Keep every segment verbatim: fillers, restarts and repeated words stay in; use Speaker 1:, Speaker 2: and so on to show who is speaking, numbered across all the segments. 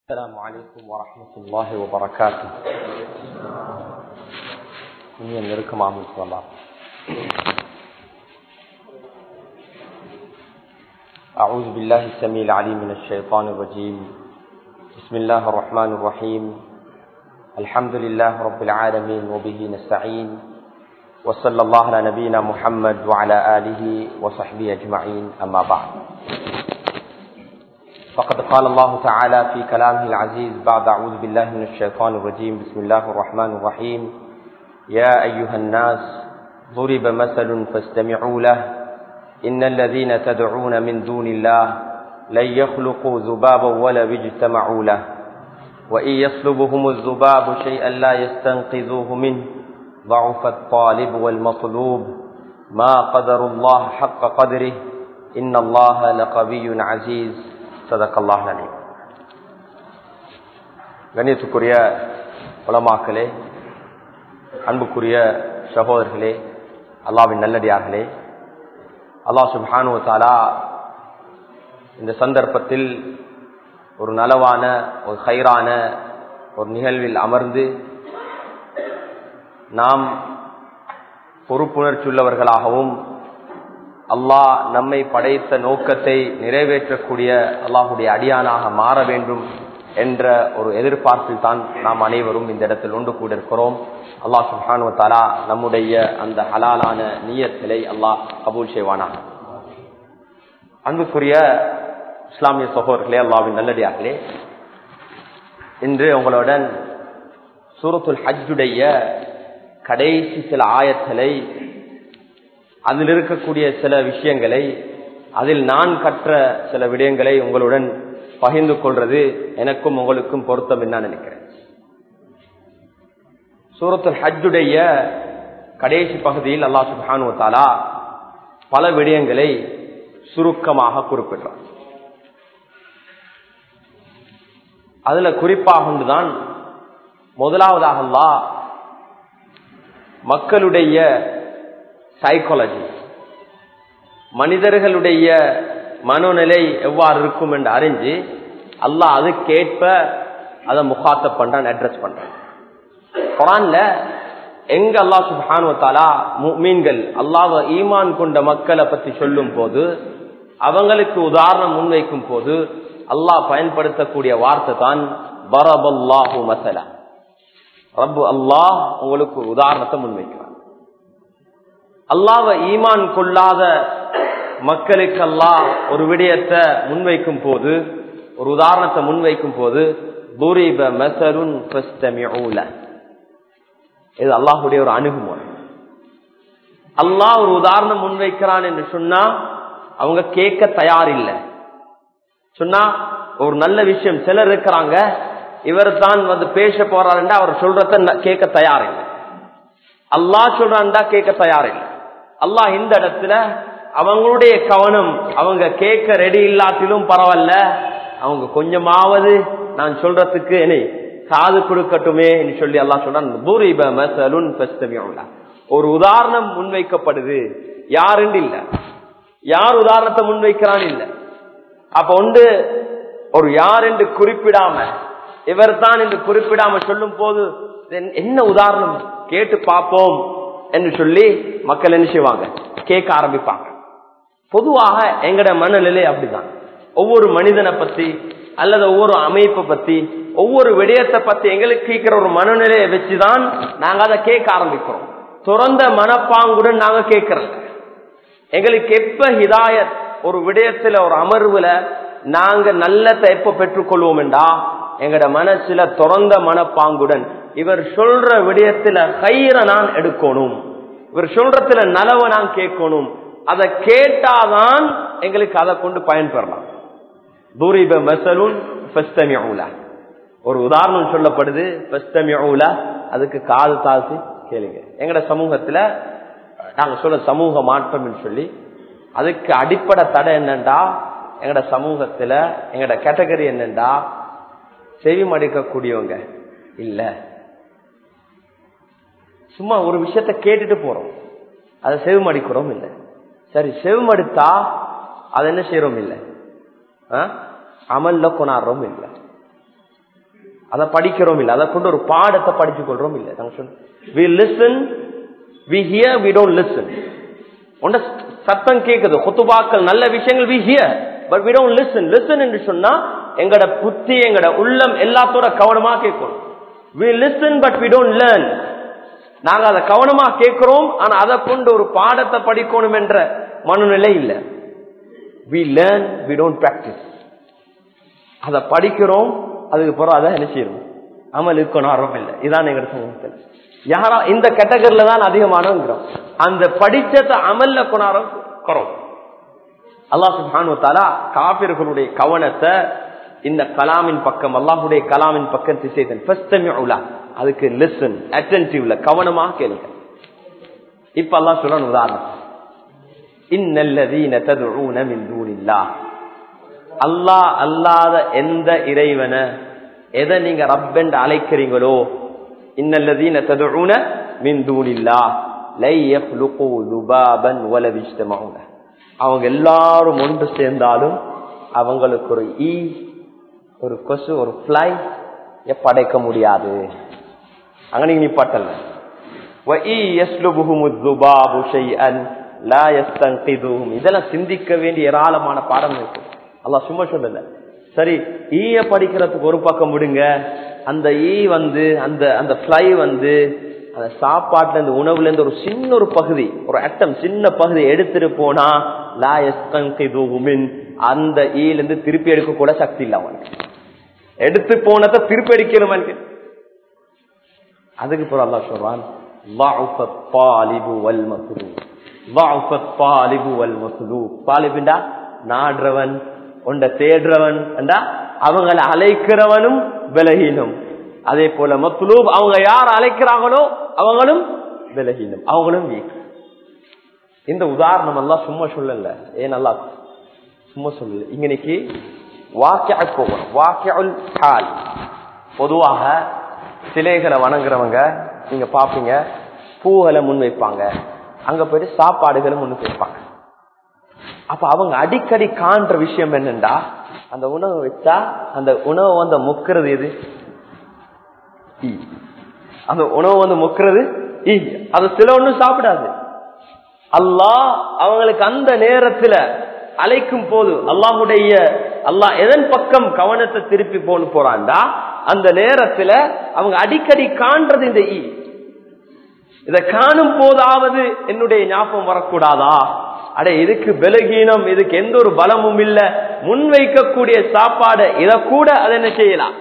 Speaker 1: السلام عليكم ورحمة الله وبركاته. من يركم عمل صلاة. أعوذ بالله السميع العليم من الشيطان الرجيم. بسم الله الرحمن الرحيم. الحمد لله رب العالمين وبه نستعين. وصلى الله على نبينا محمد وعلى آله وصحبه أجمعين. أما بعد. فقد قال الله تعالى في كلامه العزيز بعد أعوذ بالله من الشيطان الرجيم. بسم الله الرحمن الرحيم. يا أيها الناس ضرب مثل فاستمعوا له إن الذين تدعون من دون الله لن يخلقوا ذبابا ولو اجتمعوا له وإن يسلبهم الذباب شيئا لا يستنقذوه منه ضعف الطالب والمطلوب ما قدر الله حق قدره إن الله لقوي عزيز. சதக்கல்லாஹ் அலீம். கண்ணியத்துக்குரிய உலமாக்களே, அன்புக்குரிய சகோதரர்களே, அல்லாஹ்வின் நல்லடியார்களே, அல்லாஹ் சுப்ஹானஹு வ தஆலா இந்த சந்தர்ப்பத்தில் ஒரு நலவான ஒரு கைரான ஒரு நிகழ்வில் அமர்ந்து நாம் பொறுப்புணர்ச்சியுள்ளவர்களாகவும் அல்லாஹ் நம்மை படைத்த நோக்கத்தை நிறைவேற்றக்கூடிய அல்லாஹுடைய அடியானாக மாற வேண்டும் என்ற ஒரு எதிர்பார்ப்பில் தான் நாம் அனைவரும் இந்த இடத்தில் ஒன்று கூட இருக்கிறோம். அல்லாஹ் சுப்ஹானஹு வ தஆலா நம்முடைய அந்த ஹலாலான நியத்திலை அல்லாஹ் கபூல் செய்வானாக. அன்புக்குரிய இஸ்லாமிய சகோதரர்களே, அல்லாஹ்வின் நல்லடியார்களே, இன்று உங்களுடன் சூரத்துல் ஹஜ்ஜுடைய கடைசி சில ஆயத்தலை, அதில் இருக்கக்கூடிய சில விஷயங்களை, அதில் நான் கற்ற சில விடயங்களை உங்களுடன் பகிர்ந்து கொள்றது எனக்கும் உங்களுக்கும் பொருத்தம் என்ன நினைக்கிறேன். சூரத்துல் ஹஜ்ஜுடைய கடைசி பகுதியில் அல்லாஹ் சுப்ஹானஹு வ தஆலா பல விடயங்களை சுருக்கமாக குறிப்பிடுறார். அதுல குறிப்பாக ஒன்றுதான், முதலாவதாக அல்லாஹ் மக்களுடைய சைக்காலஜி, மனிதர்களுடைய மனோநிலை எவ்வாறு இருக்கும் என்று அறிஞ்சு அல்லாஹ் அதுக்கேற்ப அதை முகாத்தப் பண்றான், அட்ரஸ் பண்றான். குர்ஆன்ல எங்க அல்லாஹ் சுப்ஹானஹு வ தஆலா முஃமின்கள், அல்லாஹ்வை ஈமான் கொண்ட மக்களை பத்தி சொல்லும் போது, அவங்களுக்கு உதாரணம் முன்வைக்கும் போது அல்லாஹ் பயன்படுத்தக்கூடிய வார்த்தை தான் பரபல்லாஹு மஸலா. ரப்பு அல்லாஹ் உங்களுக்கு ஒரு உதாரணத்தை முன்வைக்கிறான். அல்லாஹ்வை ஈமான் கொள்ளாத மக்களுக்கு அல்லாஹ் ஒரு விடயத்தை முன்வைக்கும் போது, ஒரு உதாரணத்தை முன்வைக்கும் போது, துரிப மஸலுன் ஃபஸ்தமிஊ லஹ், இது அல்லாஹ்வுடைய ஒரு அணுகுமுறை. அல்லாஹ் ஒரு உதாரணம் முன்வைக்கிறான் என்று சொன்னா அவங்க கேட்க தயார் இல்லை. சொன்னா ஒரு நல்ல விஷயம், சிலர் இருக்கிறாங்க, இவர் தான் வந்து பேச போறாருன்னா அவர் சொல்றத கேட்க தயார் இல்லை. அல்லாஹ் சொல்றான்டா கேட்க தயார் இல்லை. அல்லாஹ் இந்த இடத்துல அவங்களுடைய கவனம், அவங்க கேட்க ரெடி இல்லாட்டிலும் பரவாயில்ல, அவங்க கொஞ்சமாவது நான் சொல்றதுக்கு என்ன காது கொடுக்கட்டுமே என்று சொல்லி அல்லாஹ் சொல்றான். ஒரு உதாரணம் முன்வைக்கப்படுது, யாருன்னு இல்ல, யார் உதாரணத்தை முன்வைக்கிறான் இல்ல. அப்ப ஒன்று ஒரு யார் என்று குறிப்பிடாம, இவர் தான் என்று குறிப்பிடாம சொல்லும் போது என்ன உதாரணம் கேட்டு பார்ப்போம் என்று சொல்லி மக்கள் என்ன செய்வாங்க, கேட்க ஆரம்பிப்பாங்க. பொதுவாக எங்கட மனநிலை அப்படிதான். ஒவ்வொரு மனிதனை பத்தி அல்லது ஒவ்வொரு அமைப்பை பத்தி, ஒவ்வொரு விடயத்தை பத்தி எங்களுக்கு கேட்கிற ஒரு மனநிலையை வச்சுதான் நாங்க அதை கேட்க ஆரம்பிக்கிறோம். துறந்த மனப்பாங்குடன் நாங்க கேட்கறோம். எங்களுக்கு எப்ப ஹிதாயத் ஒரு விடயத்துல, ஒரு அமர்வுல நாங்க நல்லத்தை எப்ப பெற்றுக்கொள்வோம் என்றா, எங்கட மனசுல துறந்த மனப்பாங்குடன் இவர் சொல்ற விடயத்துல கயிற நான் எடுக்கணும், இவர் சொல்றதுல நலவை நான் கேட்கணும், அதை கேட்டாதான் எங்களுக்கு அதை கொண்டு பயன்பெறலாம். துரிப மஸலுன் ஃபஸ்தமிஊ லஹ், ஒரு உதாரணம் சொல்லப்படுது, ஃபஸ்தமிஊ லஹ், அதுக்கு காது தாழ்த்தி கேளுங்க. எங்கட சமூகத்துல நாங்க சொல்ற சமூக மாற்றம் சொல்லி அதுக்கு அடிப்படை தடை என்னண்டா, எங்கட சமூகத்துல எங்கட கேட்டகரி என்னண்டா, செவி மடிக்கக்கூடியவங்க இல்ல, சும்மா ஒரு விஷயத்த கேட்டுட்டு போறோம், அதை செவிமடிக்கிறோம் இல்லை. சரி, செவிமடுத்தா அதை என்ன செய்யறோம் இல்லை, அமல்ல கொண்டாடுறோம் இல்லை. அதை படிக்கிறோம் இல்ல, அதை கொண்டு ஒரு பாடத்தை படிச்சு கொள்றோம் இல்ல. நாங்க சொல்றோம் we listen, we hear, we don't listen. உண்ட சத்தம் கேக்குது, குத்துபாக்கள் நல்ல விஷயங்கள் we hear but we don't listen. listen என்று சொன்னா எங்கட புத்தி எங்கட உள்ளம் எல்லாத்தோட கவனமா கேட்கணும். we listen but we don't learn. நாங்க அதை கவனமா கேட்கிறோம், ஆனா அதை கொண்டு ஒரு பாடத்தை படிக்கணும் என்ற மனநிலை இல்ல. we learn, we don't practice. அதை படிக்கிறோம், அதுக்கு பிறகு அதை என்ன செய்யணும், அமல் இருக்கணும் ஆர்வம் இல்லை. இதான் எங்க சமூகத்தில் யாரா இந்த கேட்டகரியில தான் அதிகமானோம். அந்த படிச்சத அமல்ல கொண்டாரம் குறோம். அல்லாஹ் சுப்ஹானஹு வ தஆலா காபிர்களுடைய கவனத்தை இந்த கலாமின் பக்கம், அல்லாஹ்வுடைய கலாமின் பக்கம் திசைதன். ஃபஸ்தமிஉ லஹ், அதுக்கு லிசன், அட்டென்டிவ்ல கவனமா கேளுங்க. இப்ப அல்லாஹ் சொல்றான் உதாரணம், இன்னல்லதீன ததுஊன மின் தூனில்லாஹ், அல்லாஹ் அல்லாத எந்த இறைவனை எதை நீங்க ரப்பென்று அழைக்கிறீங்களோ, இன்னல்லதீன ததுஊன மின் தூனில்லாஹ் லை யக்லுகு ذுபாபன் வலவ் இஜ்தமஊ லஹ், அவங்க எல்லாரும் ஒன்று சேர்ந்தாலும் அவங்களுக்கு ஒரு ஈ, ஒரு கொசு, ஒரு ஃப்ளை படைக்க முடியாது. அங்க நீங்க நிப்பாட்டல. இதெல்லாம் சிந்திக்க வேண்டிய ஏராளமான பாடம் இருக்கு. அல்லாஹ் சும்மா சொல்லல. சரி, ஈய படிக்கிறதுக்கு ஒரு பக்கம் விடுங்க, அந்த ஈ வந்து அந்த அந்த ஃப்ளை வந்து அந்த சாப்பாட்டுல இருந்து உணவுல இருந்து ஒரு சின்ன ஒரு பகுதி, ஒரு அட்டம் சின்ன பகுதி எடுத்துட்டு போனா லா யஸ்தன்கிது மின், அந்த ஈல இருந்து திருப்பி எடுக்க கூட சக்தி இல்ல அவனுக்கு. எடுத்து போனதை திருப்பி அடிக்கணும். அதுக்கு பிறகு அல்லாஹ் சொல்றான் ضعفت الطالب والمطلوب. ضعفت الطالب والمطلوب. طالبண்டா நாடுறவன், ஒண்ட தேடுறவன் என்றா அவங்களை அழைக்கிறவனும் பலஹீனம். அதே போல மத்லூப், அவங்க யார் அழைக்கிறாங்களோ அவங்களும் பலஹீனம், அவங்களும் வீக். இந்த உதாரணம் எல்லாம் சும்மா சொல்லல. ஏன் நல்லா சும்மா சொல்லல, இன்னைக்கு வாக்கிய போகணும். வாக்கியுல் ஹால். பொதுவாக சிலைகளை வணங்குறவங்க நீங்க பாப்பீங்க, பூகளை முன் வைப்பாங்க, அங்க போயிட்டு சாப்பாடுகளை முன் வைப்பாங்க. அப்ப அவங்க அடிக்கடி காண்ற விஷயம் என்னண்டா, அந்த உணவு வச்சா அந்த உணவை வந்து முக்கிறது எது? அந்த உணவு வந்து முக்கிறது ஈ. அது சில ஒண்ணும் சாப்பிடாது. அல்லாஹ் அவங்களுக்கு அந்த நேரத்துல அழைக்கும் போது அல்லாஹுடைய அல்லாஹ் எதன் பக்கம் கவனத்தை திருப்பி போன்னு போறான்டா, அந்த நேரத்துல அவங்க அடிக்கடி காண்றது இந்த ஈ. இதை காணும் போதாவது என்னுடைய ஞாபகம் வரக்கூடாதா? அடே, இதுக்கு பலகீனம், இதுக்கு எந்த ஒரு பலமும் இல்ல, முன்வைக்கக்கூடிய சாப்பாடு இதை கூட அதை என்ன செய்யலாம்.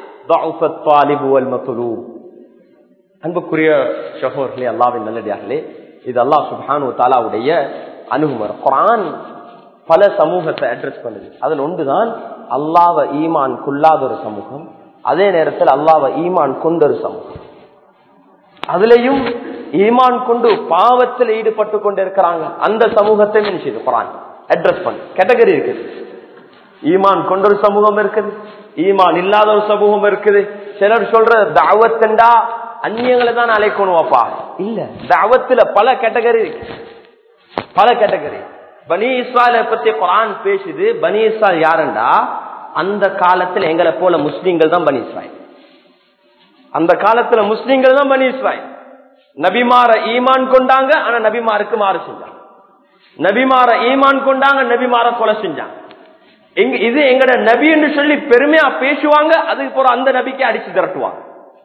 Speaker 1: அன்புக்குரிய சகோதரர்களே, அல்லாஹ்வின் நல்லடியார்களே, இது அல்லாஹ் சுப்ஹானஹு வ தஆலாவுடைய அணுகுமுறை. குர்ஆன் பல சமூகத்தை அட்ரஸ் பண்ணுது. அதில் ஒன்றுதான் அல்லாஹ்வை ஈமான் கொள்ளாத ஒரு சமூகம், அதே நேரத்தில் அல்லாஹ்வை ஈமான் கொண்ட ஒரு சமூகம். அதுலயும் ஈமான் கொண்டு பாவத்தில் ஈடுபட்டு கொண்டு இருக்கிறாங்க, அந்த சமூகத்தை நினைச்சது குர்ஆன் அட்ரஸ் பண்ணு. கேட்டகரி இருக்குது. ஈமான் கொண்ட ஒரு சமூகம் இருக்குது, ஈமான் இல்லாத ஒரு சமூகம் இருக்குது. சிலர் சொல்ற தாவத்தண்டா அந்நியங்களை தான் அழைக்கணும். அப்பா இல்ல, தாவத்துல பல கேட்டகரி இருக்கு, பல கேட்டகரி. பனி இஸ்ராயலை பத்தி குர்ஆன் பேசுது. பனி இஸ்ராயல் யாருண்டா, அந்த காலத்துல எங்களை போல முஸ்லிம்கள் தான் பனி இஸ்ராயல். அந்த காலத்துல முஸ்லிம்கள் தான் பனி இஸ்ராயல். நபிமார ஈமான் கொண்டாங்க, ஆனா நபிமாருக்கு மாறு செஞ்சாங்க. நபிமார ஈமான் கொண்டாங்க, நபிமார கொலை செஞ்சாங்க. இது எங்கட நபி என்று சொல்லி பெருமையா பேசுவாங்க, அதுக்கு போற அந்த நபிக்கு அடிச்சு திரட்டுவாங்க.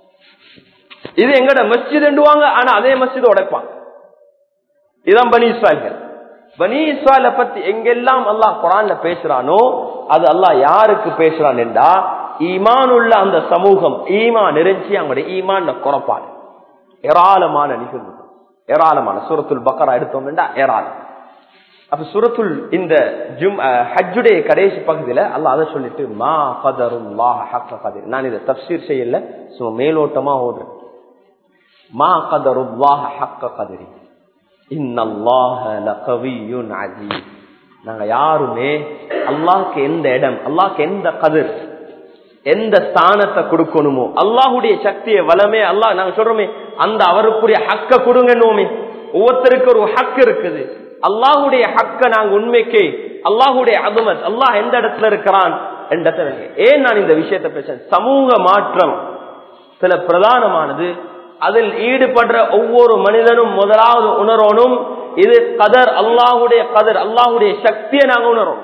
Speaker 1: இது எங்கட மஸ்ஜித் என்றுவாங்க, ஆனா அதே மஸ்ஜித் உடைப்பாங்க. இதுதான் பனி இஸ்ராயல்கள். பனி இஸ்ராயலை பத்தி எங்கெல்லாம் அல்லாஹ் குர்ஆன்ல பேசுறானோ அது அல்லாஹ் யாருக்கு பேசுறான் என்றா, ஈமான் உள்ள அந்த சமூகம், ஈமான் நிறைஞ்சி அவங்களுடைய ஈமான் குறைப்பாடு. ஏராளமான நிகழ்வு, ஏராளமான. சூரத்துல் பக்ரா எடுத்தோம் என்றா ஏராளம். அப்ப சூரத்துல் இந்த ஜும் ஹஜ்ஜுடைய கடைசி பகுதியில அல்லாஹ் அதை சொல்லிட்டு மா கதருல்லாஹ் ஹக்க கதர். நான் இதை தஃப்சீர் செய்யல, சும்மா மேலோட்டமா ஓடுறேன். மா கதருல்லாஹ் ஹக்க கதரி இன்னல்லாஹ லகவிய்யுன் அஸீஸ். நாங்க யாருமே அல்லாஹ்க்கு எந்த இடம், அல்லாஹ்க்கு எந்த கதிர், எந்த ஸ்தானத்தை கொடுக்கணுமோ, அல்லாஹுடைய சக்தியை வளமே அல்லாஹ் நாங்க சொல்றோமே, அந்த அவருக்குரிய ஹக்க கொடுங்கன்னோமே. ஒவ்வொருத்தருக்கு ஒரு ஹக் இருக்குது. அல்லாஹுடைய ஹக்க நாங்க உண்மைக்கு, அல்லாஹுடைய அதுமத், அல்லாஹ் எந்த இடத்துல இருக்கிறான் என்றத. ஏன் நான் இந்த விஷயத்தை பேசுறேன், சமூக மாற்றம் சில பிரதானமானது. அதில் ஈடுபடுற ஒவ்வொரு மனிதனும் முதலாவது உணரணும், இது கதர், அல்லாஹுடைய கதர், அல்லாஹுடைய சக்தியை நாங்க உணரும்.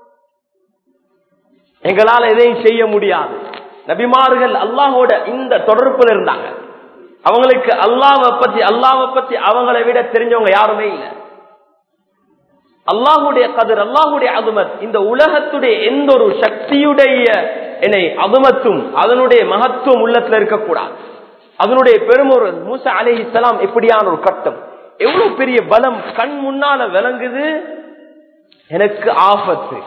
Speaker 1: எங்களால் எதையும் செய்ய முடியாது. நபிமார்கள் அல்லாஹோட இந்த தொடர்புல இருந்தாங்க. அவங்களுக்கு அல்லாஹ்வை பத்தி அல்லாஹ்வை பத்தி அவங்களை விட தெரிஞ்சவங்க யாருமே இல்லை. அல்லாஹுடைய கதர், அல்லாஹுடைய அதுமத், இந்த உலகத்துடைய எந்த ஒரு சக்தியுடைய என்னை அதுமத்தும் அதனுடைய மகத்துவம் உள்ளத்துல இருக்கக்கூடாது. அதனுடைய பெருமொரு மூசா அலைஹிஸ்ஸலாம் எப்படியான ஒரு கட்டம், எவ்வளவு பெரிய பலம் கண் முன்னால விளங்குது. எனக்கு ஆபத்து.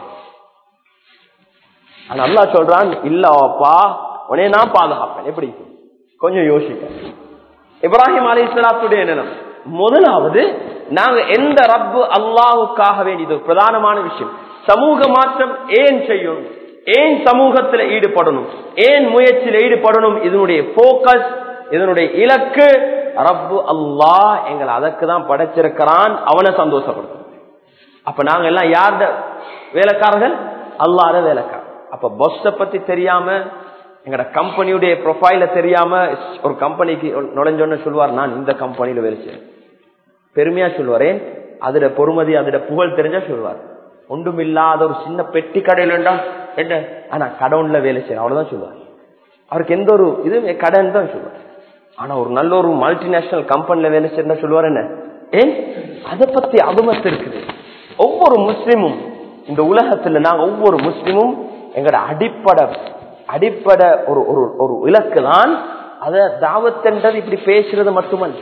Speaker 1: ஆனா அல்லாஹ் சொல்றான், இல்லப்பா உடனே நான் பாதுகாப்பேன். எப்படி கொஞ்சம் யோசிக்க. இப்ராஹிம் அலைஹிஸ்ஸலாத்துடைய நிலம் முதலாவது, நாங்க எந்த ரப்பு அல்லாஹுக்காக வேண்டியது பிரதானமான விஷயம். சமூக மாற்றம் ஏன் செய்யணும், ஏன் சமூகத்தில் ஈடுபடணும், ஏன் முயற்சியில் ஈடுபடணும், இதனுடைய போக்கஸ், இதனுடைய இலக்கு ரப்பு அல்லாஹ் எங்களை அதற்கு தான் படைச்சிருக்கிறான், அவனை சந்தோஷப்படுத்தும். அப்ப நாங்க எல்லாம் யார்ட வேலைக்காரர்கள்? அல்லாஹ்ட வேலைக்காரர். அப்ப பொஸ்ஸ பத்தி தெரியாம, எங்கட கம்பெனியுடைய ப்ரொஃபைல தெரியாம ஒரு கம்பெனிக்கு நுழைஞ்சோன்னு சொல்லுவார், நான் இந்த கம்பெனியில வேலை செய்யறேன், பெருமையா சொல்லுவாரேன். அதுல பொறுமதி, அதுல புகழ் தெரிஞ்சா சொல்லுவார். ஒன்றும் இல்லாத ஒரு சின்ன பெட்டி கடையில என்ன, ஆனா கடவுன்ல வேலை செய்யறேன் அவ்வளவுதான் சொல்லுவார். அவருக்கு எந்த ஒரு இது கடன் தான் சொல்லுவார். ஆனா ஒரு நல்ல ஒரு மல்டிநேஷனல் கம்பெனில வேலை செய்யறா சொல்லுவார் என்ன, ஏன் அதை பத்தி அதுமத்து இருக்குது. ஒவ்வொரு முஸ்லிமும் இந்த உலகத்துல நாங்க ஒவ்வொரு முஸ்லிமும் எங்கட அடிப்படை அடிப்படை ஒரு ஒரு இலக்கு தான். அத தாவத்ன்றது இப்படி பேசுறது மட்டுமல்ல,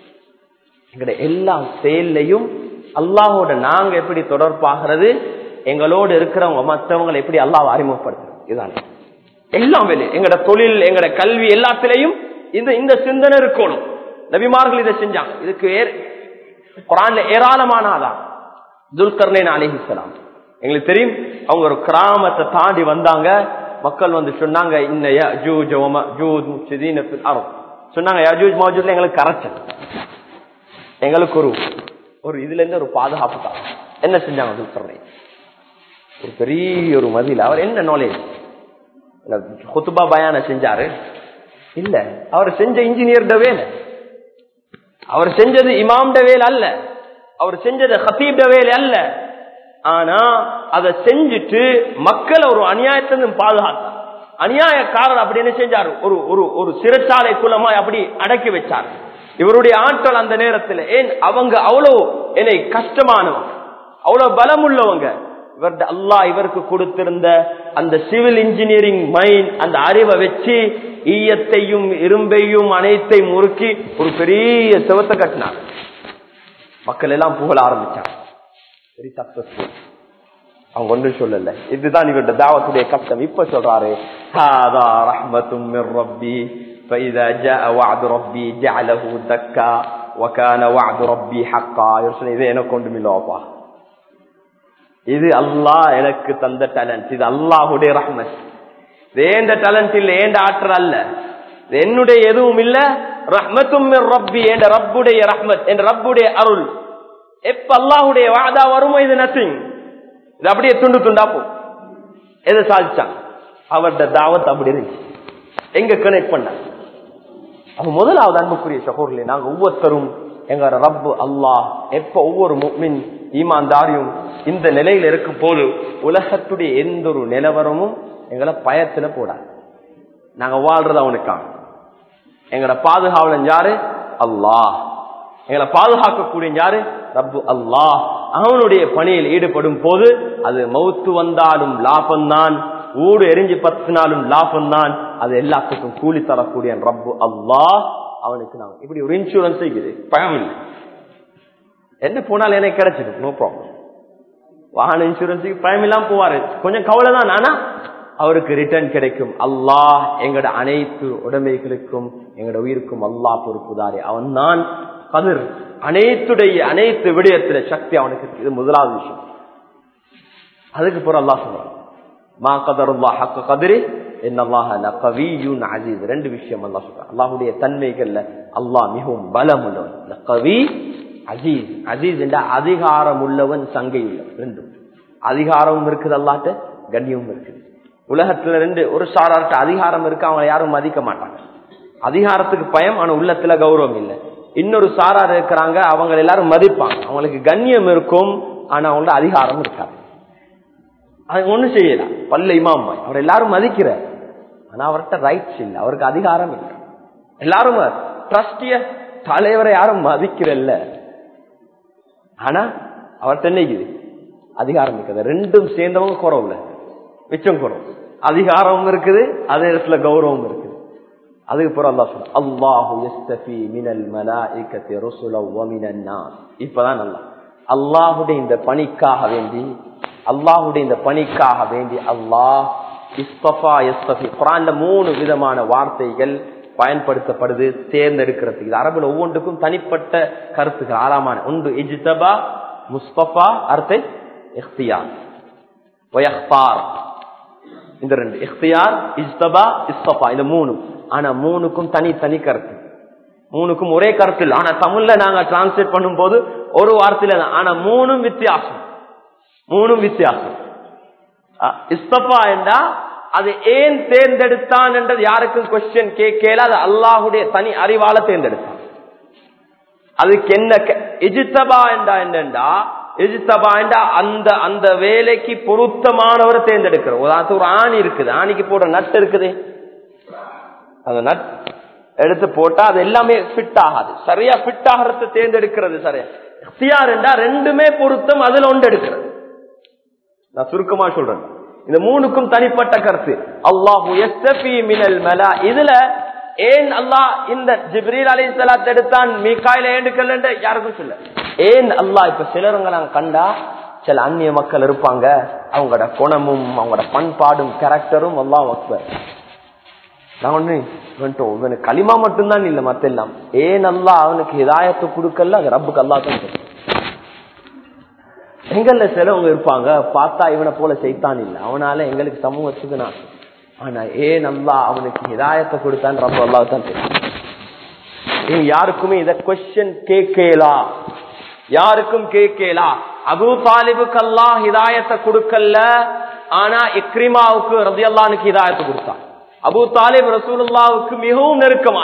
Speaker 1: எங்கட எல்லா செயல்லையும் அல்லாஹோட நாங்க எப்படி தொடர்பாகிறது, எங்களோடு இருக்கிறவங்க மற்றவங்களை எப்படி அல்லாஹ் அறிமுகப்படுத்துறது, இதுதான் எல்லாம் வேலை. எங்கட தொழில், எங்கட கல்வி எல்லாத்திலையும் இந்த இந்த சிந்தனை இருக்கணும். நபிமார்கள் இதை செஞ்சாங்க. இதுக்கு குர்ஆன்ல ஏராளமான ஆதாரம். துல்கர்னைன் அலைஹிஸ்ஸலாம் எங்களுக்கு தெரியும். அவங்க ஒரு கிராமத்தை தாண்டி வந்தாங்க. மக்கள் வந்து சொன்னாங்க, இந்த யஜூஜ் வ மஜூஜ் முஃப்ஸிதீன ஃபில் அர்த் சொன்னாங்க. யஜூஜ் மஜூஜ்ல எங்களுக்கு கரைச்சல், எங்களுக்கு ஒரு ஒரு இதுல இருந்து ஒரு பாதுகாப்பு தான். என்ன செஞ்சாங்க துல்கர்னைன்? ஒரு பெரிய ஒரு மதில். அவர் என்ன நாலேஜ், குத்துபா பயான செஞ்சாரு இல்ல, அவர் செஞ்ச இன்ஜினியர் வேலை, அவர் செஞ்சது இமாம் வேலை அல்ல, அவர் செஞ்சது ஹத்தீப் வேலை அல்ல. ஆனா அதை செஞ்சுட்டு மக்களை ஒரு அநியாயத்திலிருந்து பாதுகாத்தார். அநியாயக்காரர் அப்படி என்ன செஞ்சாரு, ஒரு ஒரு ஒரு சிறைச்சாலை குலமாய் அப்படி அடக்கி வச்சார். இவருடைய ஆற்றல் அந்த நேரத்தில், ஏன் அவங்க அவ்வளவு என்னை கஷ்டமானவங்க, அவ்வளவு பலம் உள்ளவங்க. இவர்ட அல்லாஹ் இவருக்கு கொடுத்திருந்த அந்த சிவில் இன்ஜினியரிங் மைண்ட், அந்த அறிவை வச்சு ஈயத்தையும் இரும்பையும் அனைத்தையும் முறுக்கி ஒரு பெரிய செவத்தை கட்டினார். மக்கள் எல்லாம் புகழ ஆரம்பிச்சாங்க. Very successful. அவங்க ஒன்றும் சொல்லல, இதுதான் இவருடைய தாவத்துடைய கஷ்டம். இப்ப சொல்றாரு, ஹாதா ரஹ்மத்தும் மிர் ரப்பி ஃபைதா ஜாஅ வஅது ரப்பி ஜஅலஹு தக்கா வகான வஅது ரப்பி ஹக்கா. இது எனக்கு ஒன்றுமில்லப்பா, இது அல்லாஹ் எனக்கு தந்த டேலண்ட், இது அல்லாஹுடைய ரஹ்மத். இது ஏண்ட டேலண்ட் இல்ல, ஏண்ட ஆற்றல் அல்ல, இது என்னுடைய எதுவும் இல்ல. ரஹ்மத்தும் மிர் ரப்பி, என்ற ரப்புடைய ரஹ்மத், என்ற ரப்புடைய அருள். எப்ப அல்லாஹுடைய வாதா வருமோ இது நத்திங், இது அப்படியே துண்டு துண்டா போ. எதை சாதிச்சாங்க? அவருடைய தாவத் அப்படி இருந்துச்சு. எங்க கனெக்ட் பண்ண அவன் முதலாவது அன்புக்குரிய சகோதரர்களே, நாங்க ஒவ்வொருத்தரும் எங்க ரப்பு அல்லாஹ் எப்ப ஒவ்வொரு முஃமின் ஈமான்தாரியும் இந்த நிலையில இருக்கும் போது உலகத்துடைய எந்த ஒரு நிலவரமும் எங்களை பயத்துல போடாது. நாங்க வாழ்றது அவனுக்காக. எங்களோட பாதுகாவலன் யாரு? அல்லாஹ். எங்களை பாதுகாக்கக்கூடிய யாரு? ரப்பு அல்லாஹ். அவனுடைய பணியில் ஈடுபடும் போது அது மௌத்து வந்தாலும் லாபம்தான், ஊடு எரிஞ்சு பத்தினாலும் லாபம்தான். அது எல்லாத்துக்கும் கூலி தரக்கூடிய ரப்பு அல்லாஹ். அவனுக்கு நாங்க இப்படி ஒரு இன்சூரன்ஸ் இருக்குது, பயம் இல்லை. என்ன போனாலும் எனக்கு கிடைச்சிடும், நோ ப்ராப்ளம். வாகன இன்சூரன்ஸுக்கு பயம் இல்லாம போவாரு, கொஞ்சம் கவலை தான், ஆனா அவருக்கு ரிட்டர்ன் கிடைக்கும். அல்லாஹ் எங்களோட அனைத்து உடைமைகளுக்கும் எங்களோட உயிருக்கும் அல்லாஹ் பொறுப்புதாரி. அவன் தான் கதிர், அனைத்துடைய அனைத்து விடயத்தில சக்தி அவனுக்கு. இது முதலாவது விஷயம். அதுக்கு பிறகு அல்லாஹ் சொல்றான், மா கதருல்லாஹ் ஹக்க கதிரி இன்னல்லாஹ லகவிய்யுன் அஸீஸ். ரெண்டு விஷயம் அல்லாஹ் சொல்றான். அல்லாஹ்வுடைய தன்மைகள்ல அல்லாஹ் மிகவும் பலம் உள்ளவன். லகவி, அஸீஸ். அஸீஸ் என்ற அதிகாரம் உள்ளவன், சங்கை உள்ளவன். ரெண்டும் அதிகாரமும் இருக்குது, அல்லாஹ்ட்ட கண்ணியமும் இருக்குது. உலகத்துல ரெண்டு, ஒரு சாரார்ட்ட அதிகாரம் இருக்கு, அவங்க யாரும் மதிக்க மாட்டாங்க. அதிகாரத்துக்கு பயம், ஆனா உள்ளத்துல கௌரவம் இல்லை. இன்னொரு சாரார் இருக்கிறாங்க, அவங்க எல்லாரும் மதிப்பாங்க, அவங்களுக்கு கண்ணியம் இருக்கும், ஆனா அவங்களோட அதிகாரம் இருக்காது. அது ஒண்ணு செய்யலாம். பல்ல இமாம் அவர் எல்லாரும் மதிக்கிற, ஆனா அவர்கிட்ட ரைட்ஸ் இல்லை, அவருக்கு அதிகாரம் இல்லை. எல்லாரும் ட்ரஸ்டிய தலைவரை யாரும் மதிக்கிறல்ல, ஆனா அவர் தென்னைக்குது அதிகாரம் இருக்குது. ரெண்டும் சேர்ந்தவங்க குறவுல மிச்சம் குறவு. அதிகாரமும் இருக்குது, அதே இடத்துல கௌரவம் இருக்குது. அதுக்கு பிறகு அல்லாஹ் சொல்றான், அல்லாஹு யஸ்தஃபி மினல் மலாயிகத்தி ருசுலன் வ மினன் நாஸ். இப்பதான் நல்லா அல்லாஹ்வுடைய இந்த பணிக்காக வேண்டி அல்லாஹ்வுடைய இந்த பணிக்காக வேண்டி அல்லாஹ் இஸ்தஃபா யஸ்தஃபி. குர்ஆன்ல மூணு விதமான வார்த்தைகள் பயன்படுத்தப்படுது தேர்ந்தெடுக்கிறதுக்கு. இது அரபுல ஒவ்வொன்றுக்கும் தனிப்பட்ட கருத்துக்கள் ஆழமான. ஒன்று இஜ்தபா, முஸ்தபா, அர்த்தம் இக்தியார், வயக்தார். இந்த ரெண்டு இக்தியார், இஜ்தபா, இஸ்தபா, இந்த மூணு. ஆனா மூணுக்கும் தனி தனி கருத்து, மூணுக்கும் ஒரே கருத்து இல்லை. ஆனா தமிழ்ல நாங்க டிரான்ஸ்லேட் பண்ணும் போது ஒரு வார்த்தையில தான், ஆனா மூணும் வித்தியாசம், மூணும் வித்தியாசம். இஸ்தபா என்றா அது ஏன் தேர்ந்தெடுத்தான் என்றது யாருக்கும் கொஸ்டின் கேட்கல, அது அல்லாஹுடைய தனி அறிவால தேர்ந்தெடுத்தான். அதுக்கு என்ன இஜ்தபா என்றா என்னண்டா, இஜ்தபா என்றா அந்த அந்த வேலைக்கு பொருத்தமானவரை தேர்ந்தெடுக்கிற. உதாரணத்துக்கு ஒரு ஆணி இருக்குது, ஆணிக்கு போடுற நட் இருக்குது, அந்த நட் எடுத்து போட்டா அது எல்லாமே ஃபிட் ஆகாது, சரியா ஃபிட் ஆகிறத தேர்ந்தெடுக்கிறது சரியா. இக்தியார் என்றா ரெண்டுமே பொருத்தம், அதுல ஒன்று எடுக்கிறது. நான் சுருக்கமா சொல்றேன், இந்த மூணுக்கும் தனிப்பட்ட கருத்து. அல்லாஹு யஸ்தஃபி மினல் மலா. இதுல ஏன் அல்லாஹ் இந்த ஜிப்ரீல் அலைஹிஸ்ஸலாத் எடுத்தான், மீகாயில் எடுக்கலன்னு யாருக்கும் சொல்ல. ஏன் அல்லாஹ் இப்ப சிலருங்க நாங்க கண்டா சில அந்நிய மக்கள் இருப்பாங்க, அவங்களோட குணமும் அவங்களோட பண்பாடும் கேரக்டரும் அல்லாஹ் அக்பர். நான் ஒண்ணு இவனுக்கு களிமா மட்டும்தான் இல்ல, மத்த எல்லாம் ஏன் அல்லாஹ் அவனுக்கு ஹிதாயத்து கொடுக்கல, அது ரப்புக்கு அல்லாஹ் தான் தெரியும். எங்கள்ல சிலவங்க இருப்பாங்க, பார்த்தா இவனை போல செய்தான் இல்ல, அவனால எங்களுக்கு சமூகத்துக்கு நான், ஆனா ஏன் அல்லாஹ் அவனுக்கு ஹிதாயத்தை கொடுத்தான் ரப்பு அல்லாஹ் தான் தெரியும். யாருக்குமே இத கொஸ்டின் கேட்கலா, யாருக்கும் கேட்கலா. அபூ தாலிபுக்கு அல்லாஹ் ஹிதாயத்தை கொடுக்கல, ஆனா இக்ரிமாவுக்கு ரலியல்லாஹு அன்ஹு ஹிதாயத்தை கொடுத்தான். அபூ தாலிப் ரசூலுல்லாஹ்வுக்கு மிகவும் நெருக்கமான,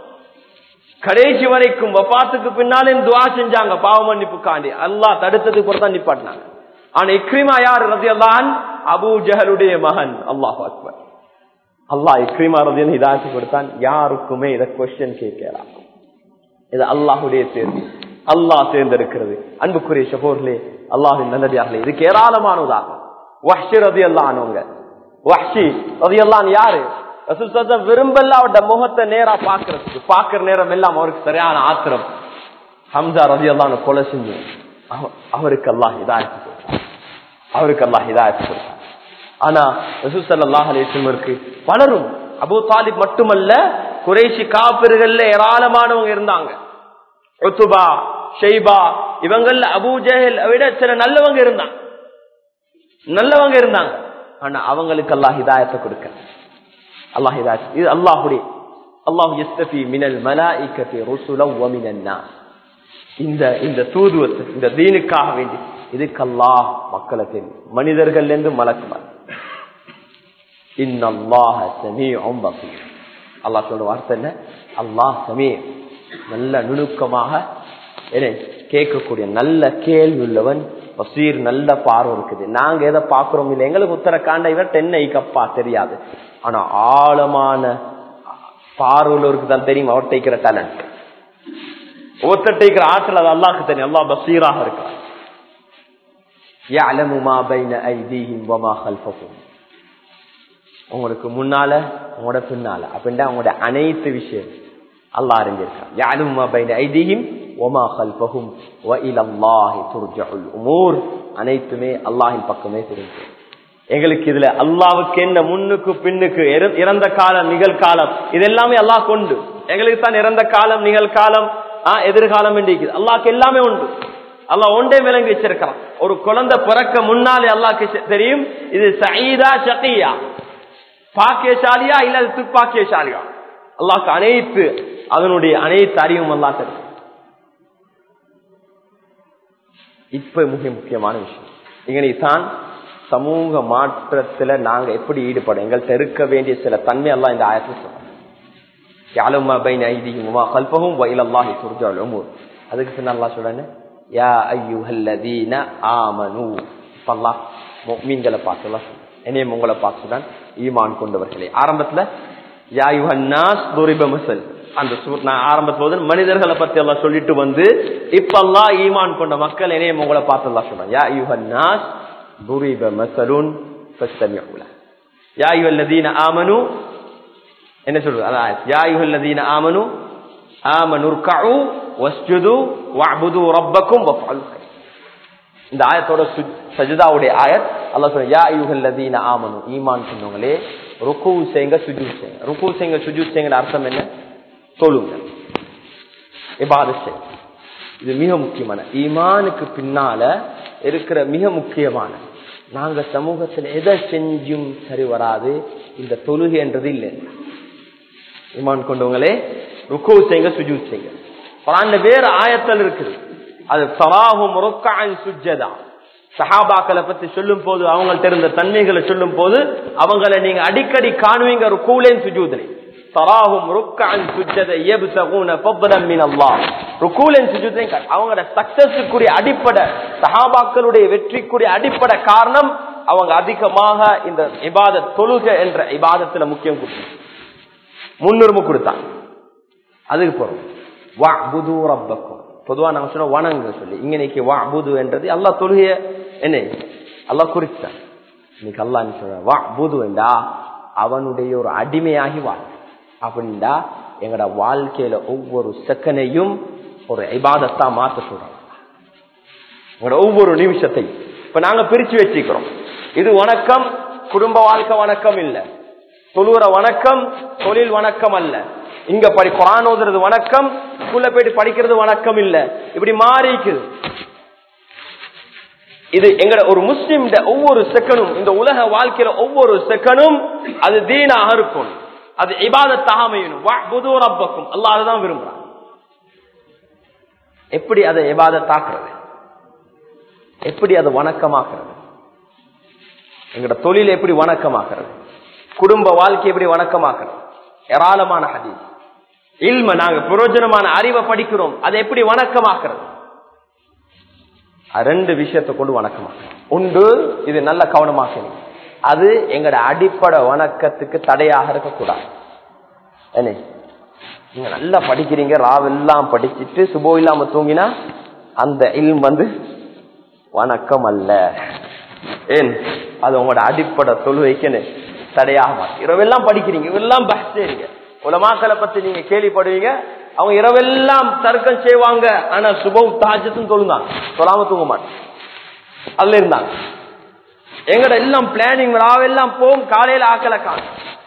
Speaker 1: கடைசி வரைக்கும் வஃபாத்துக்கு பின்னாலே துஆ செஞ்சாங்க பாவ மன்னிப்புக்காண்டி, அல்லாஹ் தடுத்ததுக்கு பொறுத்து தான் நிப்பாட்டினாங்க. ஆனா இக்ரிமா யார் ரலியல்லாஹு அன்ஹு? அபூ ஜஹலுடைய மகன். அல்லாஹு அக்பர். அல்லாஹ் இக்ரிமா ரலியல்லாஹு ஹிதாயத்தை கொடுத்தான். யாருக்குமே இத क्वेश्चन கேட்கலாம். இது அல்லாஹ்வுடைய தேர்வு, அல்லாஹ் தேர்ந்தெடுக்கிறது. அன்புக்குரிய சகோதரர்களே, அல்லாஹ்வின் நல்லடியார்களே, இதுக்கு ஏராளமான உதாரணம். வஹ்ஷி ரலியல்லாஹு அன்ஹு, வஹ்ஷி ரலியல்லாஹு அன்ஹு யாரு? ரசூல் ஸல்லல்லாஹு அலைஹி வஸல்லம் விரும்பல அவருடைய முகத்தை நேரா பாக்குறதுக்கு, பாக்குற நேரம் எல்லாம் அவருக்கு சரியான ஆத்திரம். ஹம்ஸா ரலியல்லாஹு அன்ஹு கொலை செஞ்சு அவருக்கு அல்லாஹ் ஹிதாயத் கொடுத்தார், அவருக்கு அல்லாஹ் ஹிதாயத் கொடுத்தார். ஆனா ரசூல் ஸல்லல்லாஹு அலைஹி வஸல்லம் பலரும், அபூ தாலிப் மட்டுமல்ல, குறைஷி காபிர்கள்ல ஏராளமானவங்க இருந்தாங்க. உத்பா, ஷைபா, இவங்கள்ல அபூ ஜஹல் விட சில நல்லவங்க இருந்தாங்க, நல்லவங்க இருந்தாங்க. ஆனா அவங்களுக்கு அல்லாஹ் ஹிதாயத்தை கொடுக்க, அல்லாஹ் ஹிதாயத். இது அல்லாஹ்வுடைய, அல்லாஹ் யஸ்தஃபி மினல் மலாயிகத்தி ருசுலன் வ மினன் நாஸ். இந்த இந்த தூதுவத்து, இந்த தீனுக்காக வேண்டி இதுக்கு அல்லாஹ் மக்களை தெரியும், மனிதர்கள் என்று மலக்குமார். இன்னல்லாஹ ஸமீஉன் பஸீர். அல்லாஹ் சொல்ற வார்த்தை என்ன? அல்லாஹ் ஸமீ, நல்ல நுணுக்கமாக என்ன கேட்கக்கூடிய நல்ல கேள்வி உள்ளவன், பசீர் நல்ல பார்வை இருக்குது. நாங்க எதை பாக்குறோம் இல்லை, எங்களுக்கு உத்தரகாண்ட இவர் தென்னை கப்பா தெரியாது, ஆனா ஆழமான பார்வைக்கு தான் தெரியும் அவர் தைக்கிற டேலண்ட், ஒருத்தர் தைக்கிற ஆற்றல், அது அல்லாஹ்க்கு தெரியும். அல்லாஹ் பசீராக இருக்கார். يَعْلَمُ مَا بَيْنَ أَيْدِيهِمْ وَمَا خَلْفَهُمْ. உங்களுக்கு முன்னால உங்களோட பின்னால அப்படின்னா உங்களோட அனைத்து விஷயம் அல்லாஹ் அறிஞ்சிருக்கான். يَعْلَمُ مَا بَيْنَ أَيْدِيهِمْ وَمَا خَلْفَهُمْ وَإِلَى اللَّهِ تُرْجَعُ الْأُمُورُ. அனைத்துமே அல்லாஹ்வின் பக்கமே தெரியும். எங்களுக்கு இதுல அல்லாஹ்வுக்கு என்ன முன்னுக்கு பின்னுக்கு, இறந்த காலம் நிகழ்காலம் இதெல்லாமே அல்லாஹ் கொண்டு, எங்களுக்கு தான் இறந்த காலம் நிகழ்காலம் எதிர்காலம் என்று அல்லாஹ்க்கு எல்லாமே உண்டு. அல்லாஹ் ஒன்றே விளங்கி வச்சிருக்கிறான். ஒரு குழந்தை பிறக்க முன்னாலே அல்லாஹ்க்கு தெரியும் இது சயீதா ஷகியா, பாக்கியசாலியா இல்ல துப்பாக்கியசாலியா. அல்லாஹ்க்கு அனைத்து அதனுடைய அனைத்து அறிவும் அல்லாஹ் தெரியும். இப்ப மிக முக்கியமான விஷயம், இங்கதான் சமூக மாற்றத்துல நாங்க எப்படி ஈடுபடும், எங்கள்கிட்ட இருக்க வேண்டிய சில தன்மை எல்லாம் இந்த ஆயத்துல சொல்றோம். يعلم ما بين أيديهم وما خلفهم وإلى الله ترجع الأمور. அதுக்கு பின்னால் அல்லாஹ் சொல்றானே யா அய்யுஹல்லதீன ஆமனூ. அல்லாஹ் முஃமின்களை பார்த்து அல்லாஹ் என்னையும் உங்களை பார்த்து தான் ஈமான் கொண்டவர்களே. ஆரம்பத்துல யா அய்யுஹன் நாஸ் துரிப மஸல் அந்த சூரா நான் ஆரம்பத்துல மனிதர்களை பத்தி அல்லாஹ் சொல்லிட்டு வந்து இப்ப அல்லாஹ் ஈமான் கொண்ட மக்கள் என்னையும் உங்களை பார்த்து அல்லாஹ் சொல்றான் யா அய்யுஹன் நாஸ் துரிப மஸலுன் ஃபஸ்தமிஉ லஹு. யா அய்யுஹல்லதீன ஆமனூ என்ன சொல்றது அதான் யா அய்யுஹல்லதீன ஆமனூ ஆமனு ர்கஉ வஸ்ஜுது வஅபுது ரப்பக்கும் வஃஅலு கைர். இந்த ஆயத்தோட சஜ்தாவுடைய ஆயத் அல்லாஹ் சொல்றான் யா அய்யுஹல்லதீன ஆமனு ஈமான் கொண்டவங்களே ருக்கு செய்யுங்க சுஜூத் செய்யுங்க. ருக்கு செய்யுங்க சுஜூத் செய்யுங்க அர்த்தம் என்ன? தொழுங்க, இபாதத் செய்யுங்க. இது மிக முக்கியமான ஈமானுக்கு பின்னால இருக்கிற மிக முக்கியமான நாங்க சமூகத்தில் எதை செஞ்சும் சரி வராது இந்த தொழுகை என்றது இல்லை. ஈமான் கொண்டவங்களே ருக்கு செய்யுங்க சுஜூத் செய்யுங்க. குர்ஆன்ல வேற ஆயத்தல் இருக்குது அது ஸலாஹும் ருக்அன் சுஜ்ஜதா. சஹாபாக்களை பத்தி சொல்லும் போது அவங்கள்ட்ட இருந்த தன்மைகளை சொல்லும் போது அவங்களை நீங்க அடிக்கடி காணுவீங்க ருக்கூலையும் சுஜூத்லையும். ஸலாஹும் ருக்அன் சுஜ்ஜதா யப்தகூன ஃபضلا மின் அல்லாஹ். ருக்கூலையும் சுஜூத்லையும் அவங்களோட சக்சஸுக்குரிய அடிப்படை சஹாபாக்களுடைய வெற்றிக்குரிய அடிப்படை காரணம் அவங்க அதிகமாக இந்த இபாதத் தொழுகை என்ற இபாதத்துல முக்கியம் கொடுத்தாங்க, முன்னுரிமை கொடுத்தாங்க. அதுக்கு போறோம் வஅபுது ரப்பக்கும். பொதுவா நாங்க சொன்ன வணங்க சொல்லி இன்னைக்கு வஅபுது என்றது அல்லாஹ் தொழுகைய என்ன அல்லாஹ் குறிச்சான். இன்னைக்கு அல்லாஹ் என்ன சொல்ற வஅபுது என்றா அவனுடைய ஒரு அடிமையாகி வாழ் அப்படின்டா எங்கட வாழ்க்கையில ஒவ்வொரு செகண்டையும் ஒரு இபாதத்தா மாற்ற சொல்றாங்க. எங்கட ஒவ்வொரு நிமிஷத்தையும் இப்ப நாங்க பிரிச்சு வச்சுக்கிறோம். இது வணக்கம் குடும்ப வாழ்க்கை வணக்கம் இல்ல, தொழுகிற வணக்கம் தொழில் வணக்கம் அல்ல, இங்க படி குர்ஆன் ஓதுறது வணக்கம் ஸ்கூல்ல போயிட்டு படிக்கிறது வணக்கம் இல்ல, இப்படி மாறிக்குது. இது எங்கட ஒரு முஸ்லிம் ஒவ்வொரு செகண்டும் இந்த உலக வாழ்க்கையில ஒவ்வொரு செகண்டும் அது தீனாக இருக்கும், அது இபாதத்தாக அமையணும். வஅபுது ரப்பக்கும் அல்லாஹ் அதுதான் விரும்புறான். எப்படி அதை இபாதத்தாக்குறது, எப்படி அது வணக்கமாக்குறது, எங்கட தொழில் எப்படி வணக்கமாக்குறது, குடும்ப வாழ்க்கை எப்படி வணக்கமாக்குறது, ஏராளமான ஹதீஸ் இல்ம நாங்க பிரயோஜனமான அறிவை படிக்கிறோம், அதை எப்படி வணக்கமாக்குறது, ரெண்டு விஷயத்தை கொண்டு வணக்கமாக்குறோம். ஒன்று இது நல்ல கவனமாக்கணும், அது எங்கட அடிப்படை வணக்கத்துக்கு தடையாக இருக்கக்கூடாது. என்ன நீங்க நல்லா படிக்கிறீங்க, ராவெல்லாம் படிச்சுட்டு சுபோ இல்லாம தூங்கினா அந்த இல்ம் வந்து வணக்கம் அல்ல. ஏன் அது உங்களோட அடிப்படை தொழுகைக்கு தடையாக மாட்டேன். இரவெல்லாம் படிக்கிறீங்க, இவெல்லாம் பஹ்ஸீங்க, உலமாக்களை பத்தி நீங்க கேள்விப்படுவீங்க, அவங்க இரவெல்லாம் தர்க்கம் செய்வாங்க, ஆனா சுபம் தஹஜ்ஜுதும் தொழுந்தாங்க, சொல்லாம தூங்க மாட்டாங்க, அதுல இருந்தாங்க. எங்கட எல்லாம் பிளானிங் ராவெல்லாம் போகும், காலையில ஆக்கல காணும்,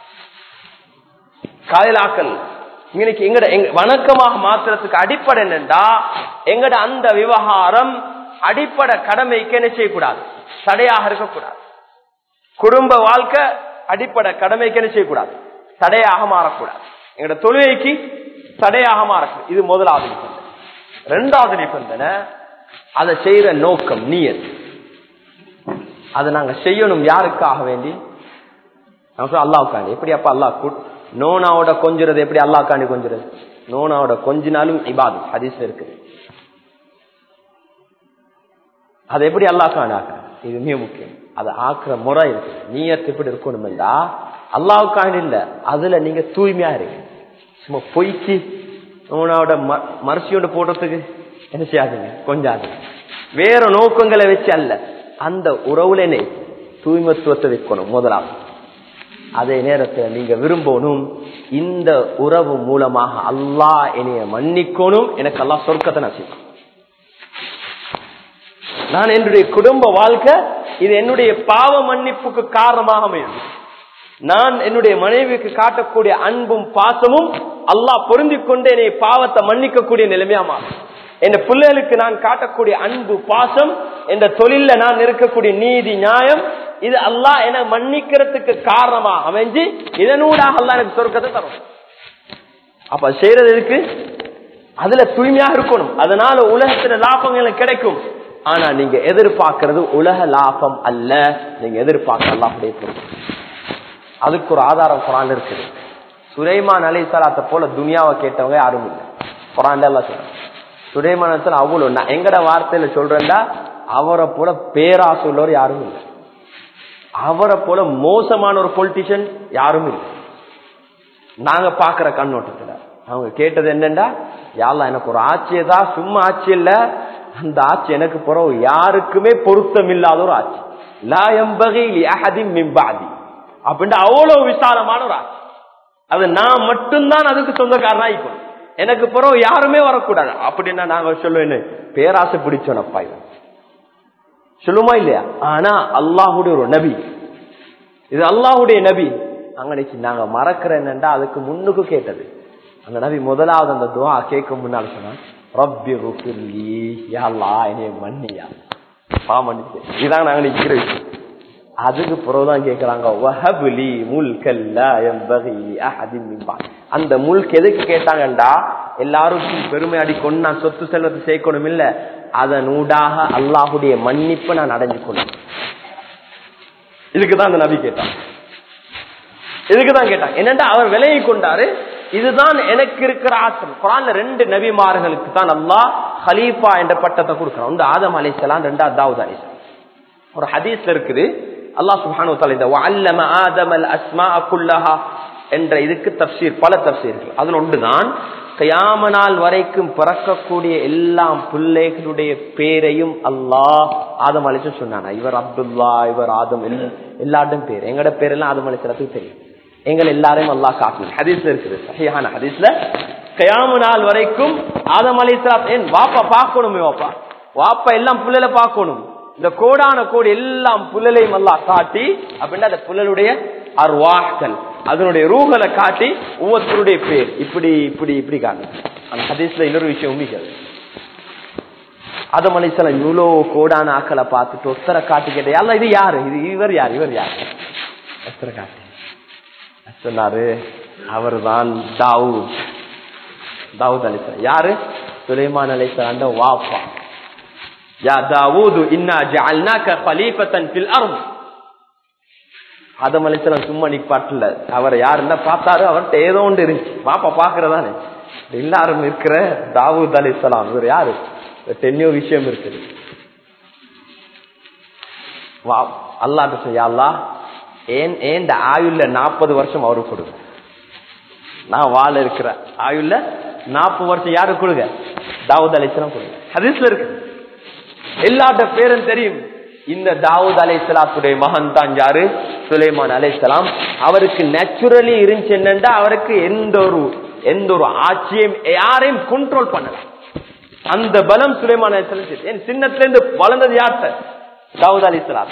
Speaker 1: காலையில ஆக்கல். இன்னைக்கு எங்கட வணக்கமாக மாத்திரத்துக்கு அடிப்படை என்னண்டா எங்கட அந்த விவகாரம் அடிப்படை கடமைக்கு என்ன செய்யக்கூடாது, தடையாக இருக்கக்கூடாது. குடும்ப வாழ்க்கை அடிப்படை கடமைக்கு என்ன செய்யக்கூடாது, தடையாக மாறக்கூடாது. எங்கட தொழுகைக்கு தடையாக மாறக்கூடாது. இது முதலாவது நிபந்தனை. இரண்டாவது நிபந்தனை அதை செய்யற நோக்கம் நியத். அதை நாங்க செய்யணும் யாருக்காக வேண்டி, அல்லாஹ்வுக்காண்டி. எப்படி அப்ப அல்லாஹ் நோனாவோட கொஞ்சுறது எப்படி அல்லாஹ்வுக்காண்டி கொஞ்சுறது, நோனாவோட கொஞ்சினாலும் இபாதத் ஹதீஸ்ல இருக்கு. அது எப்படி அல்லாஹ்வுக்காண்டி ஆக்குறது, இது மிக முக்கியம். அது ஆக்குற முறை இருக்கு, நியத் எப்படி இருக்கணும் என்றா அல்லாஹ்வுக்காண்டி இல்ல, அதுல நீங்க தூய்மையா இருக்கு. சும்மா பொய்க்கு நோனாவோட மரிசியோட போடுறதுக்கு என்ன செய்யாதுங்க, கொஞ்சாது. வேற நோக்கங்களை வச்சு அல்ல, அந்த உறவுல என்ன தூய்மத்துவத்தை வைக்கணும் முதலாவது. அதே நேரத்தில் நீங்க விரும்பணும் இந்த உறவு மூலமாக அல்லாஹ் என்னைய மன்னிக்கணும், எனக்கு அல்லாஹ் சொர்க்கத்தை நசிக்கும். நான் என்னுடைய குடும்ப வாழ்க்கை இது என்னுடைய பாவ மன்னிப்புக்கு காரணமாக அமையும். நான் என்னுடைய மனைவிக்கு காட்டக்கூடிய அன்பும் பாசமும் அல்லாஹ் பொருந்திக் கொண்டு என்னை பாவத்தை மன்னிக்கக்கூடிய நிலைமையா மாறும். என் பிள்ளைகளுக்கு நான் காட்டக்கூடிய அன்பு பாசம், என்ற தொழில நான் இருக்கக்கூடிய நீதி நியாயம், இது அல்லாஹ் என மன்னிக்கிறதுக்கு காரணமா அமைஞ்சு இதனூடாக அல்லாஹ் எனக்கு சொர்க்கத்தை தரும். அப்ப செய்யறது இருக்கு, அதுல தூய்மையா இருக்கணும். அதனால உலகத்துல லாபங்கள் கிடைக்கும். ஆனா நீங்க எதிர்பார்க்கிறது உலக லாபம் அல்ல, நீங்க எதிர்பார்க்க அல்லாஹ்வுடைய பொறுப்பு. அதுக்கு ஒரு ஆதாரம் குர்ஆன்ல இருக்குது. சுலைமான் அலைஹிஸ்ஸலாத்தை போல துனியாவை கேட்டவங்க யாரும் இல்லை. குர்ஆன்ல அல்லாஹ் சொல்றான் சுலைமான் அலைஹிஸ்ஸலாம் அவ்வளவு, நான் எங்கட வார்த்தையில சொல்றேன்டா அவரை போல பேராசை உள்ளவர் யாரும் இல்லை, அவரை போல மோசமான ஒரு பொலிட்டிஷியன் யாரும் இல்லை. நாங்க பாக்குற கண்ணோட்டத்துல அவங்க கேட்டது என்னண்டா, யா அல்லாஹ் எனக்கு ஒரு ஆட்சியதா, சும்மா ஆட்சி இல்ல, அந்த ஆட்சி எனக்கு பிறகு யாருக்குமே பொருத்தம் இல்லாத ஒரு ஆட்சி, லா யம்பகி லி அஹதின் மின் பஅதி அப்படின்னா அவ்வளவு விசாலமான ஒரு ஆட்சி, அது நான் மட்டும்தான் அதுக்கு சொந்தக்காரனா இருக்கணும், எனக்கு பிறகு யாருமே வரக்கூடாது அப்படின்னா நாங்க சொல்லுவேன்னு பேராசை பிடிச்சோனப்பா இது சொல்லுமா இல்லையா? ஆனா அல்லாஹுடைய ஒரு நபி, இது அல்லாஹுடைய நபி. அங்கனைக்கு நாங்க மறக்கிற என்னண்டா அதுக்கு முன்னுக்கு கேட்டது அந்த நபி முதலாவது அந்த துஆ கேட்க முன்னால சொன்னா ரப்பி குஃபிர்லி, யா அல்லாஹ் என்னைய மன்னியா, பா மன்னிச்சு. இதான் நாங்க நிக்கிற விஷயம். அதுக்கு பிறகுதான் கேட்கறாங்க வஹப்லி முல்கல் லா யம்பகி லி அஹதின் மின் பஅதி. அந்த முல்க் எதுக்கு கேட்டாங்கண்டா, எல்லாருக்கும் பெருமை அடி கொண்டு நான் சொத்து செல்வத்தை சேர்க்கணும் இல்ல, அதன் ஊடாக அல்லாஹுடைய மன்னிப்பை நான் அடைஞ்சு கொள்ளும். இதுக்குதான் அந்த நபி கேட்டாங்க, இதுக்குதான் கேட்டாங்க. என்னண்டா அவர் விலையை கொண்டாரு, இதுதான் எனக்கு இருக்கிற ஆற்றல். குர்ஆன்ல ரெண்டு நபிமார்களுக்கு தான் அல்லாஹ் ஹலீஃபா என்ற பட்டத்தை கொடுக்கிறான். ஒன்று ஆதம் அலைஹிஸ்ஸலாம், ரெண்டாவது தாவூத் அலைஹிஸ்ஸலாம். ஒரு ஹதீஸ்ல இருக்குது அல்லாஹ் சுப்ஹானஹு வ தஆலா இந்த வஅல்லம ஆதமல் அஸ்மாஅ குல்லஹா என்ற இதுக்கு தஃப்சீர், பல தஃப்சீர்கள். அதுல ஒன்றுதான் கியாம நாள் வரைக்கும் பிறக்கக்கூடிய எல்லா பிள்ளைகளுடைய பேரையும் அல்லாஹ் ஆதம் அலைஹிஸ்ஸலாம் சொன்னானா, இவர் அப்துல்லா, இவர் ஆதம், எல்லாரும் பேர், எங்கட பேரெல்லாம் ஆதம் அலைஹிஸ்ஸலாத்துக்கு தெரியும், எங்கள் எல்லாரையும் அல்லாஹ் காட்டணும். ஹதீஸ்ல இருக்குது, சஹீஹான ஹதீஸ்ல கியாம நாள் வரைக்கும் ஆதம் அலைஹிஸ்ஸலாம் ஏன் வாப்பா பார்க்கணுமே, வாப்பா வாப்பா எல்லாம் புள்ளல பார்க்கணும், இந்த கோடான கோடி எல்லாம் புள்ளலையும் அல்லாஹ் காட்டி அப்படின்னா அந்த புள்ளலுடைய அர்வாஹ்கள் அதனுடைய ரூஹலை காட்டி ஒவ்வொருத்தருடைய பேர் இப்படி இப்படி இப்படி காட்டு. அந்த ஹதீஸ்ல இன்னொரு விஷயம் உண்மைகள், ஆதம் அலைஹிஸ்ஸலாம் இவ்வளோ கோடான ஆக்களை பார்த்துட்டு ஒத்தரை காட்டி கேட்டேன், அல்ல இது யாரு, இது இவர் யார், இவர் யார், ஒத்தரை காட்டி சொன்னாரு அவர் தான் தாவூத். தாவூத் அலைஹிஸ்ஸலாம் யாரு, சுலைமான் அலைஹிஸ்ஸலாம் வாப்பா. யா தாவூது இன்னா ஜஅல்னாக கலீஃபத்தன் ஃபில் அர்த். ஆதம் அலைஹிஸ்ஸலாம் சும்மா நிப்பாட்டல, அவர் யாருன்னா பார்த்தாரு, அவர்கிட்ட ஏதோ ஒன்று இருந்துச்சு, பாப்பா பாக்குறதானே எல்லாரும் இருக்கிற தாவூத் அலைஹிஸ்ஸலாம், இவர் யாரு, தென்னியோ விஷயம் இருக்குது. வா அல்லாஹ் சொல்ல, யா அல்லாஹ் ஏன் ஏன் இந்த ஆயுள்ல நாற்பது வருஷம் அவருக்கு கொடுங்க, நான் வாழ இருக்கிற ஆயுள்ல நாற்பது வருஷம் யாருக்கு கொடுங்க, தாவூத் அலைஹிஸ்ஸலாம் கொடுங்க. ஹதீஸ்ல இருக்கு, எல்லாட்ட பேரும் தெரியும். இந்த தாவூத் அலைஹிஸ்ஸலாத்துடைய மகன் தான் யாரு, சுலைமான் அலைஹிஸ்ஸலாம். அவருக்கு நேச்சுரலி இருந்துச்சு என்னண்டா, அவருக்கு எந்த ஒரு எந்த ஒரு ஆட்சியையும் யாரையும் கண்ட்ரோல் பண்ணலாம், அந்த பலம் சுலைமான் அலைஹிஸ்ஸலாம். என் சின்னத்துல இருந்து வளர்ந்தது யார்கிட்ட, தாவூத் அலைஹிஸ்ஸலாம்.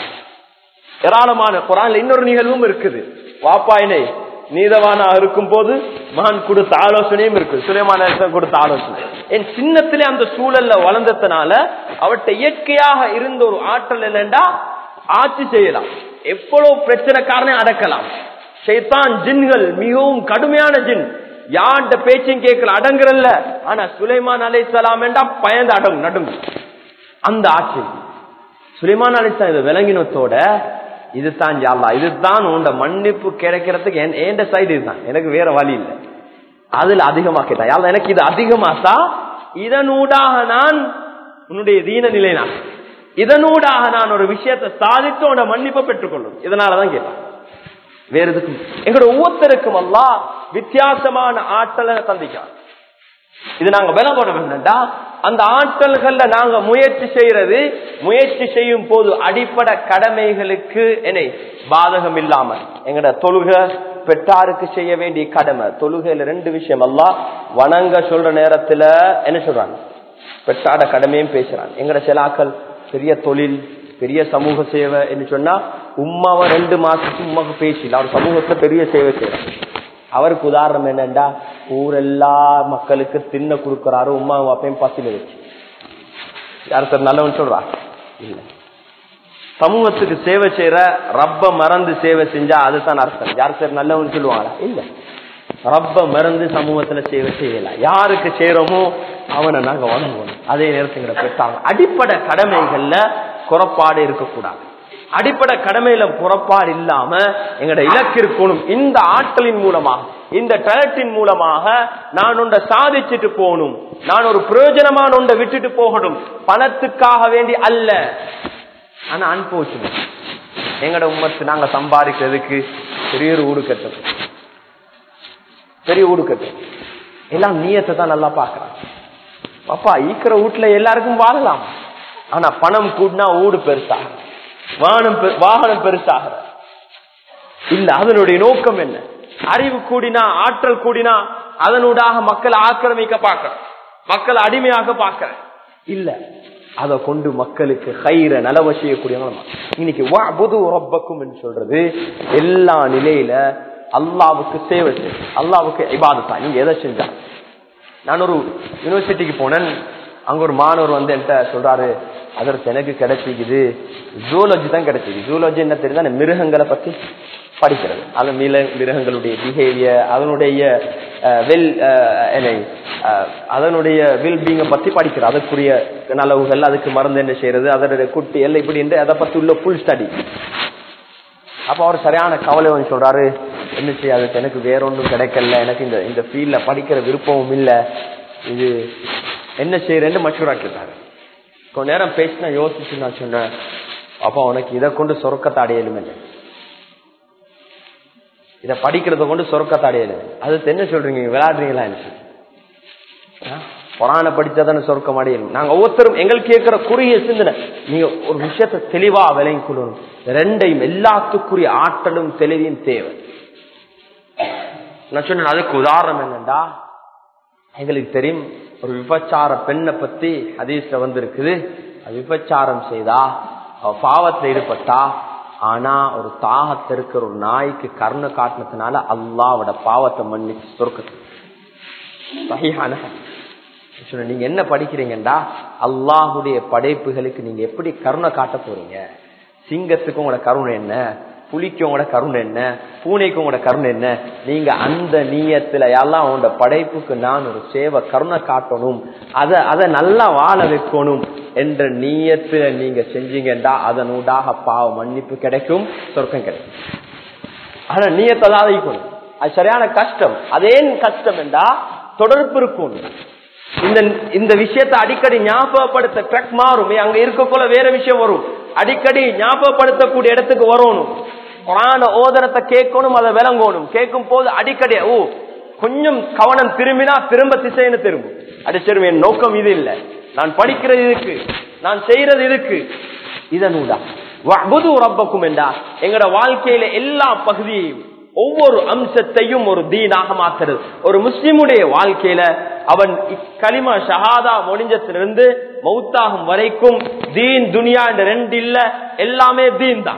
Speaker 1: ஏராளமான குர்ஆன்ல இன்னொரு நிகழ்வும் இருக்குது, வாப்பாயினை நீதவானா இருக்கும் போது மகன் கொடுத்த ஆலோசனையும் இருக்கு, சுலைமான் அலைஹிஸ்ஸலாம் கொடுத்த ஆலோசனை. என் சின்னத்திலே அந்த சூழல்ல வளர்ந்ததுனால அவர்கிட்ட இயற்கையாக இருந்த ஒரு ஆற்றல் என்னண்டா, ஆட்சி செய்யலாம், எவ்வளவு பிரச்சனைக்காரனே அடக்கலாம். ஷைத்தான் ஜின்கள் மிகவும் கடுமையான ஜின், யார்ட பேச்சையும் கேட்கல, அடங்குறல்ல. ஆனா சுலைமான் அலைஹிஸ்ஸலாம் என்றா பயந்து அடங்கு நடுங்கு அந்த ஆட்சி. சுலைமான் அலைஹிஸ்ஸலாம் இதை விளங்கினத்தோட இதுதான் யா அல்லாஹ், இதுதான் உண்ட மன்னிப்பு கிடைக்கிறதுக்கு என் சைடு இதுதான், எனக்கு வேற வழி இல்லை. அதுல அதிகமா கேட்டா, யா அல்லாஹ் எனக்கு இது அதிகமாத்தா, இதனூடாக நான் உன்னுடைய தீன நிலை, நான் இதனூடாக நான் ஒரு விஷயத்தை சாதித்து உன்ட மன்னிப்பை பெற்றுக்கொள்ளும். இதனாலதான் கேட்டான், வேற எதுக்கும். எங்களோட ஒவ்வொருத்தருக்கும் அல்லாஹ் வித்தியாசமான ஆற்றலை தந்திக்கிறான். இது நாங்க விளம்பரம் என்னண்டா, அந்த ஆற்றல்கள்ல நாங்க முயற்சி செய்யறது, முயற்சி செய்யும் போது அடிப்படை கடமைகளுக்கு என்ன பாதகம் இல்லாம எங்கட தொழுகை, பெற்றாருக்கு செய்ய வேண்டிய கடமை, தொழுகையில ரெண்டு விஷயம் அல்லாஹ் வணங்க சொல்ற நேரத்துல என்ன சொல்றாங்க, பெற்றாட கடமையும் பேசுறாங்க. எங்கட சிலாக்கள் பெரிய தொழில், பெரிய சமூக சேவை என்று சொன்னா உம்மாவை ரெண்டு மாசத்துக்கு உமாக்கு பேசல, அவர் சமூகத்துல பெரிய சேவை செய்யறாங்க. அவருக்கு உதாரணம் என்னண்டா, ஊரெல்லா மக்களுக்கு தின்ன கொடுக்கறாரு, உமா அப்பையும் பசில வச்சு. யாரு சார் நல்லவன் சொல்றா இல்ல, சமூகத்துக்கு சேவை செய்யற ரப்ப மறந்து சேவை செஞ்சா அதுதான் அர்த்தம். யார் சார் நல்லவன் சொல்லுவாங்களா இல்ல, ரப்ப மறந்து சமூகத்துல சேவை செய்யலாம். யாருக்கு செய்யறோமோ அவனை நாங்க வணங்குவோம். அதே நேரத்தில் பெற்றாங்க அடிப்படை கடமைகள்ல குறைபாடு இருக்கக்கூடாது. அடிப்படை கடமையில புறப்பாடு இல்லாம எங்கட இலக்கு இருக்கணும். இந்த ஆற்றலின் மூலமாக, இந்த டேலண்டின் மூலமாக நான் ஒன்றை சாதிச்சுட்டு போகணும், நான் ஒரு பிரயோஜனமான ஒன்றை விட்டுட்டு போகணும், பணத்துக்காக வேண்டி அல்ல. ஆனா அன்போச்சுங்க எங்கட உம்மத்து நாங்க சம்பாதிக்கிறதுக்கு பெரிய ஒரு ஊடு கட்டும், பெரிய ஊடு கட்டும், எல்லாம் நீயத்தை தான் நல்லா பாக்குறாங்க. பாப்பா ஈக்கிற வீட்டுல எல்லாருக்கும் வாழலாம், ஆனா பணம் கூடினா ஊடு பெருசாக, வாகனம் வாகனம் பெருசாக இல்ல. அதனுடைய நோக்கம் என்ன? அறிவு கூடினா, ஆற்றல் கூடினா அதனூடாக மக்களை ஆக்கிரமிக்க பார்க்கிற, மக்களை அடிமையாக பார்க்கிற இல்ல. அதை கொண்டு மக்களுக்கு கயிற நலவ செய்யக்கூடியவங்க. இன்னைக்கு வஅபுது ரப்பக்கும் என்று சொல்றது எல்லா நிலையில அல்லாவுக்கு சேவை செய்ய, அல்லாவுக்கு இபாதத்தா. நீங்க எதை செஞ்சா? நான் ஒரு யூனிவர்சிட்டிக்கு போனேன், அங்க ஒரு மாணவர் வந்து என்கிட்ட சொல்றாரு, அதற்கு எனக்கு கிடைச்சிக்குது ஜூலஜி தான் கிடைச்சிது. ஜூலஜி என்ன தெரியுதா? மிருகங்களை பத்தி படிக்கிறது, அந்த மிருகங்களுடைய பிஹேவியர், அதனுடைய வெல் அதனுடைய வெல் பீங்கை பத்தி படிக்கிறது, அதற்குரிய நலவுகள், அதுக்கு மருந்து என்ன செய்யறது, அதனுடைய குட்டி எல்லாம் இப்படி என்று அதை பத்தி உள்ள ஃபுல் ஸ்டடி. அப்ப அவர் சரியான கவலை வந்து சொல்றாரு, என்ன செய்ய, அதுக்கு எனக்கு வேற ஒன்றும் கிடைக்கல, எனக்கு இந்த இந்த ஃபீல்ட்ல படிக்கிற விருப்பமும் இல்லை, இது என்ன செய்யறேன்னு மஷூரா கேட்டாரு. கொஞ்ச நேரம் பேசினா யோசிச்சு நான் சொன்னேன், அப்ப உனக்கு இதை கொண்டு சொர்க்கத்தை அடையலும் இல்லை, இதை படிக்கிறத கொண்டு சொர்க்கத்தை அடையலும். அது என்ன சொல்றீங்க, விளையாடுறீங்களா? குரானை படிச்சாதானே சொர்க்கம் அடையலும். நாங்க ஒவ்வொருத்தரும் எங்களுக்கு கேட்கிற குறுகிய சிந்தனை, நீங்க ஒரு விஷயத்தை தெளிவா விளங்கி கொள்ளணும். ரெண்டையும் எல்லாத்துக்குரிய ஆற்றலும் தெளிவையும் தேவை. நான் சொன்னேன், அதுக்கு உதாரணம் என்னண்டா, எங்களுக்கு தெரியும் ஒரு விபச்சார பெண்ணை பத்தி ஹதீஸ்ல வந்து இருக்குது. விபச்சாரம் செய்தா, அவ பாவத்துல ஈடுபட்டா, ஆனா ஒரு தாகத்தை இருக்கிற ஒரு நாய்க்கு கருணை காட்டினதுனால அல்லாவோட பாவத்தை மன்னிச்சு சொர்க்கத்து. நீங்க என்ன படிக்கிறீங்கடா, அல்லாஹுடைய படைப்புகளுக்கு நீங்க எப்படி கருணை காட்ட போறீங்க? சிங்கத்துக்கு உங்களோட கருணை என்ன, புலிக்கு உங்களோட கருணை என்ன, பூனைக்கு உங்களோட கருணை என்ன? நீங்க அந்த நீயத்துல எல்லாம் உங்களோட படைப்புக்கு நான் ஒரு சேவை கருணை காட்டணும், அத அதை நல்லா வாழ வைக்கணும் என்ற நீயத்துல நீங்க செஞ்சீங்கடா, அதனூடாக பாவ மன்னிப்பு கிடைக்கும், சொர்க்கம் கிடைக்கும். ஆனா நீயத்தை தான் வைக்கணும். அது சரியான கஷ்டம். அதே கஷ்டம் என்றா தொடர்பு இருக்கும். இந்த இந்த விஷயத்தை அடிக்கடி ஞாபகப்படுத்த ட்ரக் மாறும், அங்க இருக்கக்குள்ள வேற விஷயம் வரும், அடிக்கடி ஞாபகப்படுத்தக்கூடிய இடத்துக்கு வரணும். குர்ஆன ஓதரத்தை கேட்கணும், அதை விளங்கணும். கேட்கும் போது அடிக்கடி ஓ கொஞ்சம் கவனம் திரும்பினா திரும்ப திசைன்னு திரும்பும். அடிச்சிருவேன், என் நோக்கம் இது இல்லை, நான் படிக்கிறது இதுக்கு, நான் செய்யறது இதுக்கு. இதனூடா வஅபுது ரப்பக்கும் என்றா எங்கட வாழ்க்கையில எல்லா பகுதியையும் ஒவ்வொரு அம்சத்தையும் ஒரு தீனாக மாற்றுறது. ஒரு முஸ்லிமுடைய வாழ்க்கையில அவன் கலிமா ஷஹாதா முடிஞ்சத்திலிருந்து மௌத்தாகும் வரைக்கும் தீன் துனியா என்ற ரெண்டு இல்ல, எல்லாமே தீன் தான்.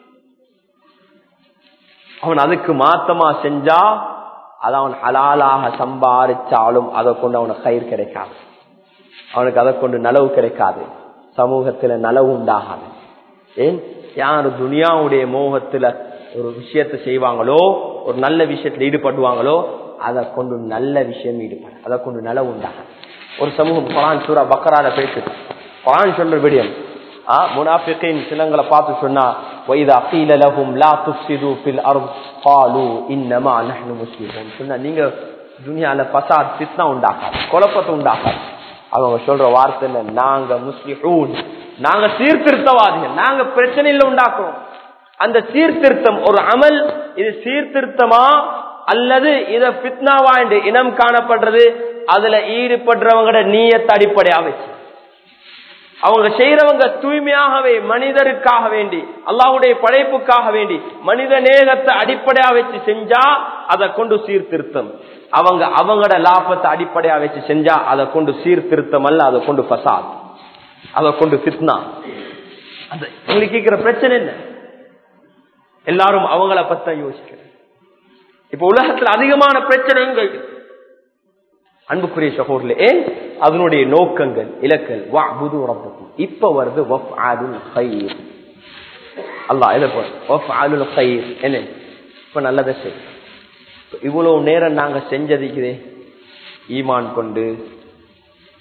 Speaker 1: அவன் அதுக்கு மாத்தமா செஞ்சா, அதை அவன் ஹலாலாக சம்பாதிச்சாலும் அதை கொண்டு அவனுக்கு கயிறு கிடைக்காது, அவனுக்கு அதை கொண்டு நலவு கிடைக்காது, சமூகத்துல நலவு உண்டாகாது. ஏன்? யாரு துனியாவுடைய மோகத்துல ஒரு விஷயத்தை செய்வாங்களோ, ஒரு நல்ல விஷயத்துல ஈடுபடுவாங்களோ, அதை கொண்டு நல்ல விஷயம் ஈடுபட, அதை கொண்டு நலவு உண்டாக. ஒரு சமூகம் குர்ஆன் சூரா பக்ரால பேசுது. குர்ஆன் சொல்ற விடயம் முனாஃபிகீன் சிலங்களை பார்த்து சொன்னா, வைதா கீல லஹும் லா துஃப்ஸிது ஃபில் அர்த் காலு இன்னமா நஹ்னு முஸ்லிமூன். சொன்னா நீங்க துனியால ஃபசாத் ஃபித்னா உண்டாக்காது, குழப்பத்தை உண்டாக்காது. அவங்க சொல்ற வார்த்தை, நாங்க முஸ்லிஹூன், நாங்க சீர்திருத்தவாதிகள், நாங்க பிரச்சனையில உண்டாக்குறோம். அந்த சீர்திருத்தம் ஒரு அமல், இது சீர்திருத்தமா அல்லது இத ஃபித்னாவா என்று இனம் காணப்படுறது அதுல ஈடுபடுறவங்களோட நீயத்தை அடிப்படையா வச்சு. அவங்க செய்யறவங்க தூய்மையாகவே மனிதருக்காக வேண்டி, அல்லாஹ்வுடைய படைப்புக்காக வேண்டி, மனித நேயத்தை அடிப்படையா வச்சு செஞ்சா அதை கொண்டு சீர்திருத்தம். அவங்க அவங்களோட லாபத்தை அடிப்படையா வச்சு செஞ்சா அதை கொண்டு சீர்திருத்தம் அல்ல, அதை கொண்டு ஃபசாத், அதை கொண்டு ஃபித்னா. அந்த உங்களுக்கு கேட்கிற பிரச்சனை என்ன? எல்லாரும் அவங்கள பத்தி யோசிக்கிறேன். இப்ப உலகத்துல அதிகமான பிரச்சனைகள் அன்புக்குரிய சகோதரர்களே, ஏன்? அதனுடைய நோக்கங்கள், இலக்கல். வஅபுது ரப்பக்கும். இப்ப வருது வஃஅலுல் கைர். அல்லாஹ் இத போல வஃஅலுல் கைர் என்ன? இப்ப நல்லதை செய். இவ்வளவு நேரம் நாங்க செஞ்சதுக்குதே, ஈமான் கொண்டு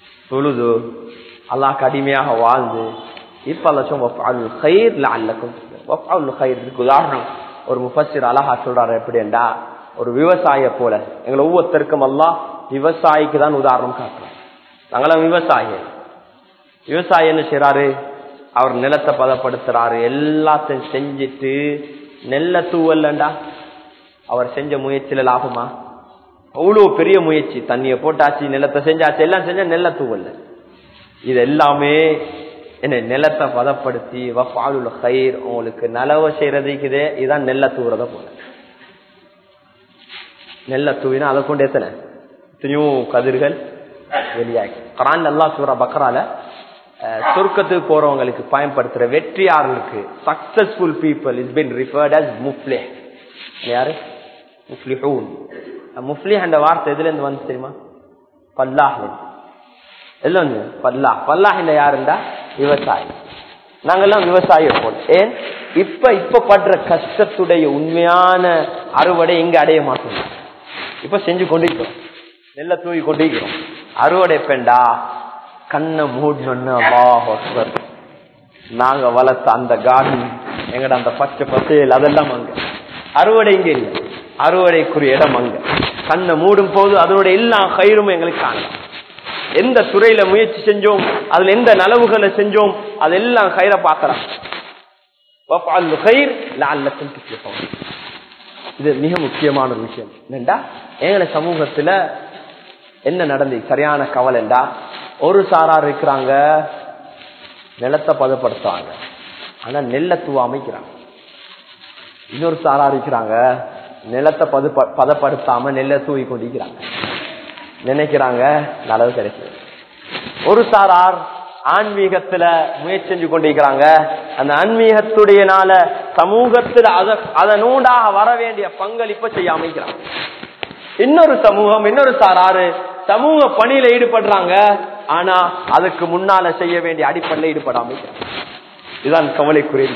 Speaker 1: தொழுது அல்லாஹ்க்கு அடிமையாக வாழ்ந்து, இப்ப அல்லாஹ் சொல்ல வஃஅலுல் கைர் லஅல்லக்கும். வஃஅலுல் கைருக்கு உதாரணம் ஒரு முஃபஸ்ஸிர் அழகா சொல்றாரு. எப்படின்னா ஒரு விவசாய போல எங்களை ஒவ்வொருத்தருக்கும் அல்லாஹ் விவசாயிக்கு தான் உதாரணம் காட்டுறோம். நாங்களாம் விவசாயி. விவசாயி என்ன செய்யறாரு? அவர் நிலத்தை பதப்படுத்துறாரு, எல்லாத்தையும் செஞ்சுட்டு நெல்ல தூவல்லண்டா அவர் செஞ்ச முயற்சியில லாபமா? அவ்வளவு பெரிய முயற்சி, தண்ணிய போட்டாச்சு, நிலத்தை செஞ்சாச்சு, எல்லாம் செஞ்சா நெல்ல தூவல்ல. இது எல்லாமே என்ன நிலத்தை பதப்படுத்தி வஃஅலுல் கைர் உங்களுக்கு நலவ செய்யறதுக்குதே இதுதான் நெல்ல தூவுறத போல. நெல்ல தூவினா அதை கொண்டு எத்தனை எத்தனையோ கதிர்கள் வெளியாகி குர்ஆன்ல அல்லாஹ் சூரா பக்ரால சொர்க்கத்துக்கு போறவங்களுக்கு பயன்படுத்துற வெற்றியாளர்களுக்கு successful people is been referred as முஃப்லிஹ். யாரு? முஃப்லிஹூன். முஃப்லிஹ் என்ற வார்த்தை எதுல இருந்து வந்து தெரியுமா? பல்லாஹ். எல்லாம் வந்து பல்லாஹ். பல்லாஹ் இந்த யாருண்டா விவசாயி. நாங்கெல்லாம் விவசாயியை போல. ஏன் இப்ப இப்ப படுற கஷ்டத்துடைய உண்மையான அறுவடை இங்க அடைய மாட்டோம். இப்ப செஞ்சு கொண்டிருக்கிறோம், நெல்ல தூவி கொண்டிருக்கிறோம். அறுவடை பெண்டா கண்ணை மூடணும்னு அல்லாஹ் அக்பர். நாங்க வளர்த்த அந்த கார்டன் எங்கட அந்த பச்சை பசேல் அதெல்லாம் அங்க. அறுவடை இங்க இல்லை, அறுவடைக்குரிய இடம் அங்க. கண்ணை மூடும் போது அதனுடைய எல்லா கயிறும் எங்களுக்கு காணலாம். எந்த துறையில முயற்சி செஞ்சோம், அதுல எந்த நலவுகளை செஞ்சோம், அதெல்லாம் கயிறை பார்க்கலாம். இது மிக முக்கியமான ஒரு விஷயம். என்னண்டா எங்களை சமூகத்துல என்ன நடந்து சரியான கவலைண்டா, ஒரு சாரார் இருக்கிறாங்க நிலத்தை பதப்படுத்துவாங்க, ஆனா நெல்லை தூவ அமைக்கிறாங்க. இன்னொரு சாரார் இருக்கிறாங்க நிலத்தை பது பதப்படுத்தாம நெல்லை தூவி கொண்டிருக்கிறாங்க, நினைக்கிறாங்க நலவு கிடைக்கும். ஒரு சாரார் ஆன்மீகத்துல முயற்சி செஞ்சு கொண்டிருக்கிறாங்க, அந்த ஆன்மீகத்துடைய நாள சமூகத்துல அதனூடாக வர வேண்டிய பங்களிப்பை செய்ய அமைக்கிறாங்க. இன்னொரு சமூகம், இன்னொரு சாராரு சமூக பணியில ஈடுபடுறாங்க, ஆனா அதுக்கு முன்னால செய்ய வேண்டிய அடிப்படையில் ஈடுபடாம. இதுதான் கவலைக்குரிய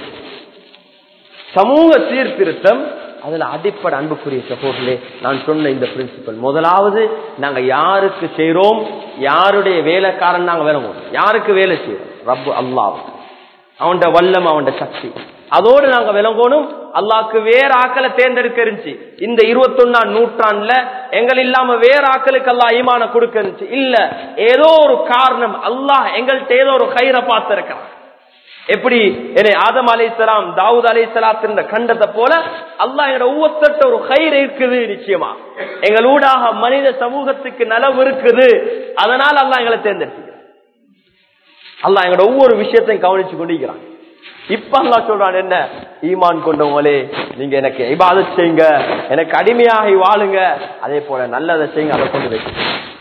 Speaker 1: சமூக சீர்திருத்தம். அதுல அடிப்படை அன்புக்குரிய சகோதரர்களே, நான் சொன்ன இந்த பிரின்சிபல், முதலாவது நாங்க யாருக்கு செய்யறோம், யாருடைய வேலைக்காரன் நாங்க வேணும், யாருக்கு வேலை செய்யறோம், ரப்பு அல்லாஹ், அவன் வல்லம், அவன் சக்தி, அதோடு நாங்க விளங்கணும். அல்லாஹ்க்கு வேற ஆக்களை தேர்ந்தெடுக்க இருந்துச்சு. இந்த இருபத்தி ஒன்னாம் நூற்றாண்டுல எங்கள் இல்லாம வேற ஆக்களுக்கு அல்லாஹ் ஈமான கொடுக்க இருந்துச்சு. இல்ல, ஏதோ ஒரு காரணம் அல்லாஹ் எங்கள்கிட்ட ஏதோ ஒரு கயிறை பார்த்திருக்கிறான். எப்படி ஆதம் அலைஹிஸ்ஸலாம், தாவூத் அலைஹிஸ்ஸலாத்தின் கண்டத்தை போல அல்லாஹ் எங்க ஒவ்வொருத்த ஒரு கயிறு இருக்குது. நிச்சயமா எங்களூடாக மனித சமூகத்துக்கு நலவு இருக்குது. அதனால அல்லாஹ் எங்களை தேர்ந்தெடுத்து அல்லாஹ் எங்களோட ஒவ்வொரு விஷயத்தையும் கவனிச்சு கொண்டிருக்கிறான். இப்ப அல்லாஹ் சொல்றான், என்ன ஈமான் கொண்டவங்களே, நீங்க எனக்கு இபாதத் செய்யுங்க, எனக்கு அடிமையாகி வாழுங்க, அதே போல நல்லதை செய்யுங்க, அதை கொண்டு வைக்க.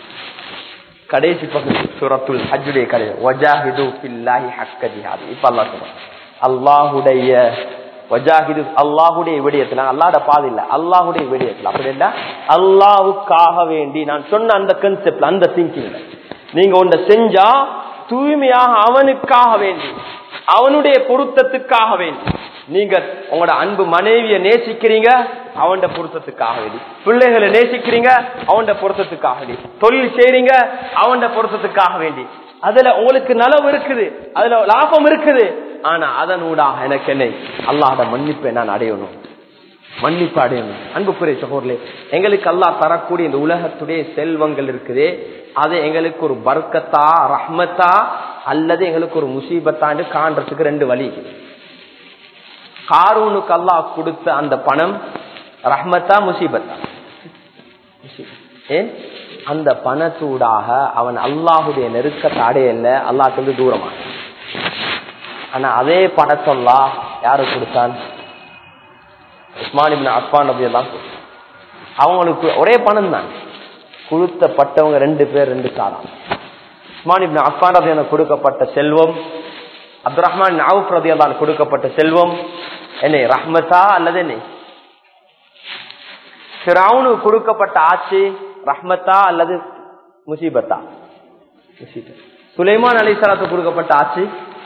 Speaker 1: கடைசி பகுதி சூரத்துல் ஹஜ்ஜுடைய கடைசி வஜாஹிது ஃபில்லாஹி ஹக்க ஜிஹாத். இப்ப அல்லாஹ் சொல்றான், அல்லாஹ்வுடைய வஜாஹிது, அல்லாஹ்வுடைய விடயத்துல, அல்லாஹ்ட பாதை இல்ல, அல்லாஹ்வுடைய விடயத்துல. அப்படி இல்ல, அல்லாஹ்வுக்காக வேண்டி நான் சொன்ன அந்த கான்செப்ட்ல, அந்த திங்கிங்ல நீங்க ஒன்றை செஞ்சா தூய்மையாக அவனுக்காக வேண்டி, அவனுடைய பொருத்தத்துக்காக வேண்டி. நீங்க உங்களோட அன்பு மனைவியை நேசிக்கிறீங்க, அவன் பொருத்தத்துக்காக வேண்டி. பிள்ளைகளை நேசிக்கிறீங்க, அவன் பொருத்தத்துக்காக வேண்டி. தொழில் செய்றீங்க, அவன் பொருத்தத்துக்காக வேண்டி. அதுல உங்களுக்கு நலவு இருக்குது, அதுல லாபம் இருக்குது. ஆனா அதனூடாக எனக்கு என்ன, அல்லாஹ்ட மன்னிப்பை நான் அடையணும், மன்னிப்பு அடையணும். அன்புக்குரிய சகோதரர்களே, எங்களுக்கு அல்லாஹ் தரக்கூடிய இந்த உலகத்துடைய செல்வங்கள் இருக்குதே, அது எங்களுக்கு ஒரு பர்க்கத்தா, ரஹ்மத்தா, அல்லது எங்களுக்கு ஒரு முசீபத்தாண்டு காண்றதுக்கு ரெண்டு வழி. காரூனுக்கு அல்லாஹ் கொடுத்த அந்த பணம் ரஹ்மத்தா, முசீபத்தா? ஏன் அந்த பணத்தூடாக அவன் அல்லாஹுடைய நெருக்கத்தை அடையல, அல்லாஹ்க்கு தூரமா. ஆனா அதே பணத்தல்லா யாரு கொடுத்தான்? உஸ்மான் இப்னு அஃபான் ரலியல்லாஹு அன்ஹு. அவங்களுக்கு ஒரே பணம் தான் கொடுத்தப்பட்டவங்க, ரெண்டு பேர், ரெண்டு சாராம். உஸ்மான் இப்னு அஃபான் ரலியல்லாஹு அன்ஹு கொடுக்கப்பட்ட செல்வம், அப்துல் ரஹ்மான் அவுஃப் ரலியல்லாஹு அன்ஹு கொடுக்கப்பட்ட செல்வம் என்ன, ரஹ்மத்தா அல்லது என்ன? ஃபிரௌனுக்கு கொடுக்கப்பட்ட ஆட்சி ரஹ்மத்தா அல்லது முசீபத்தா? சுலைமான் அலைஹிஸ்ஸலாத்துக்கு கொடுக்கப்பட்ட ஆட்சி.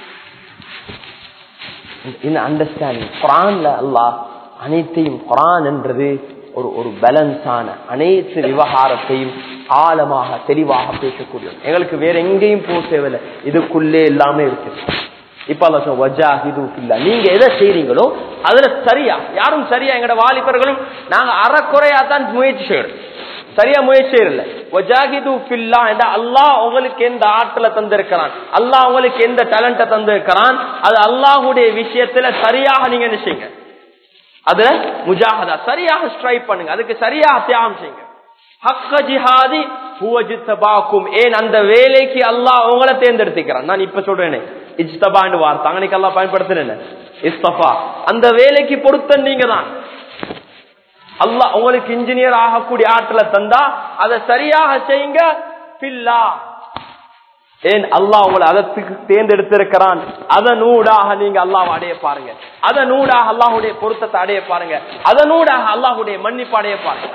Speaker 1: இந்த அண்டர்ஸ்டாண்டிங் குர்ஆன்ல அல்லாஹ் அனைத்தையும், குர்ஆன் என்றது ஒரு ஒரு பேலன்ஸான அனைத்து விவகாரத்தையும் ஆழமாக தெளிவாக பேசக்கூடிய, எங்களுக்கு வேற எங்கேயும் போக தேவையில்லை, இதுக்குள்ளே எல்லாமே இருக்கு. இப்ப அல்லாஹ் சொல்றான் வஜாஹிது ஃபில்லா, நீங்க எதை செய்றீங்களோ அதுல சரியா, யாரும் சரியா எங்கட வாலிபர்களும் நாங்க அறக்குறையா தான் முயற்சி செய்யறோம், சரியா முயற்சி செய்யல. வஜாஹிது ஃபில்லா என்ற அல்லாஹ் உங்களுக்கு எந்த ஆற்றலை தந்திருக்கிறான், அல்லாஹ் உங்களுக்கு எந்த டேலண்ட தந்திருக்கிறான், அது அல்லாஹ்வுடைய விஷயத்துல சரியாக நீங்க என்ன செய்யுங்க, அதுல முஜாஹதா சரியாக ஸ்ட்ரைக் பண்ணுங்க, அதுக்கு சரியாக தியாகம் செய்யுங்க. ஹக்க ஜிஹாதி ஹுவ ஜித்தபாக்கும், ஏன் அந்த வேலைக்கு அல்லாஹ் உங்களை தேர்ந்தெடுத்துக்கிறான். நான் இப்ப சொல்றேனே இஜ்தபான்னு வார்த்தை அங்கனைக்கு அல்லாஹ் பயன்படுத்துறேன் இஸ்தபா, அந்த வேலைக்கு பொறுத்த நீங்க தான். அல்லாஹ் உங்களுக்கு இன்ஜினியர் ஆகக்கூடிய ஆற்றலை தந்தா அதை சரியாக செய்யுங்க பில்லா, ஏன் அல்லாஹ் உங்களை அதற்கு தேர்ந்தெடுத்திருக்கிறான். அதனூடாக நீங்க அல்லாஹ் அடைய பாருங்க, அதனூடாக அல்லாஹுடைய பொருத்தத்தை அடைய பாருங்க, அதனூடாக அல்லாஹுடைய மன்னிப்பு அடைய பாருங்க.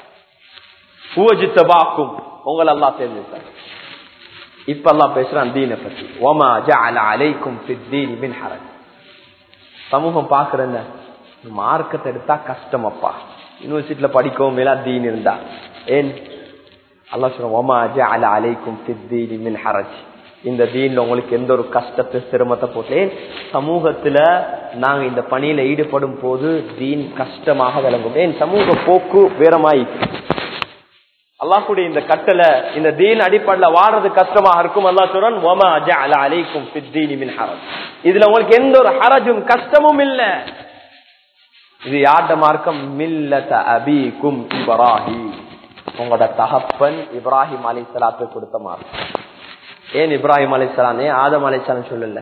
Speaker 1: ஹுவஜித்தபாக்கும், உங்களை அல்லாஹ் தேர்ந்தெடுத்தார். இப்ப அல்லாஹ் பேசுறான் தீனை பத்தி. வமா ஜஅல அலைக்கும் ஃபித்தீனி மின் ஹரஜ். சமூகம் பாக்குறேன்னு மார்க்கத்தை எடுத்தா கஷ்டம் அப்பா, யூனிவர்சிட்டியில படிக்கவும் மேலா தீன் இருந்தா, ஏன் அல்லாஹ் சொல்றான் வமா ஜஅல அலைக்கும் ஃபித்தீனி மின் ஹரஜ், இந்த தீன்ல உங்களுக்கு எந்த ஒரு கஷ்டத்தை சிரமத்தை போட்டேன். சமூகத்துல நாங்க இந்த பணியில ஈடுபடும் போது தீன் கஷ்டமாக விளங்கும், ஏன் சமூக போக்கு வேறமாயி அல்லாஹ்வுடைய இந்த கட்டளை இந்த தீன் அடிப்படையில வாடுறது கஷ்டமாக இருக்கும். அல்லாஹ் சொல்றான் வமா ஜஅல அலைக்கும் ஃபித்தீனி மின் ஹரஜ், இதுல உங்களுக்கு எந்த ஒரு ஹரஜும் கஷ்டமும் இல்ல. இது யார்ட மார்க்கம்? மில்லத அபீக்கும் இப்ராஹிம், உங்களோட தகப்பன் இப்ராஹிம் அலைஹிஸ்ஸலாத்து கொடுத்த மார்க்கம். ஏன் இப்ராஹிம் அலைஹிஸ்ஸலாம், ஏன் ஆதம் அலைஹிஸ்ஸலாம் சொல்லல,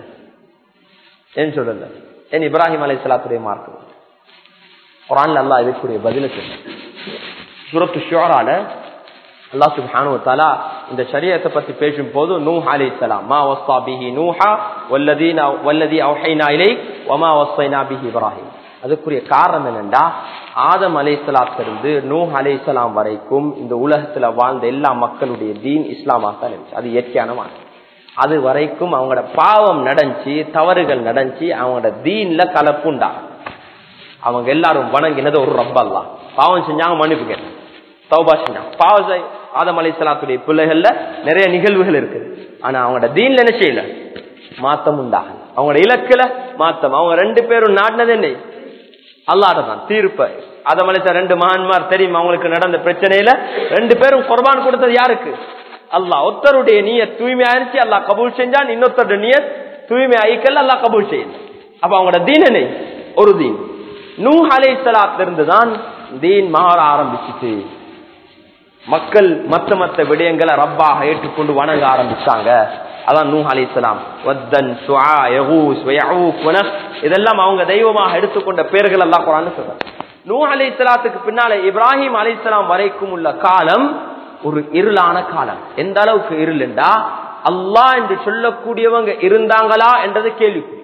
Speaker 1: ஏன் சொல்லல, ஏன் இப்ராஹிம் அலைஹிஸ்ஸலாத்துடைய மார்க்கம்? குர்ஆன்ல அல்லாஹ் இதுக்குரிய பதில சொல்றான். சூரத்து ஷுஆரால அல்லாஹ் சுப்ஹானஹு வ தஆலா இந்த ஷரியத்தை பத்தி பேசும் போது நூஹ் அலைஹிஸ்ஸலாம் மா வஸா பிஹி நூஹா வல்லதீன வல்லதி அவ்ஹைனா இலைக் வமா வஸைனா பிஹி இப்ராஹிம். அதுக்குரிய காரணம் என்னன்னா, ஆதம் அலைஹிஸ்ஸலாத்திலிருந்து நூஹ் அலைஹிஸ்ஸலாம் வரைக்கும் இந்த உலகத்துல வாழ்ந்த எல்லா மக்களுடைய தீன் இஸ்லாமாக தான் இருந்துச்சு. அது இயற்கையான மார்க்கம். அது வரைக்கும் அவங்களோட பாவம் நடந்துச்சு, தவறுகள் நடந்துச்சு, அவங்களோட தீன்ல கலப்புண்டா. அவங்க எல்லாரும் வணங்கினது ஒரு ரப்ப அல்லாஹ். பாவம் செஞ்சாங்க, மன்னிப்பு கேட்டாங்க, தௌபா செஞ்சாங்க. பாவம் ஆதம் அலைஹிஸ்ஸலாத்துடைய பிள்ளைகள்ல நிறைய நிகழ்வுகள் இருக்குது. ஆனா அவங்களோட தீன்ல என்ன செய்யல, மாத்தம் உண்டாக, அவங்களோட இலக்குல மாத்தம். அவங்க ரெண்டு பேரும் நாடினது என்ன, அல்லாஹ் தான் தீர்ப்பு. ஆதம் அலைஹிஸ்ஸலாம் ரெண்டு மகான்மார் தெரியும், அவங்களுக்கு நடந்த பிரச்சனையில ரெண்டு பேரும் குர்பான் கொடுத்தது யாருக்கு? அல்லாஹ். ஒருத்தருடைய நியத் தூய்மை ஆயிடுச்சு, அல்லாஹ் கபூல் செஞ்சான். இன்னொருத்தருடைய நியத் தூய்மை ஆயிக்கல, அல்லாஹ் கபூல் செய்யல. அப்ப அவங்களோட தீன் என்ன, ஒரு தீன். நூஹ் அலைஹிஸ்ஸலாத்துல இருந்து தான் தீன் மாற ஆரம்பிச்சுச்சு. மக்கள் மத்த மத்த விடயங்களை ரப்பாக ஏற்றுக்கொண்டு வணங்க ஆரம்பிச்சாங்க. அதான் நூஹ் அலைஹிஸ்ஸலாம், வத்தன், சுஆ, யகூஸ், வயஊக், வனஸ், இதெல்லாம் அவங்க தெய்வமாக எடுத்துக்கொண்ட பெயர்கள் அல்லாஹ் குர்ஆன்ல சொல்றான். நூஹ் அலைஹிஸ்ஸலாத்துக்கு பின்னால இப்ராஹிம் அலைஹிஸ்ஸலாம் வரைக்கும் உள்ள காலம் ஒரு இருளான காலம். எந்த அளவுக்கு இருளுண்டா, அல்லாஹ் என்று சொல்லக்கூடியவங்க இருந்தாங்களா என்றது கேள்விக்குறி.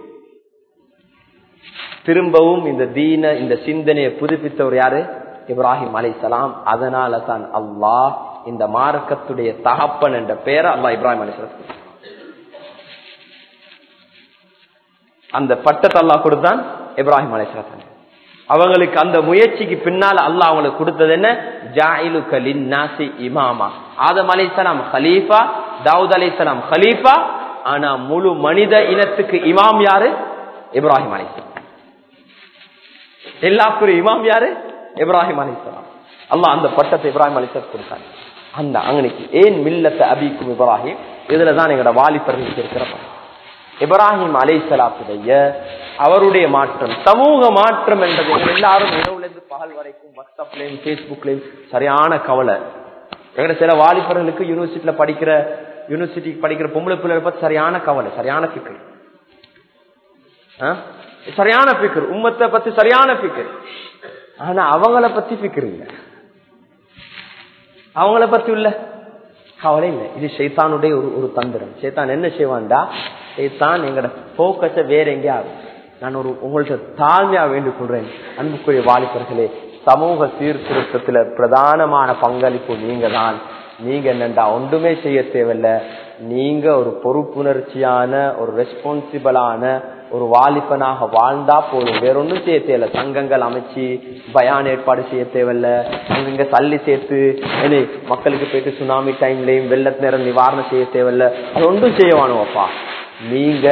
Speaker 1: திரும்பவும் இந்த தீன இந்த சிந்தனையை புதுப்பித்தவர் யாரு? இப்ராஹிம் அலைஹிஸ்ஸலாம். அதனால தான் அல்லாஹ் இந்த மார்க்கத்துடைய தகப்பன் என்ற பெயரை அல்லாஹ் இப்ராஹிம் அலைஹிஸ்ஸலாம் அந்த பட்டத்தை அல்லாஹ் கொடுத்தான் இப்ராஹிம் அலைஹிஸ்ஸலாம். அவங்களுக்கு அந்த முயற்சிக்கு பின்னால் அல்லாஹ் அவங்களுக்கு கொடுத்தது என்ன? ஜாயிலுக லின்னாசி இமாமா. ஆதம் அலைஹிஸ்ஸலாம் கலீஃபா, தாவூத் அலைஹிஸ்ஸலாம் கலீஃபா. ஆனா முழு மனித இனத்துக்கு இமாம் யாரு? இப்ராஹிம் அலைஹிஸ்ஸலாம். எல்லாருக்கும் இமாம் யாரு? இப்ராஹிம் அலைஹிஸ்ஸலாம். அல்லாஹ் அந்த பட்டத்தை இப்ராஹிம் அலைஹிஸ்ஸலாம் கொடுத்தாங்க. அந்த அங்கனைக்கு ஏன் மில்லத்த அபீக்கும் இப்ராஹிம், இதுலதான் எங்களோட வாலிபர்களுக்கு இருக்கிற இப்ராஹிம் அலைஹிஸ்ஸலாத்துடைய அவருடைய மாற்றம், சமூக மாற்றம் என்பது எல்லாரும் இரவுல இருந்து பகல் வரைக்கும் வாட்ஸ்அப்லயும் பேஸ்புக்லயும் சரியான கவலை. எங்கட சில வாலிபர்களுக்கு யூனிவர்சிட்டியில படிக்கிற யூனிவர்சிட்டி படிக்கிற பொம்பளை பிள்ளை பத்தி சரியான கவலை, சரியான பிக்கர், சரியான பிக்கர், உம்மத்தை பத்தி சரியான பிக்கர். ஆனா அவங்கள பத்தி பிக்கர் இல்ல, அவங்கள பத்தி உள்ள கவலை இல்லை. இது ஷைத்தானுடைய ஒரு ஒரு தந்திரம். ஷைத்தான் என்ன செய்வான்டா, ஷைத்தான் எங்கட போக்கஸ வேற எங்கேயாவது. நான் ஒரு உங்கள்கிட்ட தாழ்மையா வேண்டிக் கொள்றேன், அன்புக்குரிய வாலிபர்களே, சமூக சீர்திருத்தத்துல பிரதானமான பங்களிப்பு நீங்க தான். நீங்க என்னண்டா ஒன்றுமே செய்ய தேவையில்லை, நீங்க ஒரு பொறுப்புணர்ச்சியான ஒரு ரெஸ்பான்சிபிளான ஒரு வாலிபனாக வாழ்ந்தா போதும். வேற ஒன்றும் செய்ய தேவையில்ல. சங்கங்கள் அமைச்சு பயான் ஏற்பாடு செய்ய தேவையில்ல, அங்கங்க சல்லி சேர்த்து மக்களுக்கு போயிட்டு சுனாமி டைம்லயும் வெள்ளத்து நேரம் நிவாரணம் செய்ய தேவையில்ல. அது ஒன்றும் செய்யவானுவப்பா. நீங்க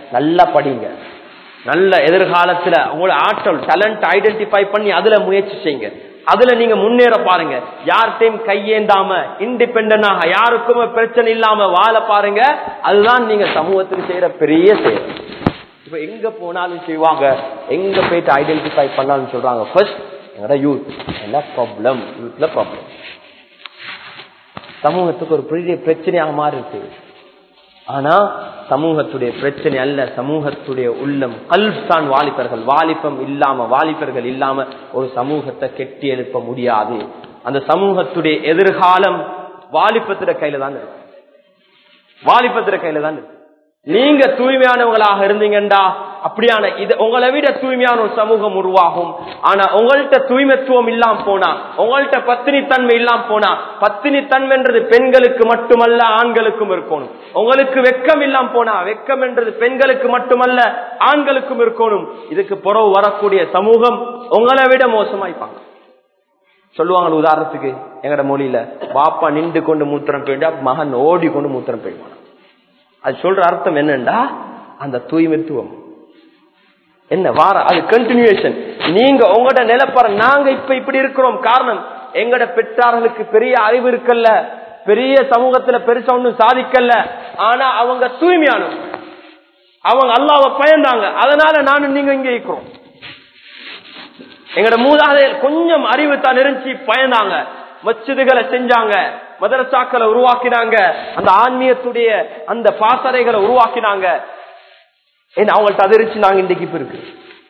Speaker 1: நல்லா படிங்க, நல்ல எதிர்காலத்துல உங்களோட ஆற்றல் டேலண்ட் ஐடென்டிஃபை பண்ணி அதுல முயற்சி செய்யுங்க, அதுல நீங்க முன்னேற பாருங்க. யார்கிட்டையும் கையேந்தாம இண்டிபெண்டனாக யாருக்குமே பிரச்சனை இல்லாம வாழ பாருங்க. அதுதான் நீங்க சமூகத்துக்கு செய்யற பெரிய சேவை. இப்ப எங்க போனாலும் செய்வாங்க, எங்க போயிட்டு ஐடென்டிஃபை பண்ணாலும் சொல்றாங்க ஃபர்ஸ்ட் எங்கட யூத் என்ன ப்ராப்ளம், யூத்ல ப்ராப்ளம். சமூகத்துக்கு ஒரு பெரிய பிரச்சனையாக மாறி இருக்கு. ஆனா சமூகத்துடைய பிரச்சனை அல்ல, சமூகத்துடைய உள்ளம் கல்ப் தான் வாலிபர்கள். வாலிபம் இல்லாம வாலிபர்கள் இல்லாம ஒரு சமூகத்தை கெட்டி எழுப்ப முடியாது. அந்த சமூகத்துடைய எதிர்காலம் வாலிபத்துடைய கையில தான் இருக்கு, வாலிபத்துடைய கையில தான் இருக்கு. நீங்க தூய்மையானவங்களாக இருந்தீங்கண்டா அப்படியான இது உங்களை விட தூய்மையான ஒரு சமூகம் உருவாகும். ஆனா உங்கள்கிட்ட தூய்மைத்துவம் இல்லாம போனா, உங்கள்கிட்ட பத்தினி தன்மை இல்லாம போனா, பத்தினி தன்மை என்றது பெண்களுக்கு மட்டுமல்ல ஆண்களுக்கும் இருக்கணும். உங்களுக்கு வெக்கம் இல்லாம போனா, வெக்கம் என்றது பெண்களுக்கு மட்டுமல்ல ஆண்களுக்கும் இருக்கணும். இதுக்கு புறவு வரக்கூடிய சமூகம் உங்களை விட மோசமாய்ப்பாங்க. சொல்லுவாங்க உதாரணத்துக்கு எங்கட மொழியில, பாப்பா நின்று கொண்டு மூத்திரம் போயிட்டா மகன் ஓடி கொண்டு மூத்திரம் போயிடுவான். அது சொல்ற அர்த்தம் என்னண்டா அந்த தூய்மைத்துவம் என்ன வார அது கண்டினியூஷன். நீங்க உங்களோட நிலப்பற நாங்க இப்ப இப்படி இருக்கிறோம், காரணம் எங்கட பெற்றார்களுக்கு பெரிய அறிவு இருக்கல்ல, பெரிய சமூகத்துல பெருசா ஒன்றும் சாதிக்கல. ஆனா அவங்க தூய்மையானவங்க, அவங்க அல்லாஹ்வை பயந்தாங்க. அதனால நானும் நீங்க இங்க இருக்கிறோம். எங்கட மூதாதையர் கொஞ்சம் அறிவு தான் இருந்துச்சு, பயந்தாங்க, மஸ்ஜிதுகளை செஞ்சாங்க, மதரசாக்களை உருவாக்கினாங்க, அந்த ஆன்மீகத்துடைய அந்த பாசறைகளை உருவாக்கினாங்க. ஏன்னா அவங்கள்ட்ட அதிர்ச்சி நாங்க இன்றைக்கு இப்ப இருக்கு.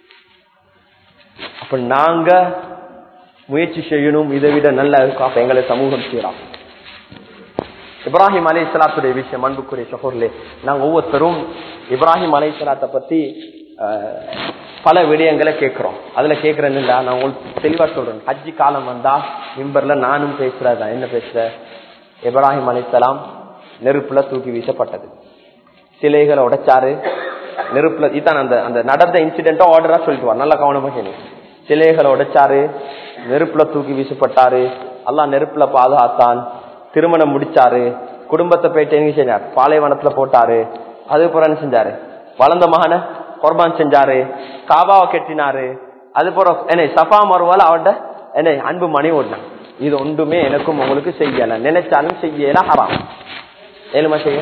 Speaker 1: அப்ப நாங்க முயற்சி செய்யணும், இதை விட நல்லா இருக்கும். அப்ப எங்களை சமூகம் செய்யலாம். இப்ராஹிம் அலைஹிஸ்ஸலாத்துடைய விஷயம் அன்புக்குரிய சகோதரர்களே, நாங்க ஒவ்வொருத்தரும் இப்ராஹிம் அலைஹிஸ்ஸலாத்தை பத்தி பல விடயங்களை கேட்கிறோம். அதுல கேட்கறேன்னு இல்ல, நான் உங்களுக்கு தெளிவா சொல்றேன். ஹஜ்ஜி காலம் வந்தா மிம்பர்ல நானும் பேசுறதான். என்ன பேசுற? இப்ராஹிம் அலைஹிஸ்ஸலாம் நெருப்புல தூக்கி வீசப்பட்டது, சிலைகளை உடைச்சாரு, நெருப்புல. இதான் அந்த அந்த நடந்த இன்சிடென்ட்டோ ஆர்டரா சொல்லிட்டு வா, நல்ல கவனமா கேளு. சிலைகளை உடைச்சாரு, நெருப்புல தூக்கி வீசப்பட்டாரு, அல்லாஹ் நெருப்புல பாதுகாத்தான். திருமணம் முடிச்சாரு, குடும்பத்தை போயிட்டு என்ன செஞ்சாரு? பாலைவனத்துல போட்டாரு. அதுக்கப்புறம் என்ன செஞ்சாரு? வளர்ந்த மகனை குர்பான் செஞ்சாரு, காபாவை கட்டினாரு. அது போற என்ன சஃபா மருவால அவட என்ன அன்பு மணி ஓடினான். இது ஒன்றுமே எனக்கும் உங்களுக்கு செய்யல, நினைச்சாலும் செய்யல, ஹராம். ஏழுமா செய்ய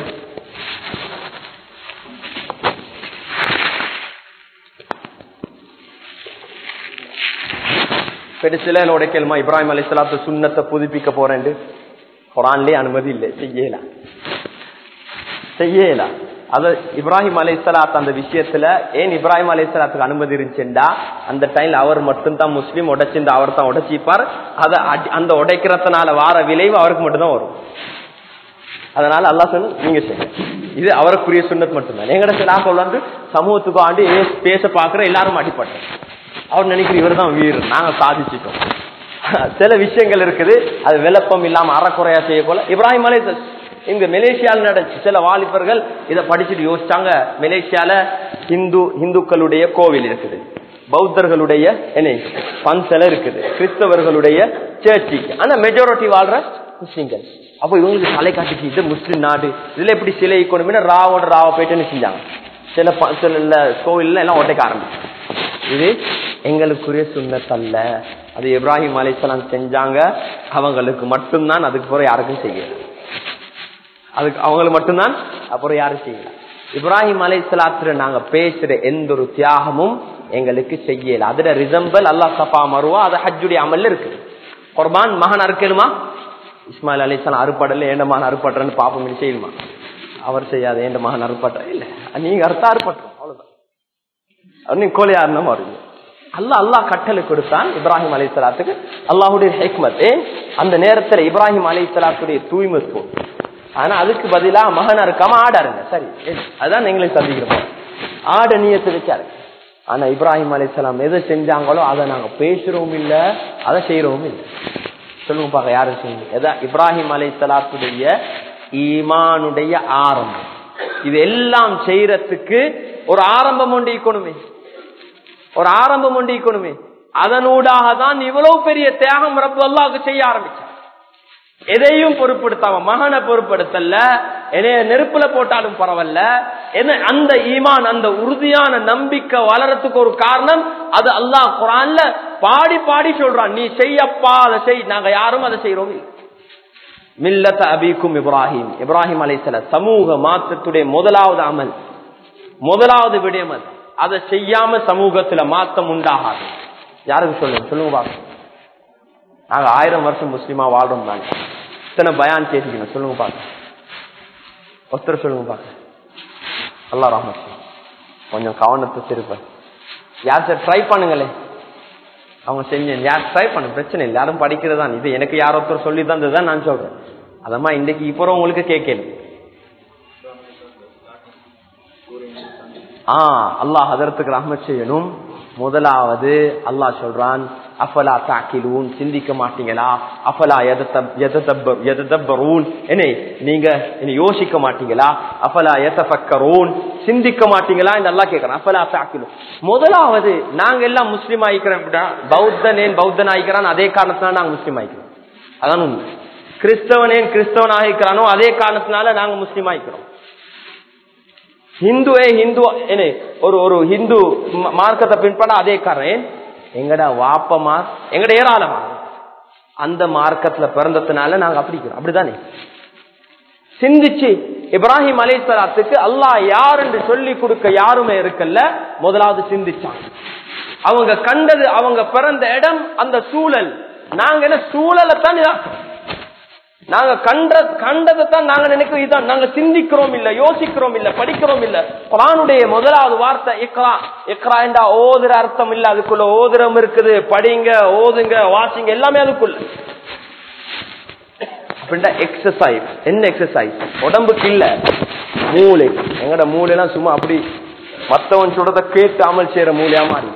Speaker 1: பெருசில உடைக்கலுமா? இப்ராஹிம் அலைஹிஸ்ஸலாத்து சுன்னத்தை புதுப்பிக்க போறேன் குர்ஆன்லயே அனுமதி இல்லை, செய்யலாம் செய்யலாம். அது இப்ராஹிம் அலைஹிஸ்ஸலாத் அந்த விஷயத்துல ஏன் இப்ராஹிம் அலைஹிஸ்ஸலாத்துக்கு அனுமதி இருந்துச்சுண்டா, அந்த டைம்ல அவர் மட்டும்தான் முஸ்லீம், உடைச்சிருந்தா அவர் தான் உடைச்சிப்பார். அதை அந்த உடைக்கிறதுனால வார விளைவு அவருக்கு மட்டும்தான் வரும். அதனால அல்லாஹ் சொன்ன நீங்க செய்யுங்க, இது அவருக்குரிய சுன்னத் மட்டும்தான். எங்கட சிலாக்கள் வந்து சமூகத்துக்கு ஆண்டு பேச பாக்குற எல்லாரும் அடிப்பட்டோம். அவர் நினைக்கிற இவர் தான் வீர், நாங்க சாதிச்சிட்டோம். சில விஷயங்கள் இருக்குது, அது விளப்பம் இல்லாம அறக்குறையா செய்ய போல. இப்ராஹிம் அலைஹிஸ்ஸலாம் இங்க மலேசியால நடந்துச்சு. சில வாலிபர்கள் இதை படிச்சுட்டு யோசிச்சாங்க, மலேசியால இந்து இந்துக்களுடைய கோவில் இருக்குது, பௌத்தர்களுடைய என்ன பன்சல இருக்குது, கிறிஸ்தவர்களுடைய சர்ச்சி, ஆனா மெஜாரிட்டி வாழ்ற முஸ்லிம்கள். அப்ப இவங்களுக்கு தலை காட்டிச்சு, இது முஸ்லிம் நாடு, இதுல எப்படி சிலை கொண்டு ராவோட ராவ போயிட்டு செஞ்சாங்க. சில சில கோவில்ல எல்லாம் ஒட்டைக்க ஆரம்பிச்சு. இது எங்களுக்குரிய சுன்னத் அல்ல, அது இப்ராஹிம் அலைஹிஸ்ஸலாம் செஞ்சாங்க, அவங்களுக்கு மட்டும்தான், அதுக்கு பிறகு யாருக்கும் செய்யல, அதுக்கு அவங்களுக்கு மட்டும்தான், அப்புறம் யாரும் செய்யல. இப்ராஹிம் அலைஹிஸ்ஸலாத்துல நாங்க பேசுற எந்த ஒரு தியாகமும் எங்களுக்கு செய்யல. அதுல ரிசம்பல் அல்லாஹ் சஃபா மருவா, அது ஹஜ்ஜுடைய அமல்ல இருக்கு. குர்பான் மகன் அறுக்கணுமா? இஸ்மாயில் அலைஹிஸ்ஸலாம் அறுப்படல, ஏண்ட மகன் அறுப்பட்றன்னு பாப்பம் செய்யணுமா? அவர் செய்யாத, ஏண்ட மகன் அறுப்பட்ற இல்ல, நீங்க அறுத்தா அறுப்பட்றோம், அவ்வளவுதான். நீங்க கோழையாருன்னா மாறுங்க. அல்லாஹ் அல்லாஹ் கட்டளை கொடுத்தான் இப்ராஹிம் அலைஹிஸ்ஸலாத்துக்கு. அல்லாஹுடைய ஹிக்மத் அந்த நேரத்துல இப்ராஹிம் அலைஹிஸ்ஸலாத்துடைய தூய்மைத்துவம். ஆனா அதுக்கு பதிலா மகனா இருக்காம ஆடாருங்க, சரி, அதுதான் நீங்களும் சந்திக்கிறோம், ஆட நியத்தை வச்சாரு. ஆனா இப்ராஹிம் அலைஹிஸ்ஸலாம் எதை செஞ்சாங்களோ அதை நாங்க பேசுறோம் இல்ல, அதை செய்யறோம் இல்ல. சொல்லுங்க பாக்க, யாரு செய்யுங்க? இப்ராஹிம் அலைஹிஸ்ஸலாத்துடைய ஈமானுடைய ஆரம்பம். இது எல்லாம் செய்யறதுக்கு ஒரு ஆரம்பம் ஒன்று இருக்கணுமே, ஒரு ஆரம்பம் ஒன்று இருக்கணுமே. அதனூடாக தான் இவ்வளவு பெரிய தியாகம் ரப்பு அல்லாஹ்வுக்கு செய்ய ஆரம்பிச்சார். எதையும் பொருட்படுத்தாம மகனை பொருட்படுத்தல, என்னைய நெருப்புல போட்டாலும் பரவாயில்ல, என்ன அந்த ஈமான் அந்த உறுதியான நம்பிக்கை வளரத்துக்கு ஒரு காரணம் அது அல்லாஹ் குர்ஆன்ல பாடி பாடி சொல்றான். நீ செய்யப்பா அதை செய், நாங்க யாரும் அதை செய்யறோம். மில்லத அபீக்கும் இப்ராஹிம், இப்ராஹிம் அலைஹிஸ்ஸலாம் சமூக மாற்றத்துடைய முதலாவது அமல், முதலாவது விடயம் அது. அதை செய்யாம சமூகத்துல மாற்றம் உண்டாகாது. யாருக்கு சொல்லுங்க சொல்லுங்க பாக்க. நாங்க ஆயிரம் வருஷம் முஸ்லிமா வாழ்றோம் தாங்க, இத்தனை பயான் கேட்டுக்கணும். சொல்லுங்க பாக்க, ஒருத்தர் சொல்லுங்க பாக்க. அல்லாஹ் ரஹ்மத் கொஞ்சம் கவனத்தை திருப்ப. யார் சார் ட்ரை பண்ணுங்களே, அவங்க செஞ்சேன் யார் ட்ரை பண்ண பிரச்சனை இல்லை, யாரும் படிக்கிறதான். இது எனக்கு யார் ஒருத்தர் சொல்லி தந்ததுதான் நான் சொல்றேன். அதமா இன்னைக்கு இப்போ உங்களுக்கு கேட்கணும். ஆஹ் அல்லாஹ் ஹதரத்துக்கு ரஹ்மத் செய்யணும். முதலாவது அல்லாஹ் சொல்றான், அஃபலா தஅகிலூன், சிந்திக்க மாட்டீங்களா? அஃபலா யததப்பரூன், என்ன நீங்க என்ன யோசிக்க மாட்டீங்களா? அஃபலா யதஃபக்கரூன், சிந்திக்க மாட்டீங்களா என்று அல்லாஹ் கேட்கிறான். அஃபலா தஅகிலூன். முதலாவது நாங்க எல்லாம் முஸ்லிம் ஆயிக்கிறோம். பௌத்தன் ஏன் பௌத்தன் ஆயிக்கிறான், அதே காரணத்தினால நாங்க முஸ்லிம் ஆயிக்கிறோம். அதான் உண்மை. கிறிஸ்தவன் ஏன் கிறிஸ்தவன் ஆகிக்கிறானோ அதே காரணத்தினால நாங்க முஸ்லிம் ஆயிக்கிறோம். ஹிந்துவே ஹிந்து என்ன ஒரு ஒரு ஹிந்து மார்க்கத்தை பின்பற்ற அதே காரணம். எங்கட வாப்பமா எங்கட ஏராளமா அந்த மார்க்கத்துல பிறந்ததுனால நாங்க அப்படிக்கிறோம். அப்படித்தானே சிந்திச்சு இப்ராஹிம் அலைஹிஸ்ஸலாத்துக்கு அல்லாஹ் யார் என்று சொல்லி கொடுக்க யாருமே இருக்கல்ல. முதலாவது சிந்திச்சாங்க. அவங்க கண்டது, அவங்க பிறந்த இடம், அந்த சூழல். நாங்க என்ன சூழலை தான் நாங்க கண்ட கண்டதை தான் நாங்க நினைக்கிறோம். இதான் நாங்க சிந்திக்கிறோம் இல்ல, யோசிக்கிறோம் இல்ல, படிக்கிறோம் இல்ல. குர்ஆனுடைய முதலாவது வார்த்தை இக்ரா. இக்ரா என்றா ஓதுற அர்த்தம் இல்ல, அதுக்குள்ள ஓதுறம் இருக்குது. படிங்க, ஓதுங்க, வாசிங்க, எல்லாமே அதுக்குள்ள. அப்படின்னா எக்ஸசைஸ். என்ன எக்ஸசைஸ்? உடம்புக்கு இல்ல, மூளை. எங்கட மூளை எல்லாம் சும்மா அப்படி மத்தவன் சொல்றத கேட்டு அமல் செய்யற மூளையா மாறி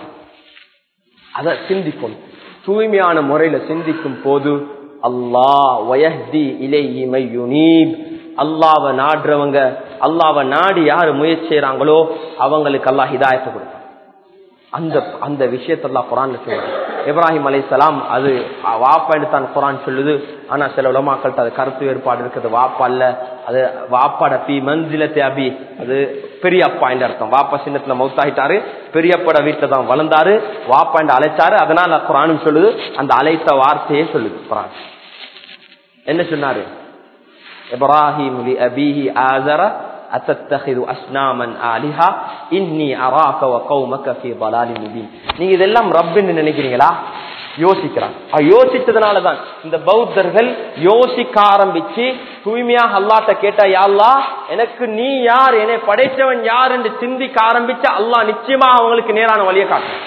Speaker 1: அத சிந்திக்கணும். தூய்மையான முறையில சிந்திக்கும் போது அல்லாஹ் வயஹ்தி இலைஹி மய்யுனீப், அல்லாஹ்வை நாடுறவங்க, அல்லாஹ்வை நாடி யாரு முயற்சி செய்யறாங்களோ அவங்களுக்கு அல்லாஹ் ஹிதாயத்தை கொடுப்பான். அந்த அந்த விஷயத்தை அல்லாஹ் குர்ஆன்ல சொல்றான். இப்ராஹிம் அலைஹிஸ்ஸலாம் அது வாப்பா என்று தான் குர்ஆன் சொல்லுது. ஆனா சில உலமாக்கள்ட்ட அது கருத்து வேறுபாடு இருக்குது. வாப்பா அல்ல, அது வாப்பாட பி மன்சிலத்தி அபி, அது பெரியப்பா என்று அர்த்தம். வாப்பா சின்னத்துல மௌத்தாயிட்டாரு, பெரியப்பட வீட்டுல தான் வளர்ந்தாரு, வாப்பா என்று அழைச்சாரு. அதனால குர்ஆனும் சொல்லுது, அந்த அழைத்த வார்த்தையே சொல்லுது குர்ஆன். என்ன சொன்னாரு? இப்ராஹிம் லி அபீஹி ஆஸர அத்தத்தகிது அஸ்னாமன் ஆலிஹா இன்னி அராக வ கௌமக ஃபீ ضلال முபீன். நீங்க இதெல்லாம் ரப்புன்னு நினைக்கிறீங்களா? யோசிக்கிறான். யோசிச்சதுனாலதான் இந்த பௌத்தர்கள் யோசிக்க ஆரம்பிச்சு தூய்மையாக அல்லாஹ்ட்ட கேட்டா, யா அல்லாஹ் எனக்கு நீ யார், என்னை படைத்தவன் யார் என்று சிந்திக்க ஆரம்பிச்சா அல்லாஹ் நிச்சயமா அவங்களுக்கு நேரான வழியை காட்டும்.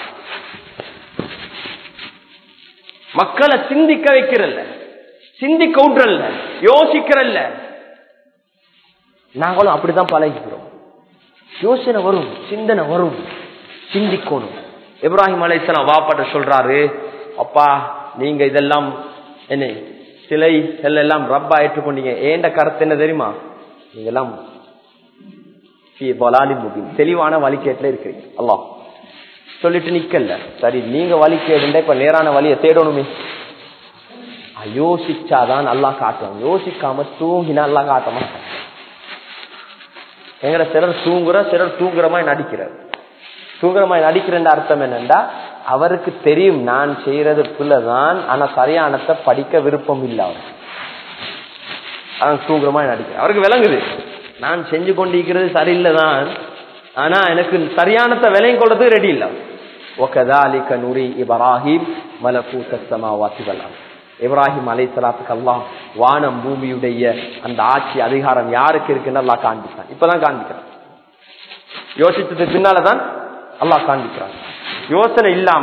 Speaker 1: மக்களை சிந்திக்க வைக்கிறல்ல, சிந்திக்க விட்டுறல்ல, யோசிக்கிறல்ல. நாங்களும் அப்படிதான் பழகிக்கிறோம். யோசனை வரும், சிந்தனை வரும், சிந்திக்கணும். இப்ராஹிம் அலைஹிஸ்ஸலாம் வாப்பாட்ட சொல்றாரு, அப்பா நீங்க இதெல்லாம் என்ன சிலை எல்லாம் ரப்பா ஏற்றுக்கொண்டீங்க. ஏண்ட கருத்து என்ன தெரியுமா? நீங்க எல்லாம் தெளிவான வழிகேட்டுல இருக்கிறீங்க. அல்லாஹ் சொல்லிட்டு நிக்கல. சரி, நீங்க வழி கேடுண்டா இப்ப நேரான வழியை தேடணுமே. யோசிச்சாதான் அல்லாஹ் காட்டுவாங்க. யோசிக்காம தூங்கினா அல்லாஹ் காட்ட மாட்டாங்க. எங்கட சிலர் தூங்குற சிலர் தூங்குறமாய் நடிக்கிறார். தூங்குறமாய் நடிக்கிற அர்த்தம் என்னண்டா, அவருக்கு தெரியும் நான் செய்யறதுக்குள்ளதான், ஆனா சரியானத்தை படிக்க விருப்பம் இல்லை. அவர் தூங்குறமாய் நடிக்கிற அவருக்கு விளங்குது நான் செஞ்சு கொண்டிருக்கிறது சரியில்லைதான், ஆனா எனக்கு சரியானத்தை விலையும் கொள்றதுக்கு ரெடி இல்லை. وَكَذَلِكَ نُرِي إِبْرَاهِيمَ مَلَكُوتَ السَّمَاوَاتِ وَالْأَرْضِ. இப்ராஹிம் அலைஹிஸ்ஸலாத்துக்கு அல்லாஹ் வானம் பூமியுடைய அந்த ஆட்சி அதிகாரம் யாருக்கு இருக்குன்னு அல்லாஹ் காண்பித்தான். இப்பதான் காண்பிக்கிறான். யோசிச்சதுக்கு பின்னாலதான் அல்லாஹ் காண்பிக்கிறான். யோசனை இல்லாம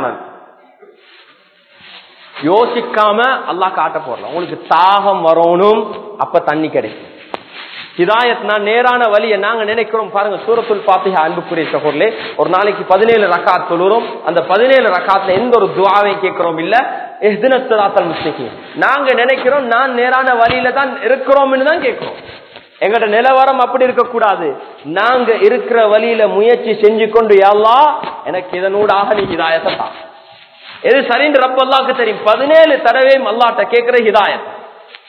Speaker 1: யோசிக்காம அல்லாஹ் காட்ட போறல. உங்களுக்கு தாகம் வரணும், அப்ப தண்ணி கிடைக்கும். ஹிதாயத்னா நேரான வழியை நாங்க நினைக்கிறோம். பாருங்க, சூரத்துல் ஃபாத்திஹா அன்புக்குரிய சகோதரர்களே, ஒரு நாளைக்கு பதினேழு ரக்காத் தொழுறோம். அந்த பதினேழு ரக்காத்துல எந்த ஒரு துஆவை கேட்கிறோம் இல்ல, இஹ்தினஸ் ஸிராத்தல் முஸ்தகீம். நாங்க நினைக்கிறோம் நான் நேரான வழியில தான் இருக்கிறோம்னு தான் கேட்கிறோம். எங்கட நிலவரம் அப்படி இருக்க கூடாது. நாங்க இருக்கிற வழியில முயற்சி செஞ்சு கொண்டு, யா அல்லாஹ் எனக்கு இதனூடாக நீ ஹிதாயத்தை தா. எது சரின்னு ரப்ப அல்லாஹ்க்கு தெரியும். பதினேழு தடவையும் அல்லாஹ்ட்ட கேட்கிற ஹிதாயத்.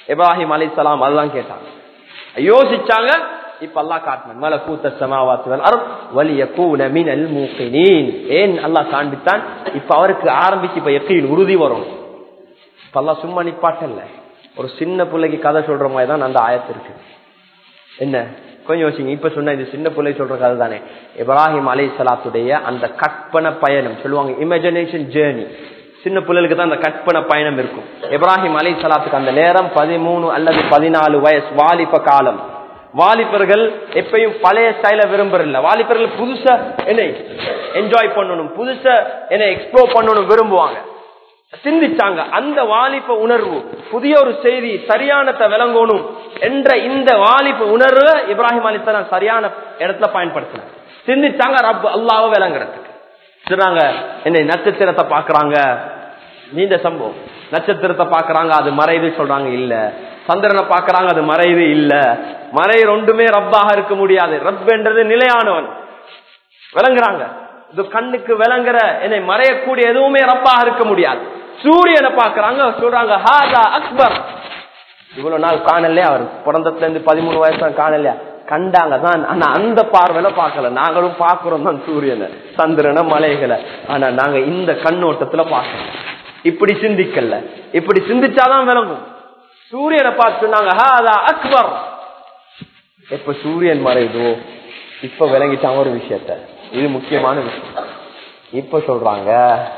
Speaker 1: இப்ராஹிம் அலைஹிஸ்ஸலாம் அதுதான் கேட்டாங்க, யோசிச்சாங்க. இப்ப அல்லாஹ் காட்டினான் மலக்கூத்த ஸமாவாத்தி வல் அர்த் வலியகூன மினல் மூகினீன். ஏன் அல்லாஹ் காண்பித்தான்? இப்ப அவருக்கு ஆரம்பிச்சு இப்ப யக்கீன் உறுதி வரும். இப்ப அல்லாஹ் சும்மா நிப்பாட்டல்ல, ஒரு சின்ன பிள்ளைக்கு கதை சொல்ற மாதிரி தான் அந்த ஆயத்து இருக்கு. என்ன கொஞ்சம் யோசிங்க, இப்ப சொன்ன இது சின்ன பிள்ளை சொல்ற கதை தானே. இப்ராஹிம் அலைஹிஸ்ஸலாத்துடைய அந்த கற்பனை பயணம் சொல்லுவாங்க, இமேஜினேஷன் ஜேர்னி. சின்ன பிள்ளைகளுக்கு தான் அந்த கற்பனை பயணம் இருக்கும். இப்ராஹிம் அலைஹிஸ்ஸலாத்துக்கு அந்த நேரம் பதிமூணு அல்லது பதினாலு வயசு வாலிப காலம். வாலிபர்கள் எப்பயும் பழைய ஸ்டைல விரும்புறதில்ல. வாலிபர்கள் புதுசா என்ன என்ஜாய் பண்ணணும், புதுசா என்ன எக்ஸ்ப்ளோர் பண்ணணும் விரும்புவாங்க. சிந்திச்சாங்க அந்த வாலிப உணர்வு, புதிய ஒரு செய்தி சரியானத்தை விளங்கணும் என்ற இந்த வாலிப உணர்வு இப்ராஹிம் அலைஹிஸ்ஸலாம் சரியான இடத்துல பயன்படுத்தினாங்க. சிந்திச்சாங்க ரப் அல்லாஹ்வை விளங்குறதுக்கு. சொல்றாங்க என்ன நட்சத்திரத்தை பாக்குறாங்க, நீண்ட சம்பவம். நட்சத்திரத்தை பாக்குறாங்க, அது மறைவு சொல்றாங்க இல்ல. சந்திரனை பாக்குறாங்க, அது மறைவு இல்ல. மறை ரெண்டுமே ரப்பாக இருக்க முடியாது. ரப் என்றது நிலையானவன் விளங்குறாங்க. இது கண்ணுக்கு விளங்குற என்னை மறையக்கூடிய எதுவுமே ரப்பாக இருக்க முடியாது. சூரியனை பாக்குறாங்க, சொல்றாங்க ஹாதா அக்பர். இவ்வளவு நாள் காணலையா, அவர் பிறந்ததுல இருந்து பதிமூணு வயசு காணலையா, கண்டாங்க தான். ஆனா அந்த பார்வையில பார்க்கல. நாங்களும் பாக்குறோம் தான் சூரியனை, சந்திரனை, மலைகளை. ஆனா நாங்க இந்த கண்ணோட்டத்துல பார்க்கல, இப்படி சிந்திக்கல. இப்படி சிந்திச்சாதான் விளங்கும். சூரியனை பார்த்து சொன்னாங்க ஹாதா அக்பர். எப்ப சூரியன் மறைதோ இப்ப விளங்கிட்டாங்க ஒரு விஷயத்த. இது முக்கியமான விஷயம். இப்ப சொல்றாங்க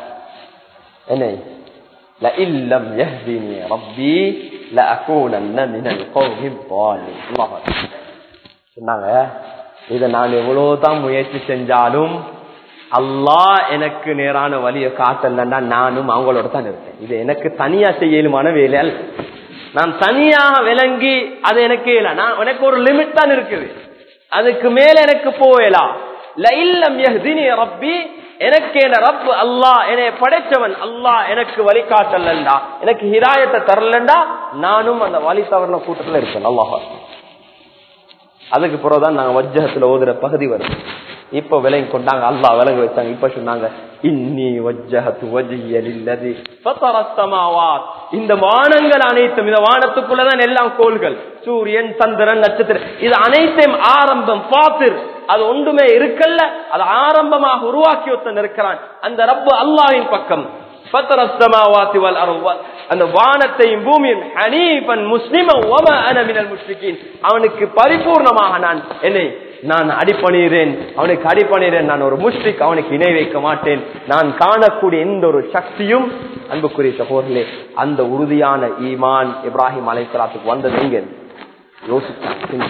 Speaker 1: என்ன, லஇல்லம் யஹ்தினி ரப்பி லஅகூனன்ன மினல் கௌமில் ضالين. சொன்னாங்க இத நான் எவ்வளவுதான் முயற்சி செஞ்சாலும் அல்லாஹ் எனக்கு நேரான வழியை காட்டலன்னா நானும் அவங்களோட தான் இருக்கேன். இது எனக்கு தனியா செய்யலுமான வேலை. நான் தனியாக விளங்கி அது எனக்கு இல்ல. நான் எனக்கு ஒரு லிமிட் தான் இருக்குது, அதுக்கு மேல எனக்கு போயலாம். லஇல்லம் யஹ்தினி ரப்பி, எனக்கு என்ன ரப் அல்லாஹ் என்னை படைச்சவன் அல்லாஹ் எனக்கு வழிகாட்டலண்டா, எனக்கு ஹிதாயத்தை தரலண்டா நானும் அந்த வழி தவறின கூட்டத்துல இருக்கேன். அல்லாஹ் அதுக்கு பிறகுதான் நாங்க வஜ்ஜஹத்துல ஓதுற பகுதி வரும். இப்ப விலங்கி கொண்டாங்க, அல்லாஹ் விலங்கு வச்சாங்க. இப்ப சொன்னாங்க இன்னி வஜ்ஜஹது வஜ்ஹிய லில்லதி ஃபதரஸ் ஸமாவாத். இந்த வானங்கள் அனைத்தும், இந்த வானத்துக்குள்ளதான் எல்லாம் கோள்கள், சூரியன், சந்திரன், நட்சத்திரம், இது அனைத்தையும் ஆரம்பம் ஃபாத்திர், அது ஒன்றுமே இருக்கல்ல, அது ஆரம்பமாக உருவாக்கி ஒருத்தன் இருக்கிறான். அந்த ரப்பு அல்லாஹ்வின் பக்கம். ஃபதரஸ் ஸமாவாத்தி வல் அர்ض, அந்த வானத்தையும் பூமியும் ஹனீஃபன் முஸ்லிமன் வமா அன மினல் முஷ்ரிகீன், அவனுக்கு பரிபூர்ணமாக நான் என்னை நான் அடிபணிகிறேன், அவனுக்கு அடிபணிகிறேன். நான் ஒரு முஷ்ரிக், அவனுக்கு இணை வைக்க மாட்டேன். நான் காணக்கூடிய எந்த ஒரு சக்தியும், அன்புக்குரிய சகோதரர்களே, அந்த உறுதியான ஈமான் இப்ராஹிம் அலைஹிஸ்ஸலாத்துக்கு வந்தது எங்க யோசிச்சாங்க.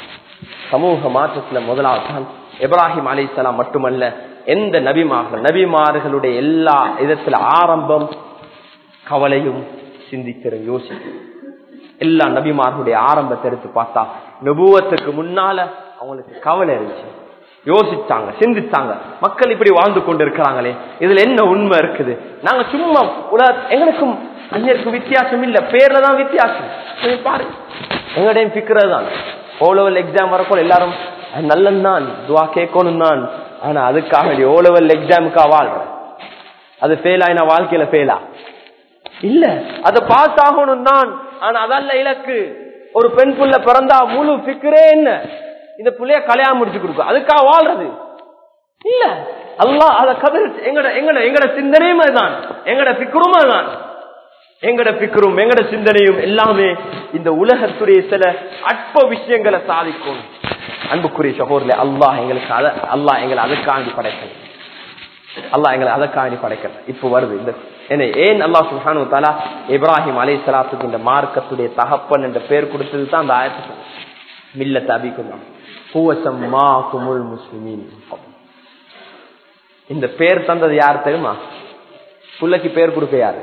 Speaker 1: சமூக மாற்றத்துல முதலாவது தான் இப்ராஹிம் அலைஹிஸ்ஸலாம் மட்டுமல்ல, எந்த நபிமார்கள் நபிமார்களுடைய எல்லா விதத்துல ஆரம்பம் கவலையும் சிந்திக்கிற யோசிக்க. எல்லா நபிமார்களுடைய ஆரம்பத்தை எடுத்து பார்த்தா நபுவத்துக்கு முன்னால அவங்களுக்கு கவலை இருந்துச்சு, யோசிச்சாங்க, சிந்திச்சாங்க. மக்கள் இப்படி வாழ்ந்து கொண்டு இருக்கிறாங்களே, இதுல என்ன உண்மை இருக்குது? நாங்க சும்மா உலக எங்களுக்கும் அந்நியருக்கும் வித்தியாசம் இல்ல, பேர்ல தான் வித்தியாசம். பாருங்க, எங்களுடைய பிக்கிறது தான். ஓ லெவல் எக்ஸாம் வரப்போ எல்லாரும் நல்லந்தான் துவா கேட்கணும் தான், ஆனா அதுக்காக ஓ லெவல் எக்ஸாமுக்கா வாழ்ற, அது ஃபெயில் ஆயினா வாழ்க்கையில ஃபெயிலா இல்ல, அது பாஸ் ஆகணும் தான். ஆனா அதல்ல இலக்கு. ஒரு பெண் புள்ள பிறந்தா முழு பிக்கிறே என்ன, இந்த புள்ளைய கல்யாணம் முடிச்சு கொடுக்கும், அதுக்காக வாழ்றது இல்ல. அல்லாஹ் அத கதிர் எங்கட எங்கட எங்கட சிந்தனையும் அதுதான், எங்கட பிக்கரும் அதுதான். எங்கட பிக்கரும் எங்கட சிந்தனையும் எல்லாமே இந்த உலகத்துடைய சில அற்ப விஷயங்களை சாதிக்கும். அன்புக்குரிய சகோதரர்களே, அல்லாஹ் எங்களுக்கு அத அல்லாஹ் எங்களை அதற்காண்டி படைக்கல, அல்லாஹ் எங்களை அதற்காண்டி படைக்கல. இப்ப வருது இந்த என்ன, ஏன் அல்லாஹ் சுப்ஹானஹு வ தஆலா இப்ராஹிம் அலைஹிஸ்ஸலாத்துக்கு இந்த மார்க்கத்துடைய தகப்பன் என்ற பெயர் கொடுத்தது தான் அந்த ஆயத்து. மில்லத் அபீக்கும் ஹுவ ஸம்மாகுமுல் முஸ்லிமீன். இந்த பேர் தந்தது யார் தெரியுமா? புள்ளைக்கு பேர் கொடுக்க யாரு?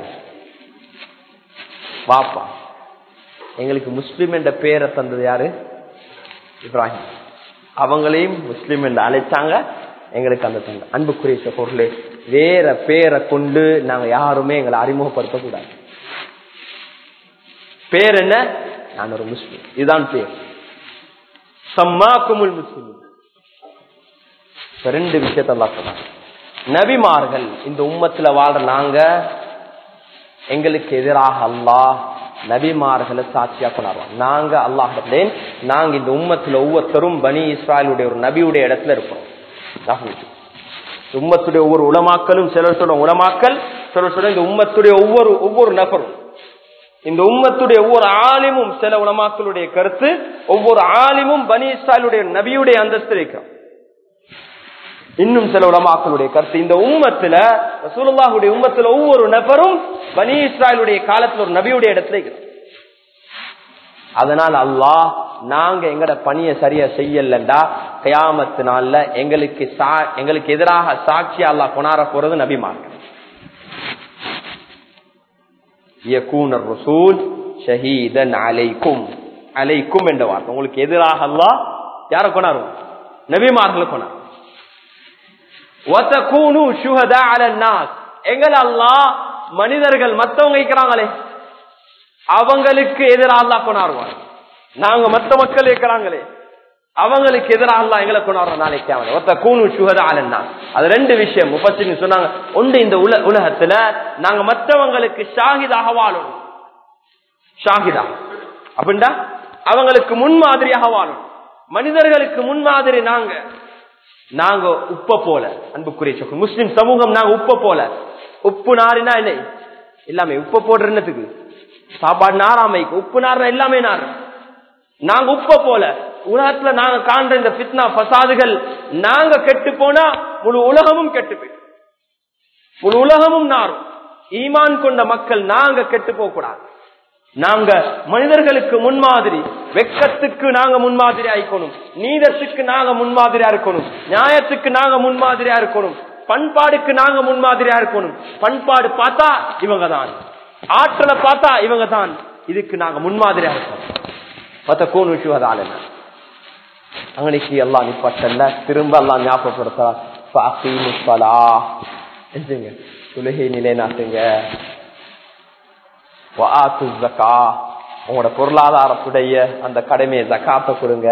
Speaker 1: வாப்பா. எங்களுக்கு முஸ்லிம் என்ற பேரை தந்தது யாரு? இப்ராஹிம். அவங்களையும் முஸ்லிம் என்று அழைச்சாங்க, எங்களுக்கு அந்த தந்த. அன்புக்குரிய சகோதரர்களே, வேற பேரை கொண்டு நாங்க யாருமே எங்களை அறிமுகப்படுத்த கூடாது. பேர் என்ன? நான் ஒரு முஸ்லிம், இதுதான் பேர். சம்மாக்குமுல் முஸ்லிம். ரெண்டு விஷயத்தான் சொன்னாங்க. நபிமார்கள் இந்த உம்மத்துல வாழ்ற நாங்க எங்களுக்கு எதிராக அல்லாஹ் நபிமார்களை சாட்சியா கொண்டாடுவோம். நாங்க அல்லாஹிடத்திலே நாங்க இந்த உம்மத்துல ஒவ்வொருத்தரும் பனி இஸ்ராயலுடைய ஒரு நபியுடைய இடத்துல இருக்கிறோம். உம்மத்துடைய ஒவ்வொரு உலமாக்களும் சிலர் சொல்ற உலமாக்கள் சிலர் சொல்ற இந்த உம்மத்துடைய ஒவ்வொரு ஒவ்வொரு நபரும் இந்த உம்மத்துடைய ஒவ்வொரு ஆலிமும் சில உலமாக்களுடைய கருத்து ஒவ்வொரு ஆலிமும் பனி இஸ்ராயலுடைய நபியுடைய அந்தஸ்து இருக்கிறோம். இன்னும் சில உலமாக்களுடைய கருத்து இந்த உம்மத்துல ரசூலுல்லாஹுடைய உம்மத்துல ஒவ்வொரு நபரும் பனி இஸ்ராயலுடைய காலத்துல ஒரு நபியுடைய இடத்துல இருக்கிறோம். அதனால் அல்லாஹ் நாங்க எங்கட பணியை சரியா செய்யலண்டா கியாமத்து நாள்ல எங்களுக்கு எங்களுக்கு எதிராக சாட்சி அல்லாஹ் கொண்டாட போறது நபிமார்கள். யகூன ரசூல் ஷஹீதன் அலைக்கும் அலைக்கும் என்ற வார்த்தை உங்களுக்கு எதிராக அல்லாஹ் யாரை கொண்டாடுவோம்? நபிமார்களை கொண்டாடுவோம். வதகூனு ஷுஹதா அலன் நாஸ் எங்கள் அல்லாஹ் மனிதர்கள் மத்தவங்க இருக்கிறாங்களே அவங்களுக்கு எதிராக அல்லாஹ் கொண்டாடுவார். நாங்க மத்த மக்கள் இருக்கிறாங்களே அவங்களுக்கு எதிராக அல்லாஹ் எங்களை கொண்டாடுற நாளைக்கு அவன் வதகூனு ஷுஹதா அலன் நாஸ். அது ரெண்டு விஷயம் முஃபஸ்ஸிரின் சொன்னாங்க. ஒன்று இந்த உலகத்துல நாங்க மற்றவங்களுக்கு ஷாஹிதாக வாழணும். ஷாஹிதா அப்படின்னா அவங்களுக்கு முன்மாதிரியாக வாழணும். மனிதர்களுக்கு முன்மாதிரி நாங்க நாங்க உப்ப போல அன்புக்குரிய முஸ்லிம் சமூகம் நாங்க உப்ப போல. உப்பு நாரினா இல்லை எல்லாமே உப்ப போடுற என்னத்துக்கு சாப்பாடு நாராமைக்கு உப்பு நார் எல்லாமே நார். நாங்க உப்ப போல உலகத்துல நாங்க காண்ற இந்த ஃபித்னா ஃபசாதுகள் நாங்க கெட்டு போனா முழு உலகமும் கெட்டு போயிடும். முழு உலகமும் நாரும். ஈமான் கொண்ட மக்கள் நாங்க கெட்டு போக கூடாது. நாங்க மனிதர்களுக்கு முன்மாதிரி வெக்கத்துக்கு நாங்க முன்மாதிரியா இருக்கணும். நீதத்துக்கு நாங்க முன்மாதிரியா இருக்கணும். நியாயத்துக்கு நாங்க முன்மாதிரியா இருக்கணும். பண்பாடுக்கு நாங்க முன்மாதிரியா இருக்கணும். பண்பாடு பார்த்தா இவங்க தான், ஆற்றலை பார்த்தா இவங்க தான், இதுக்கு நாங்க முன்மாதிரியா இருக்கணும். பத்தகூனு ஷுஹதா அங்கனைக்கு எல்லாம் நிப்பட்டல்ல திரும்ப எல்லாம் ஞாபகப்படுத்துறாங்க. தொழுகை நிலைநாட்டுங்க. உங்களோட பொருளாதாரத்துடைய அந்த கடமையை ஜகாத்தை கொடுங்க.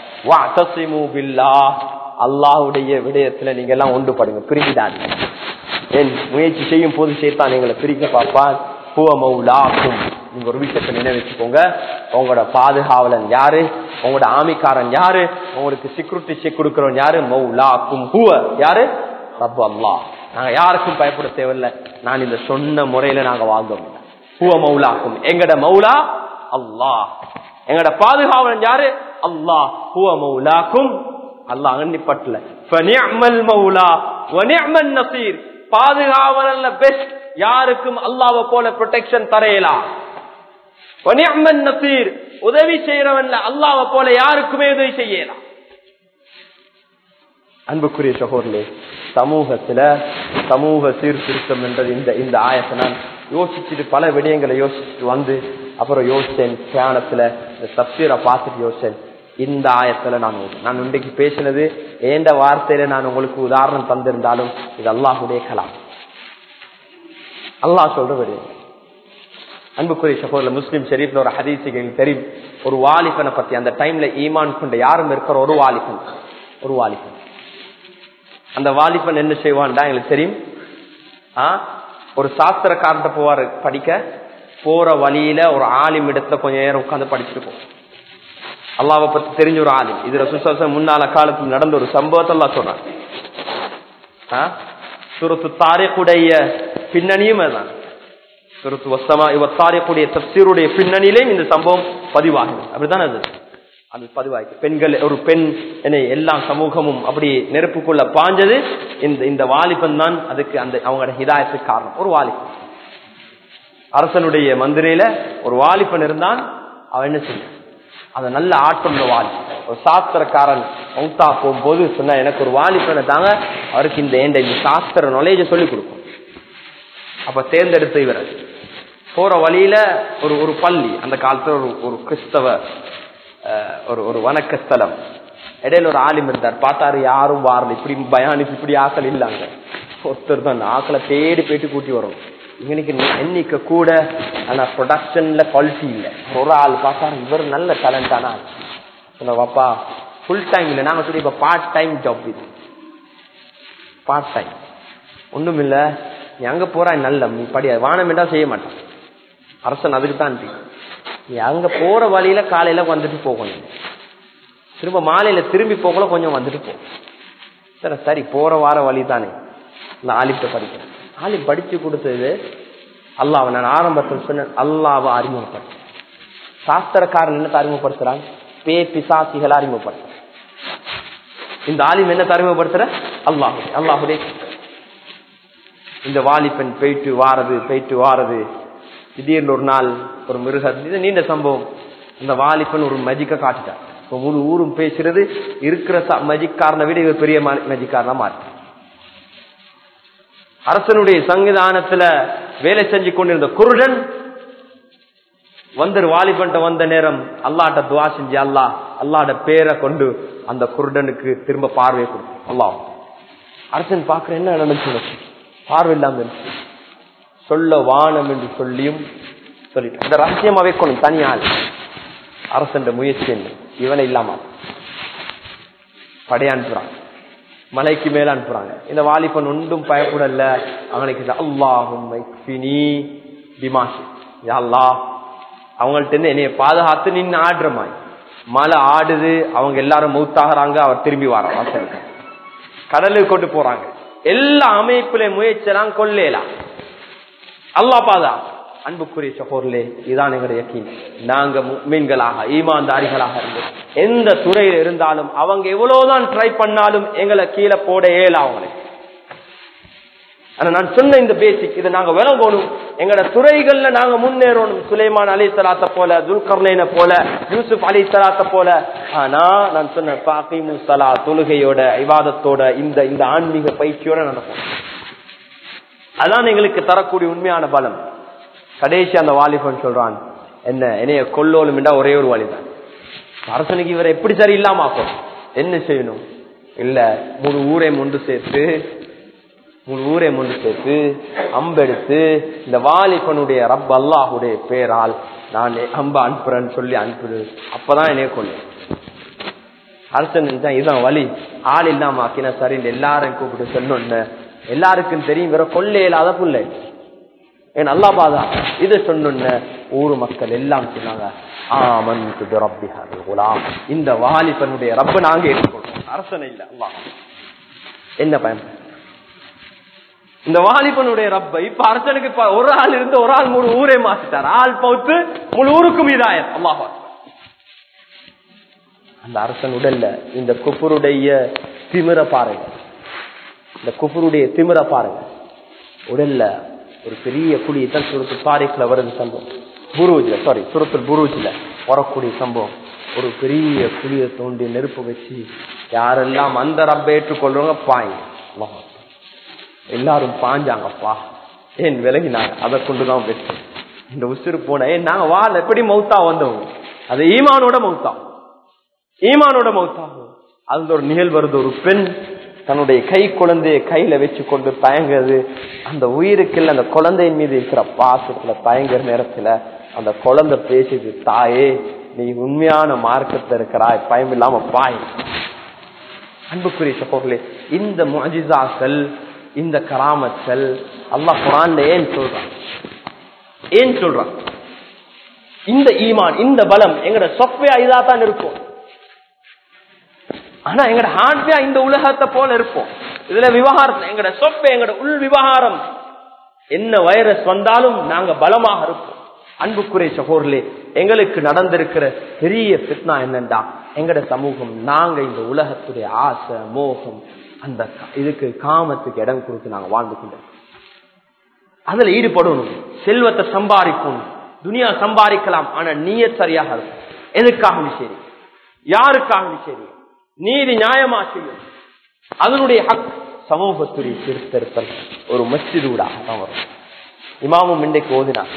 Speaker 1: அல்லாஹ்வுடைய விடயத்துல நீங்க எல்லாம் ஒன்றுபடுங்க, பிரிஞ்சிடாதீங்க. ஏன் முயற்சி செய்யும் போது சேர்த்தான் எங்களை பிரிக்க பார்ப்பான். நீங்க ஒரு விஷயத்தை நினைவச்சுக்கோங்க. உங்களோட பாதுகாவலன் யாரு? உங்களோட ஆமிக்காரன் யாரு? உங்களுக்கு செக்யூரிட்டி செக் கொடுக்கிறவன் யாரு? மௌலாக்கும் ஹுவ யாரு? ரப்பு அல்லாஹ். நாங்க யாருக்கும் பயப்பட தேவையில்லை. நான் இந்த சொன்ன முறையில நாங்க வாழ்ந்தோம். ஹுவ மௌலாக்கும் எங்கட மௌலா அல்லாஹ். எங்கட பாதுகாவலன் யாரு? அல்லாஹ். ஹுவ மௌலாக்கும் அல்லாஹ் அன்னிப்பட்டல ஃபனிஅமல் மௌலா வனிஅமன் நஸீர். பாதுகாவலன்ல பெஸ்ட் யாருக்கும் அல்லாஹ்வை போல ப்ரொடெக்ஷன் தரையலாம். வனிஅமன் நஸீர் உதவி செய்யறவன்ல அல்லாஹ்வை போல யாருக்குமே உதவி செய்யலாம். அன்புக்குரிய சகோதரர்களே, சமூகத்துல சமூக சீர்திருத்தம் என்றது இந்த இந்த ஆயத்தை நான் யோசிச்சுட்டு பல விடயங்களை யோசிச்சுட்டு வந்து அப்புறம் யோசிச்சேன். தியானத்துல இந்த தப்சீரை பார்த்துட்டு யோசிச்சேன். இந்த ஆயத்துல நான் நான் இன்றைக்கு பேசினது ஏண்ட வார்த்தையில நான் உங்களுக்கு உதாரணம் தந்திருந்தாலும் இது அல்லாஹுடைய கலாம், அல்லாஹ் சொல்ற விடயம். அன்புக்குரிய சகோதரர், முஸ்லிம் ஷரீஃப்ல ஒரு ஹதீஸுகள் தெரியும். ஒரு வாலிபனை பத்தி அந்த டைம்ல ஈமான் கொண்ட யாரும் இருக்கிற ஒரு வாலிபன் ஒரு வாலிபன் அந்த வாலிபன் என்ன செய்வான்டா எங்களுக்கு தெரியும். ஆஹ் ஒரு சாஸ்திரக்காரன்ட்ட போவாரு படிக்க. போற வழியில ஒரு ஆலிம் இடத்துல கொஞ்ச நேரம் உட்கார்ந்து படிச்சுட்டு போவோம். அல்லாஹ்வை பத்தி தெரிஞ்ச ஒரு ஆலிம். இது ரசூலுல்லாஹி முன்னால காலத்தில் நடந்த ஒரு சம்பவத்தை அல்லாஹ் சொல்றான். சூரத்து தாரிக்குடைய பின்னணியும் அதுதான். சூரத்து வஸ்ஸமா வத்தாரிக்குடைய தஃப்சீருடைய பின்னணியிலேயும் இந்த சம்பவம் பதிவாகுது. அப்படிதான் அது அது பதிவாகி பெண்கள் ஒரு பெண் என்ன எல்லா சமூகமும் அப்படி நெருப்புக்குள்ள பாஞ்சது இந்த இந்த வாலிபன் தான் அதுக்கு அந்த அவங்களோட ஹிதாயத்துக்கு காரணம். ஒரு வாலிபன் அரசனுடைய மந்திரியில ஒரு வாலிபன் இருந்தான். அவன் என்ன செய்ய அதை நல்ல ஆட்டம் வாலிபன். ஒரு சாஸ்திரக்காரன் மௌத்தா போகும்போது சொன்னா எனக்கு ஒரு வாலிபனை தாங்க, அவருக்கு இந்த இந்த சாஸ்திர நாலேஜை சொல்லிக் கொடுக்கும். அப்ப தேர்ந்தெடுத்த இவர் போற வழியில ஒரு ஒரு பள்ளி, அந்த காலத்துல ஒரு ஒரு கிறிஸ்தவ ஒரு ஒரு வணக்க ஸ்தலம். இடையில ஒரு ஆலிம் இருந்தார். பார்த்தாரு யாரும் வாரல, இப்படி பயானிக்கு இப்படி ஆக்கள் இல்லாங்க. ஒருத்தர் தான் ஆக்களை தேடி போயிட்டு கூட்டி வரும். இன்னைக்கு எண்ணிக்கை கூட, ஆனா ப்ரொடக்ஷன்ல குவாலிட்டி இல்லை. ஒரு ஆள் பார்த்தாரு இவர் நல்ல டேலண்டான ஆள். சொன்னப்பா ஃபுல் டைம் இல்லை, நாங்க சொல்லி இப்ப பார்ட் டைம் ஜாப். இது பார்ட் டைம் ஒண்ணும் இல்ல, நீ அங்க போறாய் நல்ல நீ படி வானம் என்றா செய்ய மாட்டான் அரசன் அதுக்குத்தான் நீ அங்க போற வழியில காலையில வந்துட்டு போகணும் திரும்ப மாலையில திரும்பி போகல கொஞ்சம் வந்துட்டு போ சரி சரி போற வார வழி தானே நான் ஆலிப்ட படிக்கிறேன் ஆலிப் படிச்சு கொடுத்தது அல்லாஹ் நான் ஆரம்பத்தில் சொன்ன அல்லாஹ்வை அறிமுகப்படுத்த சாஸ்திரக்காரன் என்ன அறிமுகப்படுத்துறான் பே பிசாசிகள் அறிமுகப்படுத்த இந்த ஆலிம் என்ன அறிமுகப்படுத்துற அல்லாஹ் அல்லாஹுடைய இந்த வாலிபன் போயிட்டு வாரது போயிட்டு வாரது திடீர்னு ஒரு நாள் ஒரு மிருகம் இது நீண்ட சம்பவம் இந்த வாலிபன் ஒரு மஜிக்க காட்டிட்டார் முழு ஊரும் பேசுறது இருக்கிற மஜிக்காரனை விட இவர் பெரிய மஜிக்காரனா மாறி அரசனுடைய சன்னிதானத்துல வேலை செஞ்சு கொண்டிருந்த குருடன் வந்த வாலிபன்ட்ட வந்த நேரம் அல்லாஹ்ட்ட துஆ செஞ்சு அல்லாஹ் அல்லாஹ்ட பேரை கொண்டு அந்த குருடனுக்கு திரும்ப பார்வை கொடுத்தான் அல்லாஹ் அரசன் பாக்குற என்ன நடந்துச்சு பார்வை இல்லாம சொல்ல வானம் என்று சொல்லியும் சொல்லிட்டு இந்த ரகசியமா வைக்கணும் தனியால் அரசன் முயற்சி என்ன இவனை இல்லாம படைய அனுப்புறான் மலைக்கு மேல அனுப்புறாங்க இந்த வாலிபன் ஒன்றும் பயப்படல அவனுக்கு அல்லாஹும் அவங்கள்ட்ட இருந்து என்னைய பாதுகாத்து நின்று ஆடுறமாய் மலை ஆடுது அவங்க எல்லாரும் மௌத்தாகிறாங்க அவர் திரும்பி வரான் கடலுக்கு கொண்டு போறாங்க எல்லா அமைப்புல முயற்சியெல்லாம் கொள்ளலாம் அல்லாஹ் பாதா அன்புக்குரிய சகோதரர்களே இதான் எங்களுடைய யக்கீன் நாங்க முஃமின்களாக ஈமான்தாரிகளாக இருந்து எந்த துறையில் இருந்தாலும் அவங்க எவ்வளவுதான் ட்ரை பண்ணாலும் எங்களை கீழே போட இயல அவங்களுக்கு ஆனா நான் சொன்ன இந்த பேசிக் இதை நாங்க விளங்கணும் எங்களோட துறைகள்ல நாங்க முன்னேறணும் சுலைமான் அலைஹிஸ்ஸலாத்தை போல துல்கர்னைனை போல யூசுப் அலைஹிஸ்ஸலாத்தை போல ஆனா நான் சொன்ன பாக்கிமு ஸலா தொழுகையோட இபாதத்தோட இந்த இந்த ஆன்மீக பயிற்சியோட நடக்கும் அதான் எங்களுக்கு தரக்கூடிய உண்மையான பலம் கடைசி அந்த வாலிபன் சொல்றான் என்ன என்னைய கொல்லோலும் என்றா ஒரே ஒரு வழிதான் அரசனுக்கு இவரை எப்படி சரி இல்லாம ஆக்கும் என்ன செய்யணும் இல்ல முழு ஊரை ஒன்று சேர்த்து முழு ஊரை ஒன்று சேர்த்து அம்பெடுத்து இந்த வாலிபனுடைய ரப் அல்லாஹுடைய பேரால் நான் அம்ப அனுப்புறேன்னு சொல்லி அனுப்புது அப்பதான் என்னைய கொள்ளு அரசன் இதுதான் வழி ஆள் இல்லாம ஆக்கினா சரி எல்லாரும் கூப்பிட்டு சொன்ன எல்லாருக்கும் தெரியும் வேற கொள்ளை இல்லாத புள்ள ஏன் அல்லாஹ் பாதா இதை சொன்ன ஊர் மக்கள் எல்லாம் சொன்னாங்க ஆமன்து பிரப்பிஹல் குலாம் இந்த வாலிபனுடைய ரப்ப நாங்க ஏற்றுக்கொள்றோம் அரசனை இல்ல அல்லாஹ் என்ன பயன் இந்த வாலிபனுடைய ரப்ப இப்ப அரசனுக்கு ஒரு ஆள் இருந்து ஒரு ஆள் முழு ஊரே மாத்திட்டார் ஆள் பௌத்து முழு ஊருக்கும் இதாயத் அல்லாஹ் அந்த அரசன் உடல்ல இந்த குஃபருடைய திமிர பாருங்க இந்த குஃபருடைய திமிர பாருங்க உடல்ல ஒரு பெரிய குழியத்தான் சுரத்து தாரிக்ல வருது சம்பவம் புரூஜ்ல சாரி சுரத்துல் புரூஜ்ல வரக்கூடிய சம்பவம் ஒரு பெரிய குழியை தோண்டி நெருப்பு வச்சு யாரெல்லாம் அந்த ரப்பை ஏற்றுக்கொள்றவங்க பாய் எல்லாரும் பாஞ்சாங்கப்பா ஏன் விலகினாங்க அதை கொண்டுதான் வெற்றி இந்த உசுறு போன ஏன் நாங்க வாழ எப்படி மௌத்தா வந்தோம் அது ஈமானோட மௌத்தா ஈமானோட மௌத்தாகும் அது ஒரு நிகழ்வு வருது ஒரு பெண் தன்னுடைய கை குழந்தைய கையில வச்சு கொண்டு தயங்குறது அந்த உயிருக்கு அந்த குழந்தையின் மீது இருக்கிற பாசத்துல தயங்குற நேரத்துல அந்த குழந்தை பேசுது தாயே நீ உண்மையான மார்க்கத்துல இருக்கிறாய் பயம் இல்லாம பாய் அன்புக்குரிய சகோதரர்களே இந்த முஅஜிசாக்கள் இந்த கராமத்கள் அல்லாஹ் குர்ஆன்ல ஏன் சொல்றான் ஏன் சொல்றான் இந்த ஈமான் இந்த பலம் எங்கட சாஃப்ட்வேர் இதா தான் இருக்கும் ஆனா எங்கட ஹார்ட்வேர் இந்த உலகத்தை போல இருப்போம் இதுல விவகாரம் எங்கட சொப்ப எங்கட உள் விவகாரம் என்ன வைரஸ் வந்தாலும் நாங்க பலமாக இருப்போம் அன்புக்குரிய சகோதரர்களே எங்களுக்கு நடந்திருக்கிற பெரிய ஃபித்னா என்னண்டா எங்கட சமூகம் நாங்க இந்த உலகத்துடைய ஆசை மோகம் அந்த இதுக்கு காமத்துக்கு இடம் கொடுத்து நாங்க வாழ்ந்துக்கிட்டோம் அதுல ஈடுபடணும் செல்வத்தை சம்பாதிக்கணும் துனியா சம்பாதிக்கலாம் ஆனா நீயத் சரியாக இருக்கும் எதுக்காக சரி யாருக்காக சரி நீதி நியாயமா செய்யும் அதனுடைய ஹக் சமூகத்துடைய திருத்தருத்தல் ஒரு மஸ்ஜித் ஊடாக தான் வரும் இமாமும் இன்றைக்கு ஓதினார்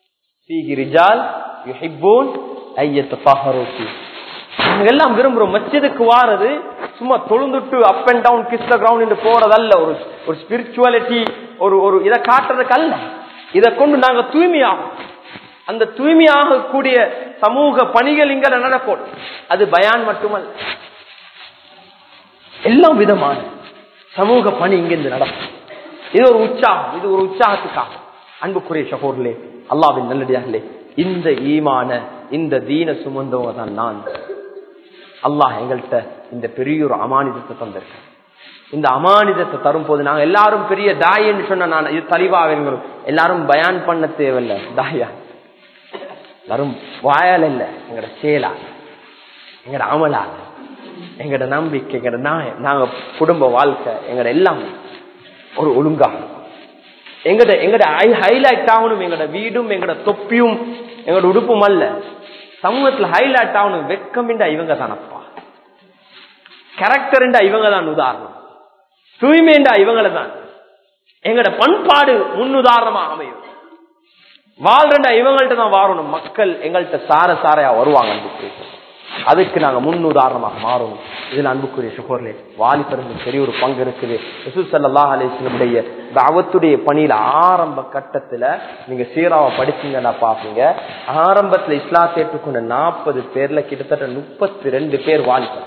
Speaker 1: எல்லாம் விரும்புறோம் மஸ்ஜிதுக்கு வாரது சும்மா தொழுந்துட்டு அப் அண்ட் டவுன் கிஸ்ல கிரவுண்ட் போறதல்ல ஒரு ஒரு ஸ்பிரிச்சுவாலிட்டி ஒரு ஒரு இதை காட்டுறதுக்கு அல்ல இதை கொண்டு நாங்க தூய்மையாகும் அந்த தூய்மையாக கூடிய சமூக பணிகள் இங்க நடக்கும் அது பயான் மட்டுமல்ல எல்லாம் விதமான சமூக பணி இங்கிருந்து நடக்கும் இது ஒரு உற்சாகம், இது ஒரு உற்சாகத்துக்காக. அன்புக்குரிய சகோதரர்களே, அல்லாஹ்வின் நல்லடியார்களே, இந்த ஈமான இந்த தீன சுமந்தவங்க தான் நான். அல்லாஹ் எங்கள்கிட்ட இந்த பெரிய ஒரு அமானிதத்தை தந்திருக்க. இந்த அமானிதத்தை தரும் போது நாங்க எல்லாரும் பெரிய தாயின்னு சொன்ன நான் இது தெளிவாக எல்லாரும் பயான் பண்ண தேவையில்லை. தாயா எல்லாரும் வாயால் இல்ல, எங்கட செயலா, எங்கட அமலா, எங்கட நம்பிக்கை, எங்கட நாங்க குடும்ப வாழ்க்கை, எங்கட எல்லாம் ஒரு ஒழுங்கா எங்கட எங்கட ஹைலைட் ஆகணும். எங்கட வீடும் எங்கட தொப்பியும் எங்கட உடுப்பும் அல்ல, சமூகத்துல ஹைலைட் ஆகணும். வெக்கமின்றா இவங்க தானப்பா, கேரக்டர் இவங்க தான் உதாரணம், தூய்மைண்டா இவங்களை தான். எங்கட பண்பாடு முன்னுதாரணமாக அமையும். வாழ்றா இவங்கள்ட்ட தான் வாழணும். மக்கள் எங்கள்கிட்ட சார சாரையா வருவாங்க. அதுக்கு நாங்க முன் உதாரணமாக மாறணும். இதுல அன்புக்குரிய சகோதரர்களே, வாலிபர்களுக்கு பெரிய ஒரு பங்கு இருக்குது. ரசூல் ஸல்லல்லாஹு அலைஹி வஸல்லம் தஅவத்துடைய பணியில ஆரம்ப கட்டத்துல நீங்க சீராவை படிச்சீங்கன்னா பாப்பீங்க, ஆரம்பத்துல இஸ்லாத்தை ஏற்றுக்கொண்ட நாற்பது பேர்ல கிட்டத்தட்ட முப்பத்தி ரெண்டு பேர் வாலிபர்.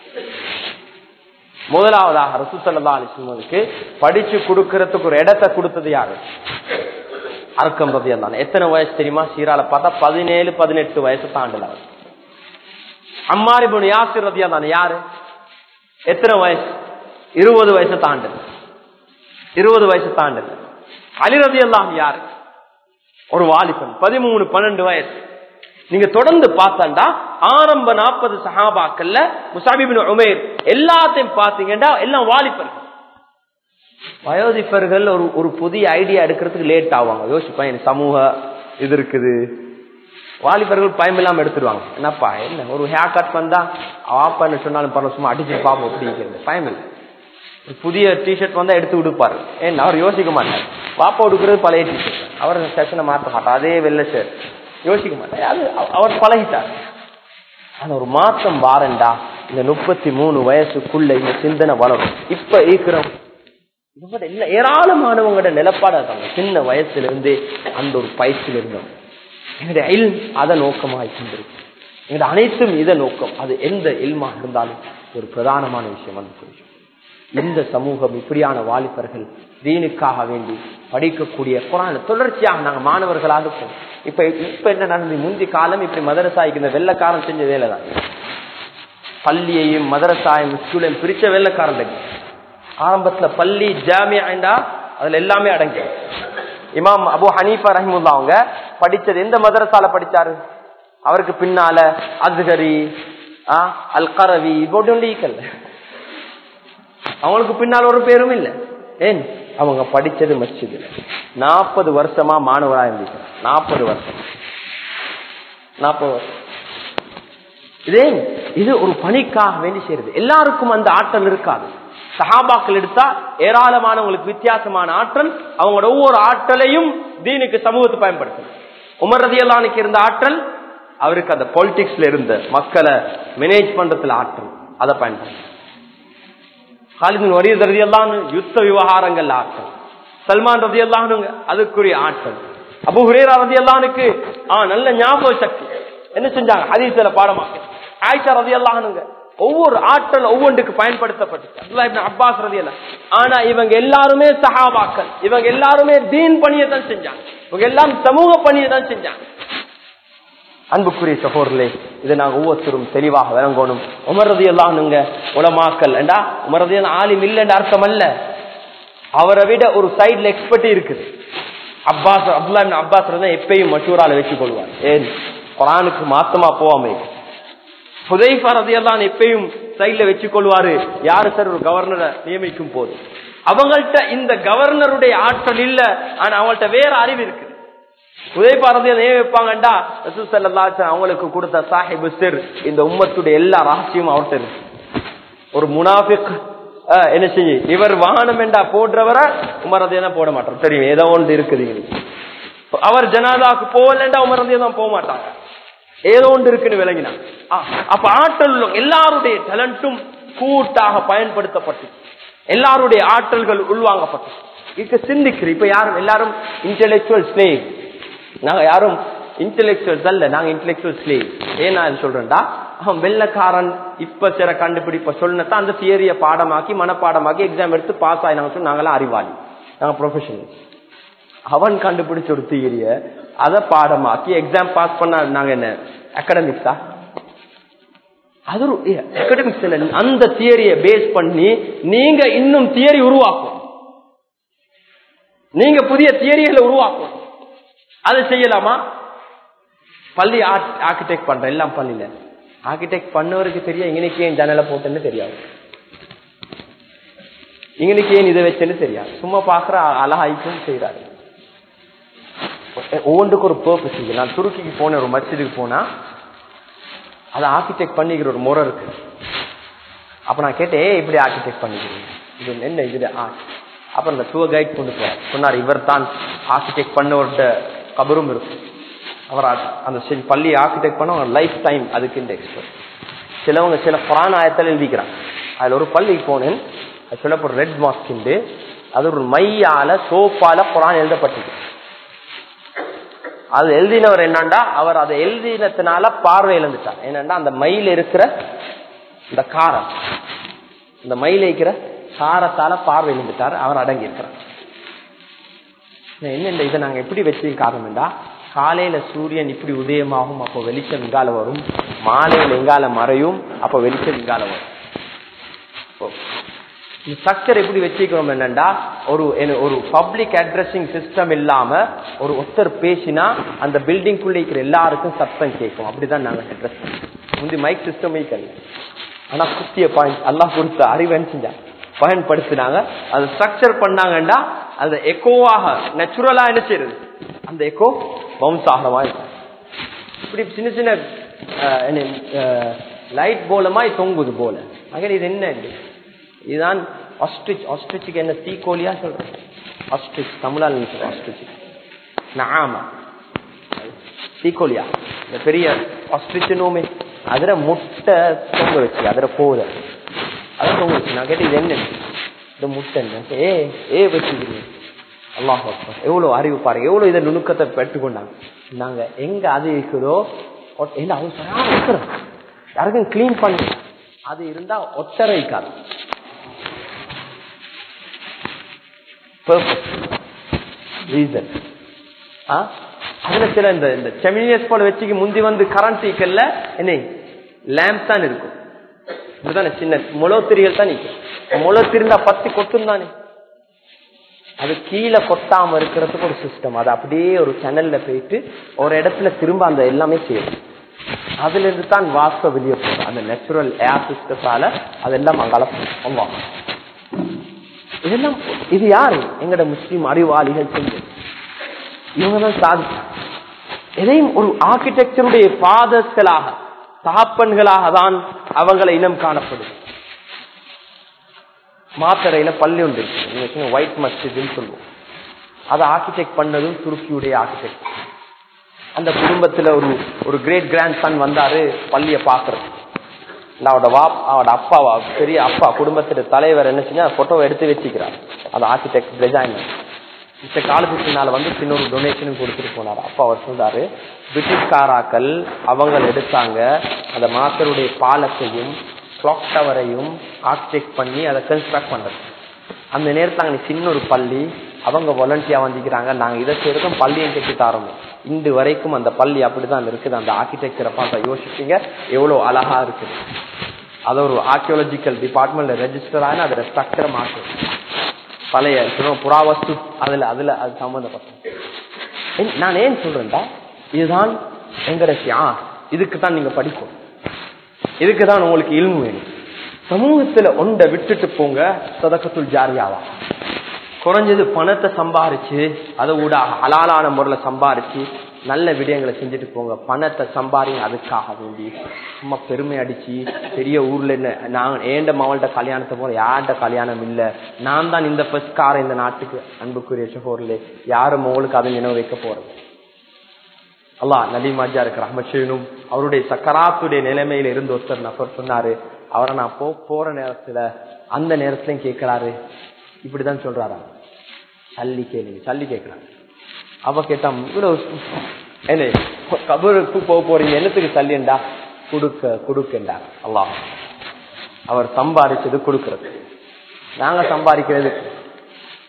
Speaker 1: முதலாவதாக ரசூல் ஸல்லல்லாஹு அலைஹி வஸல்லமுக்கு படிச்சு கொடுக்கறதுக்கு ஒரு இடத்தை கொடுத்தது யாரு? அர்க்கம் ரலியல்லாஹு. எத்தனை வயசு தெரியுமா? சீரால பார்த்தா பதினேழு பதினெட்டு வயசு தாண்டல. அம்மார் இப்னு யாசிர் ரலியல்லாஹு யாரு? எத்தனை வயசு? இருபது வயசு தாண்டல. இருபது வயசு தாண்டல. அலி ரலியல்லாஹு யாரு? ஒரு வாலிபன், பதிமூணு பன்னெண்டு வயசு. நீங்க தொடர்ந்து பார்த்தாண்டா ஆரம்ப நாற்பது சஹாபாக்கள்ல முஸஅப் இப்னு உமைர் எல்லாத்தையும் பாத்தீங்கன்னா எல்லாம் வாலிபர்கள். வயோதிபர்கள் ஒரு ஒரு புதிய ஐடியா எடுக்கிறதுக்கு லேட் ஆவாங்க. யோசிப்பேன், சமூக இது இருக்குது. வாலிபர்கள் பயம் இல்லாம எடுத்துருவாங்க. என்னப்பா என்ன ஒரு ஹேர் கட் வந்தா வாப்பான்னு சொன்னாலும் பரவாயில்ல, சும்மா அடிச்சு பாப்போம் அப்படி பயம் இல்லை. ஒரு புதிய டிஷர்ட் வந்தா எடுத்து விடுப்பாரு. ஏன் அவர் யோசிக்க மாட்டார். வாப்பா கொடுக்கறது பழைய டிஷர்ட், அவர் செஷனை மாற்ற மாட்டார். அதே வெள்ளை ஷர்ட் யோசிக்க மாட்டார். அது அவர் பழகிட்டார். ஆனா ஒரு மாற்றம் வாரண்டா இந்த முப்பத்தி மூணு வயசுக்குள்ள இந்த சிந்தனை வளரும். இப்ப இருக்கிற ஏராளமானவங்களோட நிலப்பாடு இருக்காங்க. சின்ன வயசுல இருந்து அந்த ஒரு பயிற்சியில் இருந்தோம். எங்களுடைய இல்ம் அதை நோக்கமாக இருந்திருக்கு. எங்களுடைய அனைத்தும் இதை நோக்கம். அது எந்த இல்மா இருந்தாலும் ஒரு பிரதானமான விஷயம் வந்து இந்த சமூகம் இப்படியான வாலிபர்கள் தீனுக்காக வேண்டி படிக்கக்கூடிய குர்ஆன் தொடர்ச்சியாக நாங்க மாணவர்களாக இருப்போம். இப்ப இப்ப என்ன நடந்தது? முந்தி காலம் இப்படி மதரசாய்க்கு இந்த வெள்ளக்காரன் செஞ்ச வேலை தான். பள்ளியையும் மதரசாயும் ஸ்கூலையும் பிரிச்ச வெள்ளக்காரன். ஆரம்பத்துல பள்ளி ஜாமியா அதுல எல்லாமே அடங்கி. இமாம் அபு ஹனீஃபா ரஹிமுல்லா அவங்க படிச்சது எந்த மதரசால படிச்சாரு? அவருக்கு பின்னால அஸ்கரி, அல் கரவி போட்டுக்கல்ல, அவங்களுக்கு பின்னால் ஒரு பேரும் இல்லை. ஏன்? அவங்க படிச்சது மஸ்ஜித். நாற்பது வருஷமா மாணவரா இருந்துச்சு. நாற்பது வருஷம் நாற்பது வருஷம் இதே இது ஒரு பணிக்காக வேண்டி செய்யறது. எல்லாருக்கும் அந்த ஆற்றல் இருக்காது. சஹாபாக்கள் எடுத்தா ஏராளமானவங்களுக்கு வித்தியாசமான ஆற்றல். அவங்களோட ஒவ்வொரு ஆற்றலையும் தீனுக்கு சமூகத்தை பயன்படுத்தும். உமர் ரலியல்லாஹு அன்ஹுக்கு இருந்த ஆற்றல், அவருக்கு அந்த பாலிடிக்ஸ்ல இருந்த மக்களை மேனேஜ் பண்றதுல ஆற்றல், அதை பயன்படுத்தும். காலித் பின் வலீத் ரலியல்லாஹு அன்ஹு யுத்த விவகாரங்கள் ஆற்றல். சல்மான் ரலியல்லாஹு அன்ஹு அதுக்குரிய ஆற்றல். அபூ ஹுரைரா ரலியல்லாஹு அன்ஹுக்கு நல்ல ஞாபக சக்தி. என்ன செஞ்சாங்க? ஹதீஸ்ல பாடமாக்க. ஆயிஷா ரலியல்லாஹு அன்ஹா ஒவ்வொரு ஆற்றல் ஒவ்வொன்றுக்கு பயன்படுத்தப்பட்டுச்சு. அப்துல்லாஹ் இப்னு அப்பாஸ் ரலியல்லாஹு. ஆனா இவங்க எல்லாருமே சஹாபாக்கள். இவங்க எல்லாருமே தீன் பணியை தான் செஞ்சாங்க. இவங்க எல்லாம் சமூக பணியை தான் செஞ்சாங்க. அன்புக்குரிய சகோதரர்களே, இதை நாங்க ஒவ்வொருத்தரும் தெளிவாக விளங்கணும். உமர் ரலியல்லாஹு அன்ஹு உலமாக்கள் என்றா உமர் ரலியல்லாஹு ஆலிம் இல்ல என்ற அர்த்தம் அல்ல. அவரை விட ஒரு சைடுல எக்ஸ்பர்ட் இருக்குது. அப்பாஸ் அப்துல்லாஹ் இப்னு அப்பாஸ் ரலியல்லாஹு எப்பயும் மஷூரால வச்சு கொள்வார். ஏன்? குர்ஆனுக்கு மாத்தமா போவாமே. ஹுதைஃபா ரலியல்லாஹு அன்ஹு எப்பயும் சைடுல வச்சு கொள்வாரு. யாரு சார் ஒரு கவர்னரை நியமிக்கும் போது அவங்கள்ட்ட இந்த கவர்னருடைய ஆற்றல் இல்ல, ஆனா அவங்கள்ட்ட வேற அறிவு இருக்கு. ஹுதைஃபா ரலியல்லாஹு அன்ஹு வைப்பாங்கடா ரசூல் ஸல்லல்லாஹு அலைஹி வஸல்லம் அவங்களுக்கு கொடுத்த சாஹிபு சிர், இந்த உம்மத்துடைய எல்லா ரகசியமும் அவர்ட்ட இருக்கு. ஒரு முனாஃபிக் என்ன செய்ய இவர் வாகனம் என்றா போடுறவரை உமர் ரலியல்லாஹு போட மாட்டார். தெரியும் ஏதோ ஒன்று இருக்குது. அவர் ஜனாதாக்கு போகலண்டா உமர் ரலியல்லாஹு போக மாட்டாங்க. ஏதோ ஒன்று இருக்குன்னு விளங்கினாங்க. அப்ப ஆற்றல் எல்லாருடைய டேலண்டும் கூட்டாக பயன்படுத்தப்பட்டு எல்லாருடைய ஆற்றல்கள் உள்வாங்கப்பட்டு இப்ப சிந்திக்கிற இப்ப யாரும் எல்லாரும் இன்டெலெக்சுவல் ஸ்லேவ். நாங்க யாரும் இன்டெலெக்சுவல்ஸ் அல்ல, நாங்க இன்டெலெக்சுவல் ஸ்லேவ். ஏன் நான் சொல்றேன்டா, அவன் வெள்ளக்காரன் இப்ப சில கண்டுபிடிப்ப சொன்னதான் அந்த தியரிய பாடமாக்கி மனப்பாடமாக்கி எக்ஸாம் எடுத்து பாஸ் ஆயினாங்க. நாங்களாம் அறிவாளி. நாங்க ப்ரொஃபஷனல். அவன் கண்டுபிடிச்ச ஒரு தியரிய அதை பாடமாக்கி எக்ஸாம் பாஸ் பண்ண நாங்க என்ன அகாடமிக்ஸா? அது ஒரு அகாடமிக்ஸ். அந்த தியரிய பேஸ் பண்ணி நீங்க இன்னும் தியரி உருவாக்கும், நீங்க புதிய தியரிகளை உருவாக்கும். அதை செய்யலாமா? பள்ளி ஆர்கிடெக்ட் பண்ற எல்லாம் பள்ளியில ஆர்கிடெக்ட் பண்ணவருக்கு தெரியும் இங்கனைக்கு ஏன் ஜன்னலை போட்டேன்னு தெரியாது, இங்கனைக்கு ஏன் இதை வச்சேன்னு தெரியாது. சும்மா பாக்குற அழகாய்க்கும் செய்யறாரு. ஒவ்வொன்றுக்கு ஒரு பர்பஸ். நான் துருக்கிக்கு போன ஒரு மஸ்ஜிதுக்கு போனா அதை ஆர்கிடெக்ட் பண்ணிக்கிற ஒரு முறை இருக்கு. அப்ப நான் கேட்டேன், ஏ இப்படி ஆர்கிடெக்ட் பண்ணிக்கிறீங்க, இது என்ன இது? அப்புறம் அந்த டூர் கைட் கொண்டு போறார். சொன்னார், இவர் தான் ஆர்கிடெக்ட் பண்ணவர்கிட்ட கபரும் இருக்கும். அவர் அந்த பள்ளி ஆர்கிடெக்ட் பண்ண அவங்க லைஃப் டைம் அதுக்கு இந்த எக்ஸ்பர்ட். சிலவங்க சில குர்ஆன் ஆயத்தில் எழுதிக்கிறாங்க. அதுல ஒரு பள்ளிக்கு போனேன், அது சொல்லப்போ ரெட் மாஸ்க் உண்டு. அது ஒரு மையால சோப்பால குர்ஆன் எழுதப்பட்டிருக்கு. அது எழுதினவர் என்னண்டா, அவர் அதை எழுதினத்தினால பார்வை இழந்துட்டார். என்னண்டா அந்த மயில இருக்கிற இந்த காரம், இந்த மயில இருக்கிற காரத்தால பார்வை இழந்துட்டார். அவர் அடங்கி இருக்கிறார். என்ன இதை நாங்க எப்படி வச்சு காரணம்டா, காலையில சூரியன் இப்படி உதயமாகும், அப்போ வெளிச்சம் இங்கால வரும். மாலையில எங்கால மறையும், அப்போ வெளிச்சம் இங்கால வரும். ஸ்ட்ரக்சர் எப்படி வச்சுக்கிறோம் என்னண்டா, ஒரு ஒரு பப்ளிக் அட்ரஸிங் சிஸ்டம் இல்லாம ஒரு ஒருத்தர் பேசினா அந்த பில்டிங் குள்ள இருக்கிற எல்லாருக்கும் சத்தம் கேட்கும். அப்படிதான் நாங்க அட்ரஸ் முந்தி மைக் சிஸ்டமே கல்ல. ஆனா குத்திய பாயிண்ட் அல்லாஹ் கொடுத்த அறிவன் செஞ்சா பயன்படுத்தினாங்க. அது ஸ்ட்ரக்சர் பண்ணாங்கண்டா அந்த எக்கோவாக நேச்சுரலா என்ன செய்யுது, அந்த எக்கோ பவுன்ஸ் ஆகமா இருக்கும். இப்படி சின்ன சின்ன லைட் போலமாய் தொங்குது போல. அங்கே இது என்ன, இதுதான் ஆஸ்ட்ரிச். ஆஸ்ட்ரிச்சுக்கு என்ன தீக்கோலியா சொல்றேன்? ஆஸ்ட்ரிச் தமிழால் ஆஸ்ட்ரிச் நாம தீக்கோலியா, இந்த பெரிய ஆஸ்ட்ரிச் நோமே அதுல முட்டை தொங்க வச்சு அதுல போத அதை தொங்க வச்சு. நான் கேட்டு இது என்ன, இந்த முட்டை ஏ ஏ வச்சுக்கிறீங்க. அல்லாஹ் அக்பர், எவ்வளவு அறிவு பாருங்க, எவ்வளவு இதை நுணுக்கத்தை பெற்றுக்கொண்டாங்க. நாங்க எங்க அது இருக்குதோ யாருக்கும் கிளீன் பண்ணி அது இருந்தா ஒட்டரைக்காது. ரீசன் அதுல சில இந்த செமினியஸ் போல வச்சுக்கு முந்தி வந்து கரண்ட் ஈக்கல்ல என்ன லேம்ப் தான் இருக்கும். இதுதானே சின்ன முளத்திரிகள் தான் நிற்கும். முளத்திருந்தா பத்தி கொட்டும் தானே, அது கீழே கொட்டாம இருக்கிறதுக்கு ஒரு சிஸ்டம். அது அப்படியே ஒரு சேனல்ல போயிட்டு ஒரு இடத்துல திரும்ப அந்த எல்லாமே செய்யும். அதுல இருந்து தான் வாச வெளியே போகும். அந்த நேச்சுரல் ஏர் சிஸ்டத்தால அதெல்லாம் அங்கால போகும். இதெல்லாம் இது யாரு? எங்கட முஸ்லீம் அறிவாளிகள் செஞ்சு இவங்கதான் சாதிச்சு. எதையும் ஒரு ஆர்கிடெக்சருடைய ஃபாதர்ஸ்களாக தகப்பன்களாக தான் அவங்களை இனம் காணப்படும். மாத்தரையில பள்ளி ஒன்று இருக்கு, ஒயிட் மஸ்ஜித்னு சொல்லுவோம். அதை ஆர்கிடெக்ட் பண்ணதும் துருக்கியுடைய ஆர்கிடெக்ட். அந்த குடும்பத்துல ஒரு ஒரு கிரேட் கிராண்ட் சன் வந்தாரு பள்ளியை பாக்குறது. அவட வா அவட அப்பாவா பெரிய அப்பா குடும்பத்துல தலைவர் என்ன செஞ்சா போட்டோவை எடுத்து வச்சுக்கிறார். அது ஆர்கிடெக்ட் டிசைனர். இந்த காலத்துக்கு பின்னால வந்து சின்ன ஒரு டொனேஷனும் கொடுத்துட்டு போனார். அப்பா அவர் சொல்றாரு, பிரிட்டிஷ்காராக்கள் அவங்க எடுத்தாங்க அந்த மாஸ்டருடைய பாலத்தையும் கிளாக் டவரையும் ஆர்கிடெக்ட் பண்ணி அதை கன்ஸ்ட்ரக்ட் பண்றது. அந்த நேரத்தில் அங்கே சின்ன ஒரு பள்ளி அவங்க வாலண்டியா வந்திக்கிறாங்க, நாங்க இதை செய்யறதும் பள்ளியும் கட்டி தரோம். இன்று வரைக்கும் அந்த பள்ளி அப்படிதான் இருக்குது. அந்த ஆர்கிடெக்சரை பார்த்தா யோசிப்பீங்க எவ்வளவு அழகா இருக்குது. அது ஒரு ஆர்கியோலஜிக்கல் டிபார்ட்மெண்ட்ல ரெஜிஸ்டர் ஆனா அதோட ஸ்ட்ரக்சரை மாற்றும். பழைய புறாவஸ்து அதுல அதுல அது சம்பந்தப்பட்ட. நான் ஏன் சொல்றேன்டா, இதுதான் எங்க ரசியம். இதுக்குதான் நீங்க படிக்கும், இதுக்குதான் உங்களுக்கு இல்மு வேணும். சமூகத்துல ஒன்றை விட்டுட்டு போங்க, சதகத்துல் ஜாரியாவா. குறைஞ்சது பணத்தை சம்பாரிச்சு அதை விட ஹலாலான முறையில சம்பாரிச்சு நல்ல விடயங்களை செஞ்சுட்டு போங்க. பணத்தை சம்பாரிங்க அதுக்காக வேண்டி சும்மா பெருமை அடிச்சு பெரிய ஊர்ல என்ன நான் ஏண்ட மவள்கிட்ட கல்யாணத்தை போற யார்கிட்ட கல்யாணம் இல்ல, நான் தான் இந்த ஃபர்ஸ்ட் காரை இந்த நாட்டுக்கு. அன்புக்குரிய சகோதரர்களே, யாரும் உங்களுக்கு அதை நினைவு வைக்க போறது. அல்லாஹ் நபி மாஜாருக்கு ரஹ்மத் செய்யணும். அவருடைய சக்கராத்துடைய நிலைமையில இருந்து ஒருத்தர் நபர் சொன்னாரு, அவரை நான் போ போற நேரத்துல அந்த நேரத்துலயும் கேட்கிறாரு, இப்படிதான் சொல்றாரா, சல்லி கேளுங்க சல்லி கேட்கிறாரு. அவ கேட்டா இவ்வளவு என்ன கபருக்கு போக போறீங்க, என்னத்துக்கு சல்லிண்டா, குடுக்க குடுக்கண்டா. அல்லாஹ் அவர் சம்பாதிச்சது கொடுக்கறது, நாங்க சம்பாதிக்கிறது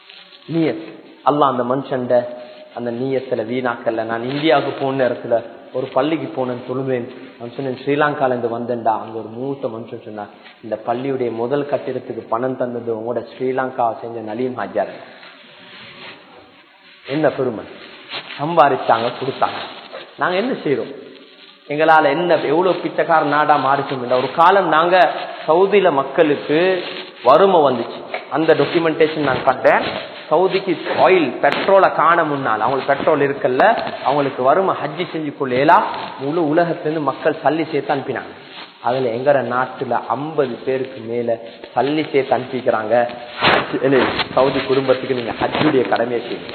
Speaker 1: நீயத். அல்லாஹ் அந்த மனுஷன் அந்த நீயத்துல வீணாக்கல்ல. நான் இந்தியாவுக்கு போன நேரத்துல ஒரு பள்ளிக்கு போனேன்னு சொல்லுவேன். நான் சொன்னேன் ஸ்ரீலங்கால இருந்து வந்தேன்டா. அங்க ஒரு மூத்த மனுஷன் சொன்னார், இந்த பள்ளியுடைய முதல் கட்டிடத்துக்கு பணம் தந்தது உங்களோட ஸ்ரீலங்கா செஞ்ச நலீம் ஹாஜார். என்ன பெருமை, சம்பாதிச்சாங்க கொடுத்தாங்க. நாங்க என்ன செய்யறோம்? எங்களால என்ன எவ்வளவு பிச்சைக்கார நாடா மாறிச்சோம். ஒரு காலம் நாங்க சவுதியில மக்களுக்கு வறுமை வந்துச்சு. அந்த டாக்குமெண்டேஷன் நான் பார்த்தேன். சவுதிக்கு ஆயில் பெட்ரோலை காண முன்னால் அவங்களுக்கு பெட்ரோல் இருக்கல்ல, அவங்களுக்கு வறுமை ஹஜ்ஜி செஞ்சு கொள்ளேலா முழு உலகத்திலிருந்து மக்கள் சல்லி சேர்த்து அனுப்பினாங்க. அதுல எங்கட நாட்டுல ஐம்பது பேருக்கு மேல சல்லி சேர்த்து அனுப்பிக்கிறாங்க. சவுதி குடும்பத்துக்கு நீங்க ஹஜ்ஜுடைய கடமையை செய்யுங்க.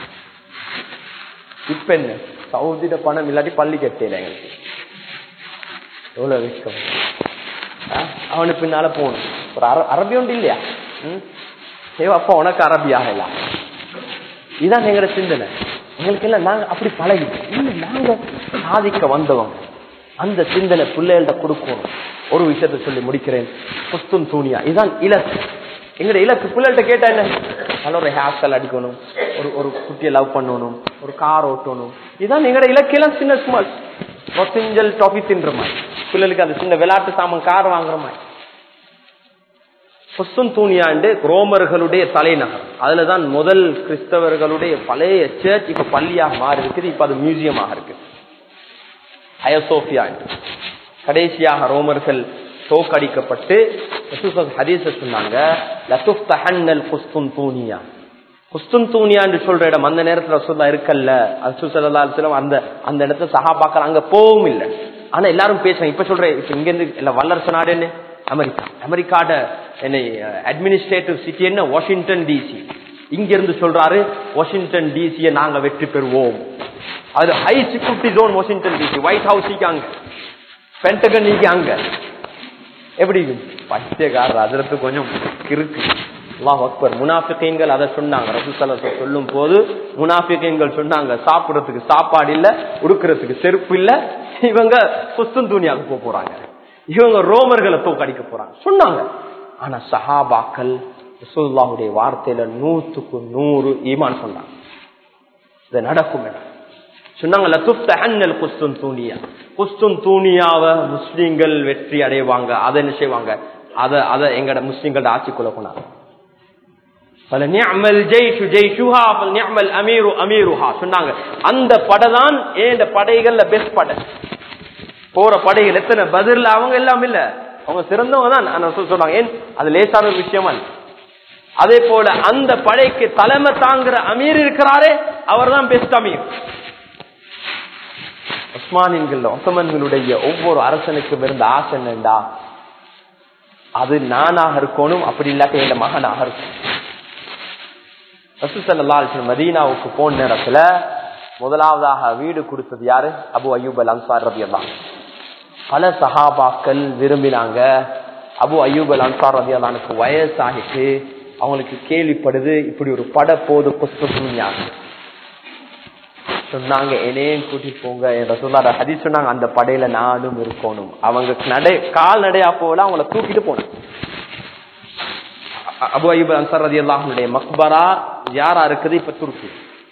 Speaker 1: இப்ப என்ன சவுதியில பணம் இல்லாட்டி பள்ளி கட்டல எங்களுக்கு எவ்வளவு விஷயம். அவனுக்கு பின்னால போகணும். ஒரு அரபி ஒன்று இல்லையா? அப்பா உனக்கு அரபியாக இல்ல. இதுதான் எங்களோட சிந்தனை. எங்களுக்கு எல்லாம் நாங்க அப்படி பழகி இல்ல, நாங்க சாதிக்க வந்தவங்க. அந்த சிந்தனை பிள்ளைகள்கிட்ட கொடுக்கணும். ஒரு விஷயத்த சொல்லி முடிக்கிறேன். புஸ்தும் தூணியா இதுதான் இலக்கு. எங்கட இலக்கு பிள்ளைகிட்ட கேட்டா என்ன? நல்ல ஒரு ஹேர் ஸ்டைல் அடிக்கணும், ஒரு ஒரு குட்டியை லவ் பண்ணணும், ஒரு கார் ஓட்டணும். இதுதான் எங்கட இலக்கையெல்லாம். சின்ன சும்மா ரொசிஞ்சல் டாபி தின்ற மாதிரி பிள்ளைகளுக்கு அந்த சின்ன விளையாட்டு சாமான் கார் வாங்குற மாதிரி. குஸ்துன்தூனியாண்டு ரோமர்களுடைய தலைநகர். அதுலதான் முதல் கிறிஸ்தவர்களுடைய பழைய சர்ச் இப்ப பள்ளியாக மாறி இருக்குது. இப்ப அது மியூசியமாக இருக்கு. அயோசோபியா கடைசியாக ரோமர்கள் தோக்கடிக்கப்பட்டு ஹதீஸ சொன்னாங்க, குஸ்துன்தூனியா என்று சொல்ற இடம் அந்த நேரத்தில் ரசூலுல்லாஹ் இருக்கல்ல. அந்த அந்த இடத்துல சஹாபாக்கள் அங்க போகவும் இல்லை. ஆனா எல்லாரும் பேசுறாங்க. இப்ப சொல்றேன், இப்ப இங்க இருந்து இல்ல வல்லரசு நாடு என்ன அமெரிக்கா. அமெரிக்காட என்ன அட்மினிஸ்ட்ரேட்டிவ் சிட்டி என்ன வாஷிங்டன் டிசி. இங்க இருந்து சொல்றாரு வாஷிங்டன் டிசியை நாங்க வெற்றி பெறுவோம். அது high security zone Washington DC. White House அங்க, பென்டகன் அங்க. எப்படி பச்சைக்காரர் அதற்கு கொஞ்சம் இருக்கு. அல்லாஹ் அக்பர். முனாஃபிகீன்கள் அதை சொன்னாங்க. ரசூல் ஸல்லல்லாஹு அலைஹி வஸல்லம் சொல்லும் போது முனாஃபிகீன்கள் சொன்னாங்க, சாப்பிடறதுக்கு சாப்பாடு இல்ல, உடுக்கிறதுக்கு செருப்பு இல்ல, இவங்க குஸ்துன்தூனியாவுக்கு போக போறாங்க, இவங்க ரோமர்களை தோக்கடிக்க போறாங்க சொன்னாங்க. ஆனா சஹாபாக்கள் ரசூலுல்லாஹுடைய வார்த்தையில நூற்றுக்கு நூறு ஈமான் சொன்னாங்க. இது நடக்கும் சொன்னாங்க. குஸ்துன்தூனியாவை முஸ்லிம்கள் வெற்றி அடைவாங்க. அதை என்ன செய்வாங்க? அதை அதை எங்கட முஸ்லிம்களோட ஆட்சிக்குள்ள போனாங்க. சொன்னாங்க அந்த படைதான் ஏண்ட படைகள்ல பெஸ்ட் படை. போற படைகள் எத்தனை பதில் அவங்க எல்லாம் இல்ல, அவங்க சிறந்தவங்க தான் சொல்றாங்க. ஏன் அது லேசான ஒரு விஷயமா? அதே போல அந்த படைக்கு தலைமை தாங்குற அமீர் இருக்கிறாரே, அவர் தான் பெஸ்ட் அமீர். உஸ்மானியன்கள் ஒட்டமன்களுடைய ஒவ்வொரு அரசனுக்கும் இருந்த ஆசை என்னண்டா, அது நானாக இருக்கணும், அப்படி இல்லாட்ட என் மகனாக இருக்கும். ரசூல் ஸல்லல்லாஹு அலைஹி வஸல்லம் மதீனாவுக்கு போன நேரத்துல முதலாவதாக வீடு கொடுத்தது யாரு? அபு அய்யூப் அல் அன்சாரி ரலியல்லாஹு அன்ஹு. பல சஹாபாக்கள் விரும்பினாங்க. அபு அய்யூப் அல் அன்சாரி ரலியல்லாஹு அன்ஹுக்கு வயசாகிட்டு அவங்களுக்கு கேள்விப்படுது இப்படி ஒரு பட போது குஸ்துன்தூனியா சொன்னாங்க, என்னையும் கூட்டிட்டு போங்க. ரசூலுல்லாஹ் ஹதீஸ் சொன்னாங்க, அந்த படையில நானும் இருக்கணும். அவங்க நடை கால் நடையா போல அவங்கள தூக்கிட்டு போனாங்க. அபு அய்யூப் அன்சாரி ரலியல்லாஹு அன்ஹுடைய மக்பரா யாரா இருக்குது? இப்ப துருக்கி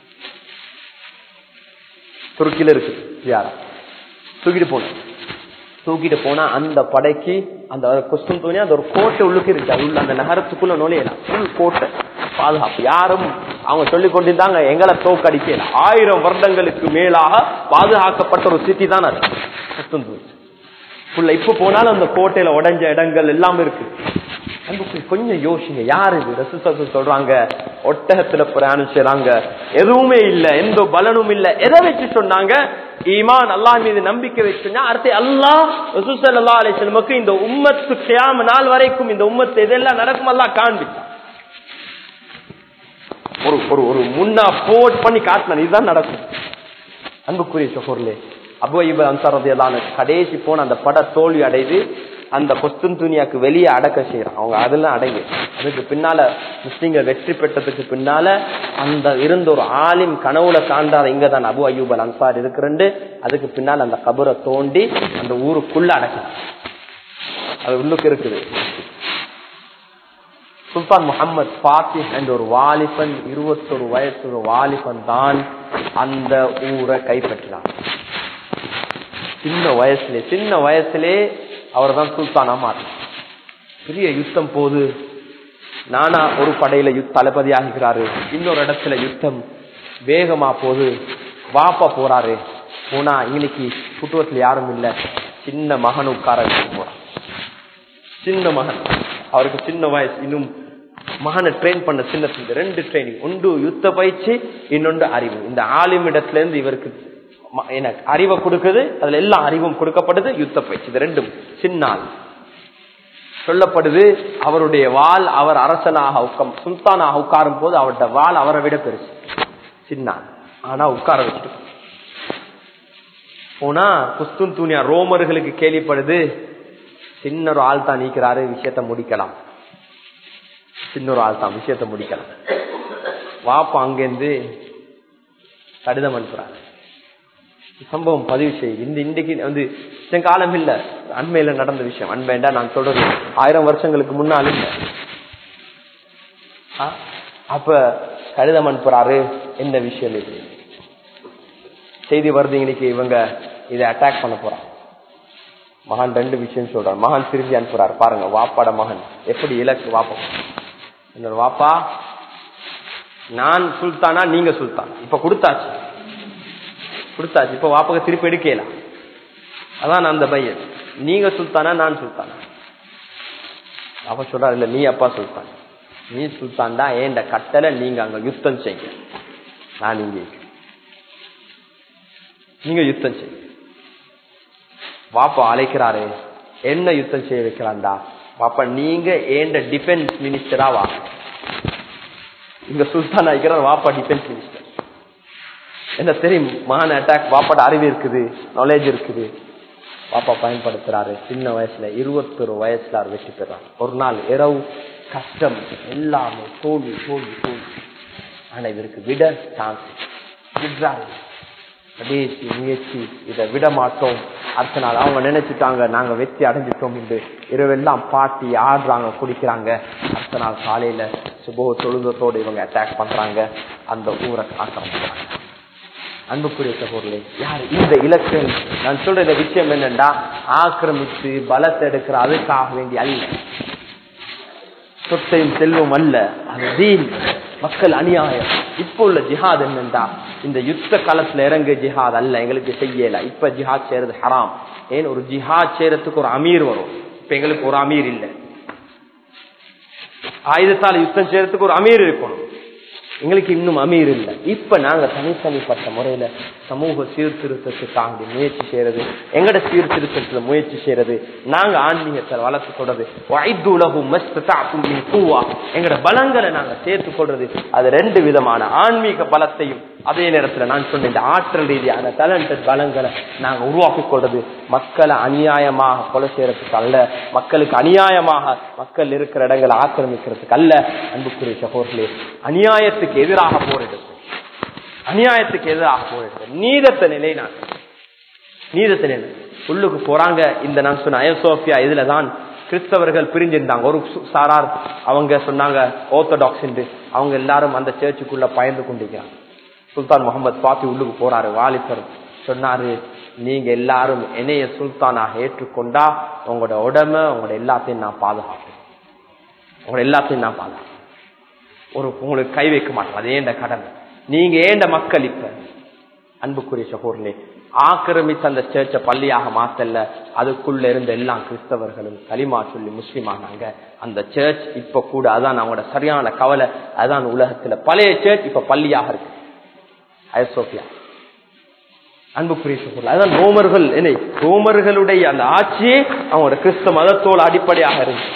Speaker 1: துருக்கியில இருக்கு. யாரா தூக்கிட்டு போன தூக்கிட்டு போனா அந்த படைக்கு அந்த குஸ்துன்தூனியா அந்த ஒரு கோட்டை உள்ளுக்கு இருக்கு. அது உள்ள அந்த நகரத்துக்குள்ள நுழையலாம். ஃபுல் கோட்டை பாதுகாப்பு. யாரும் அவங்க சொல்லிக் கொண்டிருந்தாங்க எங்களை தோக்கடிக்கல. ஆயிரம் வருடங்களுக்கு மேலாக பாதுகாக்கப்பட்ட ஒரு சிட்டி தான் அது குஸ்துன்தூனியா. இப்ப போனாலும் அந்த கோட்டையில உடைஞ்ச இடங்கள் எல்லாம் இருக்கு. கொஞ்சம் யோசிங்க, யாரு இது? ரசூல் சொல்றாங்க ஒட்டகத்துல பிரயாணம் செய்றாங்க, எதுவுமே இல்ல, எந்த பலனும் இல்ல. எதை வச்சு சொன்னாங்க? ஈமான், அல்லாஹ் மீது நம்பிக்கை வச்சுன்னா அடுத்து அல்லாஹ் ரசூல் ஸல்லல்லாஹு அலைஹி வஸல்லம் இந்த உம்மத்து கியாமத் நாள் வரைக்கும் இந்த உம்மத்து இதெல்லாம் நடக்கும் அல்லாஹ் காண்பிச்சான். ஒரு ஒரு ஒரு முன்னா போட் பண்ணி காட்டினான், இதுதான் நடக்கும். அன்புக்குரிய சகோதரர்களே, அபூ அய்யூப் அன்சாரி ரலியல்லாஹு அன்ஹு கடைசி போன அந்த பட தோல்வி அடைந்து அந்த குஸ்துன்தூனியாக்கு வெளியே அடக்க செய்யறான். அவங்க அதெல்லாம் அடங்கி அதுக்கு பின்னால முஸ்லிம்கள் வெற்றி பெற்றதுக்கு பின்னால அந்த இருந்த ஒரு ஆலிம் கனவுல காண்டாத இங்கதான் அபூ அய்யூப் அல் அன்சாரி இருக்கிறண்டு. அதுக்கு பின்னால் அந்த கபரை தோண்டி அந்த ஊருக்குள்ள அடக்க, அது உள்ளுக்கு இருக்குது. சுல்தான் முகமது பாத்திஹ் என்ற ஒரு வாலிபன், இருபத்தொரு வயசு ஒரு வாலிபன் தான் அந்த ஊரை கைப்பற்றினார். சின்ன வயசுலே சின்ன வயசுலே அவர் தான் சுல்தானா மாறினார். பெரிய யுத்தம் போது நானா ஒரு படையில யுத்த தளபதி ஆகிறாரு, இன்னொரு இடத்துல யுத்தம் வேகமா போது வாப்பா போறாரு. போனா இன்னைக்கு குடும்பத்துல யாரும் இல்ல, சின்ன மகன் உட்கார வச்சு போறான். சின்ன மகன், அவருக்கு சின்ன வயசு, இன்னும் மகனை ட்ரெயின் பண்ண சின்ன சின்ன ரெண்டு ட்ரைனிங், ஒன்று யுத்த பயிற்சி, இன்னொன்று அறிவு. இந்த ஆலிம் இடத்துல இருந்து இவருக்கு எனக்கு அறிவை கொடுக்குது, அதுல எல்லா அறிவும் கொடுக்கப்படுது, யுத்த பயிற்சி. இது ரெண்டும் சின்னால் சொல்லப்படுது. அவருடைய வாள், அவர் அரசனாக சுல்தானாக உட்காரும் போது அவருடைய வாள் அவரை விட பெருசு, சின்னால். ஆனா உட்கார வச்சுட்டு போனா குஸ்துன் தூணியா ரோமர்களுக்கு கேள்விப்படுது, சின்ன ஒரு ஆள் தான் நீக்கிறாரு, விஷயத்த முடிக்கலாம். சின்ன ஒரு ஆள் தான் விஷயத்த முடிக்கலாம். வாப்பா அங்கிருந்து கடிதம் அனுப்புறாரு, சம்பவம் பதிவு செய்யுது. இந்த இன்றைக்கு வந்து காலம் இல்ல, அண்மையில நடந்த விஷயம். அண்மைண்டா நான் சொல்றது ஆயிரம் வருஷங்களுக்கு முன்னால் இல்ல. அப்ப கடிதம் அனுப்புறாரு, என்ன விஷயம் இது செய்தி வருது, இன்னைக்கு இவங்க இதை அட்டாக் பண்ண போறாங்க. மகன் ரெண்டு விஷயம் சொல்றாரு. மகன் திரும்பி அனுப்புறாரு, பாருங்க வாப்பாட மகன் எப்படி இலக்கு. வாப்பா என்னோட வாப்பா, நான் சுல்தானா நீங்க சுல்தான், இப்ப கொடுத்தாச்சு கொடுத்தாச்சு இப்ப வாப்பாக்கு திருப்பி எடுக்கலாம். அதான் அந்த பையன், நீங்க சுல்தானா நான் சுல்தானா. அப்ப சொல்றாரு, இல்ல நீ அப்பா சுல்தான், நீ சுல்தான் தான், ஏண்ட கட்டளை நீங்க அங்க யுத்தம் செய்ய, நான் இங்க நீங்க யுத்தம் செய்ய. வாப்பா அழைக்கிறாரு, என்ன யுத்தம் செய்ய வைக்கிறான்டா. வாப்பா நீங்க ஏண்ட டிஃபென்ஸ் மினிஸ்டரா வா. இங்க சுல்தான் ஆகிக்கிறார், வாப்பா டிஃபென்ஸ் மினிஸ்டர். என்ன தெரியும், மகான் அட்டாக், வாப்பாட அறிவு இருக்குது, நாலேஜ் இருக்குது. வாப்பா பயன்படுத்துறாரு. சின்ன வயசுல இருபத்தொரு வயசுல அவர் வெற்றி பெறாரு. ஒரு நாள் இரவு கஷ்டம், எல்லாமே தோல்வி தோல்வி தோல்வி. ஆனா இதற்கு விட சான்ஸ் விடுறாரு. கடைசி முயற்சி, இதை விட மாட்டோம். அடுத்த நாள் அவங்க நினைச்சுட்டாங்க நாங்க வெற்றி அடைஞ்சிட்டோம் என்று. இரவெல்லாம் பாட்டி ஆடுறாங்க, குடிக்கிறாங்க. அடுத்த நாள் காலையில சுபோ தொழுதத்தோடு இவங்க அட்டாக் பண்றாங்க, அந்த ஊரை ஆக்கிரமிக்கிறாங்க. அன்புக்குரிய சகோதரர்களே, யாரு இந்த இலக்கு? நான் சொல்ற இந்த விஷயம் என்னன்னா, ஆக்கிரமித்து பலத்தை எடுக்கிற அதுக்காக வேண்டி அல்ல, சொத்தையும் செல்வம் அல்ல, அது தீன், மக்கள் அநியாயம். இப்ப உள்ள ஜிஹாத் என்னண்டா, இந்த யுத்த காலத்துல இறங்க ஜிஹாத் அல்ல, எங்களுக்கு செய்யல. இப்ப ஜிஹாத் செய்யறது ஹராம். ஏன், ஒரு ஜிஹாத் செய்யறதுக்கு ஒரு அமீர் வரும். இப்ப எங்களுக்கு ஒரு அமீர் இல்லை. ஆயுதத்தால் யுத்தம் செய்யறதுக்கு ஒரு அமீர் இருக்கணும், எங்களுக்கு இன்னும் அமீர் இல்லை. இப்ப நாங்க தனித்தனிப்பட்ட முறையில சமூக சீர்திருத்தத்துக்காக முயற்சி செய்யறது, எங்கட சீர்திருத்தத்துல முயற்சி செய்யறது, நாங்க ஆன்மீகத்தை வளர்த்து கொள்றது, எங்கட பலங்களை நாங்க சேர்த்து கொள்றது. அது ரெண்டு விதமான ஆன்மீக பலத்தையும் அதே நேரத்துல நான் சொன்ன இந்த ஆற்றல் ரீதியான டேலண்டட் பலங்களை நாங்க உருவாக்கி கொள்றது. மக்களை அநியாயமாக கொலை செய்யறதுக்கு அல்ல, மக்களுக்கு அநியாயமாக மக்கள் இருக்கிற இடங்களை ஆக்கிரமிக்கிறதுக்கு அல்ல. அன்புக்குரிய சகோதரர்களே, அநியாயத்துக்கு எதிராக போரிடுது, அநியாயத்துக்கு எதிராக போரிடுது. நீதத்தை நிலை நான் நீதத்தை நிலை உள்ளுக்கு போறாங்க. இந்த நான் சொன்ன அயோசோபியா இதுலதான் கிறிஸ்தவர்கள் பிரிஞ்சிருந்தாங்க. ஒரு சாரார் அவங்க சொன்னாங்க ஆர்த்தடாக்ஸ் என்று, அவங்க எல்லாரும் அந்த சர்ச்சுக்குள்ள பயந்து கொண்டிருக்கிறாங்க. சுல்தான் முகமது பாத்தி உள்ளுக்கு போறாரு. வாலிபர் சொன்னாரு, நீங்க எல்லாரும் என்னைய சுல்தானாக ஏற்றுக்கொண்டா உங்களோட உடமை உங்களோட எல்லாத்தையும் நான் பாதுகாப்பேன், உங்களோட எல்லாத்தையும் நான் பாதுகாப்பேன், ஒரு உங்களுக்கு கை வைக்க மாட்டோம், அது ஏண்ட கடமை, நீங்க ஏண்ட மக்கள். இப்ப அன்புக்குரிய சகோதரர்களே, ஆக்கிரமித்து அந்த சர்ச்சை பள்ளியாக மாத்தல்ல, அதுக்குள்ள இருந்த எல்லா கிறிஸ்தவர்களும் களிமா சொல்லி முஸ்லீம் ஆனாங்க. அந்த சர்ச் இப்ப கூட, அதான் அவங்களோட சரியான கவலை. அதான் உலகத்துல பழைய சர்ச் இப்ப பள்ளியாக இருக்கு, அயோசோபியா. அன்புக்குரிய சகோதரர்களே, அதான் ரோமர்கள் என்ன ரோமர்களுடைய அந்த ஆட்சியே அவங்களோட கிறிஸ்தவ மதத்தோடு அடிப்படையாக இருந்துச்சு.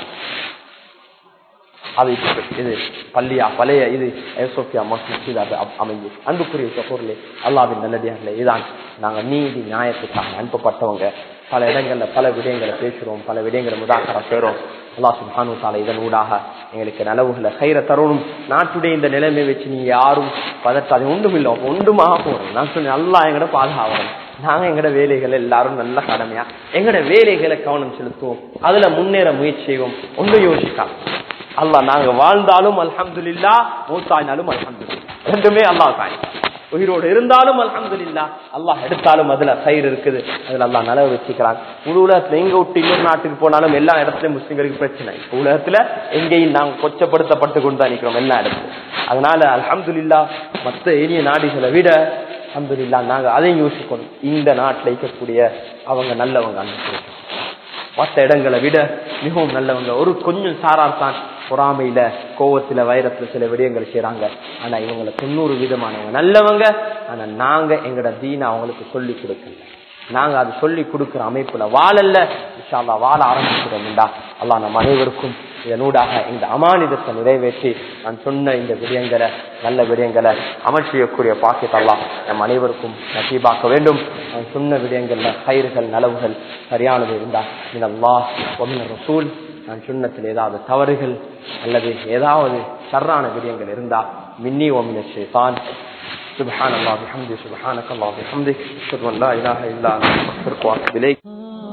Speaker 1: அது இது பள்ளியா பழைய இது அயோசோபியா மஸ்ஜித் அது அமைஞ்சு. அன்புக்குரிய சகோதரர்களே, அல்லாஹ்வின் நல்லடியார்களே, இதான் நாங்க நீதி நியாயத்துக்காக அனுப்பப்பட்டவங்க. பல இடங்கள்ல பல விடயங்களை பேசுறோம், பல விடயங்களை முதாக்கரா செய்றோம். அல்லாஹ் சுப்ஹானஹு வ தஆலா இதன் ஊடாக எங்களுக்கு நலவுகளை கைர தரணும். நாட்டுடைய இந்த நிலைமை வச்சு நீங்க யாரும் பதட்டாது, ஒன்றும் இல்லை, ஒன்றுமாக போறோம். நான் சொன்னேன், அல்லாஹ் எங்கட பாதுகாவணும். நாங்க எங்கட வேலைகளை எல்லாரும் நல்ல கடமையா எங்கட வேலைகளை கவனம் செலுத்துவோம், அதுல முன்னேற முயற்சி செய்வோம். ஒன்றும் யோசிக்காம அல்லாஹ் நாங்க வாழ்ந்தாலும் அல்ஹம்துலில்லாஹ், மூத்தாயினாலும் அல்ஹம்துலில்லாஹ். ரெண்டுமே அல்லாஹ் தான். உயிரோடு இருந்தாலும் அல்ஹம்துலில்லாஹ், அல்லாஹ் எடுத்தாலும் அதுல கயிறு இருக்குது, அதுல அல்லாஹ் நலவு வச்சுக்கிறான். முழு உலகத்துல எங்க விட்டு இன்னொரு நாட்டுக்கு போனாலும் எல்லா இடத்துலயும் முஸ்லிம்களுக்கு பிரச்சனை. இப்ப உலகத்துல எங்கேயும் நாங்க கொச்சப்படுத்தப்பட்டு கொண்டு தான் நிக்கிறோம் எல்லா இடத்துலயும். அதனால அல்ஹம்துலில்லாஹ் மற்ற ஏனைய நாடுகளை விட அல்ஹம்துலில்லாஹ் நாங்க அதையும் யோசிக்கணும். இந்த நாட்டில் இருக்கக்கூடிய அவங்க நல்லவங்க, அனுப்பிச்சு மற்ற இடங்களை விட மிகவும் நல்லவங்க. ஒரு கொஞ்சம் சாரார் தான் பொறாமையில, கோவத்துல, வைரத்துல சில விடயங்கள் செய்யறாங்க. ஆனா இவங்களை தொண்ணூறு விதமானவங்க நல்லவங்க. ஆனா நாங்க எங்கட தீன அவங்களுக்கு சொல்லி கொடுக்கல, நாங்க அது சொல்லி கொடுக்கிற அமைப்புல வாழல்ல. இன்ஷா அல்லாஹ் வாழ ஆரம்பிக்கிறோம்டா அல்லாஹ் நம் அனைவருக்கும் இதனூடாக இந்த அமானிதத்தை நிறைவேற்றி நான் சொன்ன இந்த விடயங்களை, நல்ல விடயங்களை அமல் செய்யக்கூடிய பாக்கியத்தை அல்லாஹ் நம் அனைவருக்கும் நசீபாக்க வேண்டும். நான் சொன்ன விடயங்கள்ல கயிறுகள், நலவுகள் சரியானது இருந்தா மின் அல்லாஹ் வ மின் ரசூல், நான் சொன்னத்தில் ஏதாவது தவறுகள் அல்லது ஏதாவது ஷர்ரான விடயங்கள் இருந்தா மின்னி வ மின ஷைத்தான். சுப்ஹானல்லாஹ் பிஹம்திஹி, சுப்ஹானக்கல்லாஹ் பிஹம்திஹி, அஷ்ஹது அன் லா இலாஹ இல்லா அன்த, அஸ்தக்ஃபிருக வ அத்தூபு இலைக்.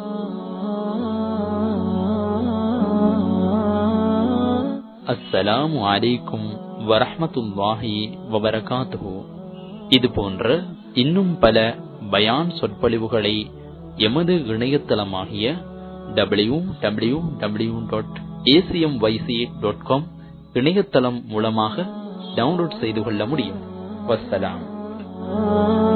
Speaker 2: அஸ்ஸலாமு அலைக்கும் வரஹ்மத்துல்லாஹி வபரகாத்துஹு. இது போன்ற இன்னும் பல பயான் சொற்பொழிவுகளை எமது இணையதளமாகிய W W W dot ACMYC dot com இணையதளம் மூலமாக டவுன்லோட் செய்து கொள்ள முடியும். வஸ்ஸலாம்.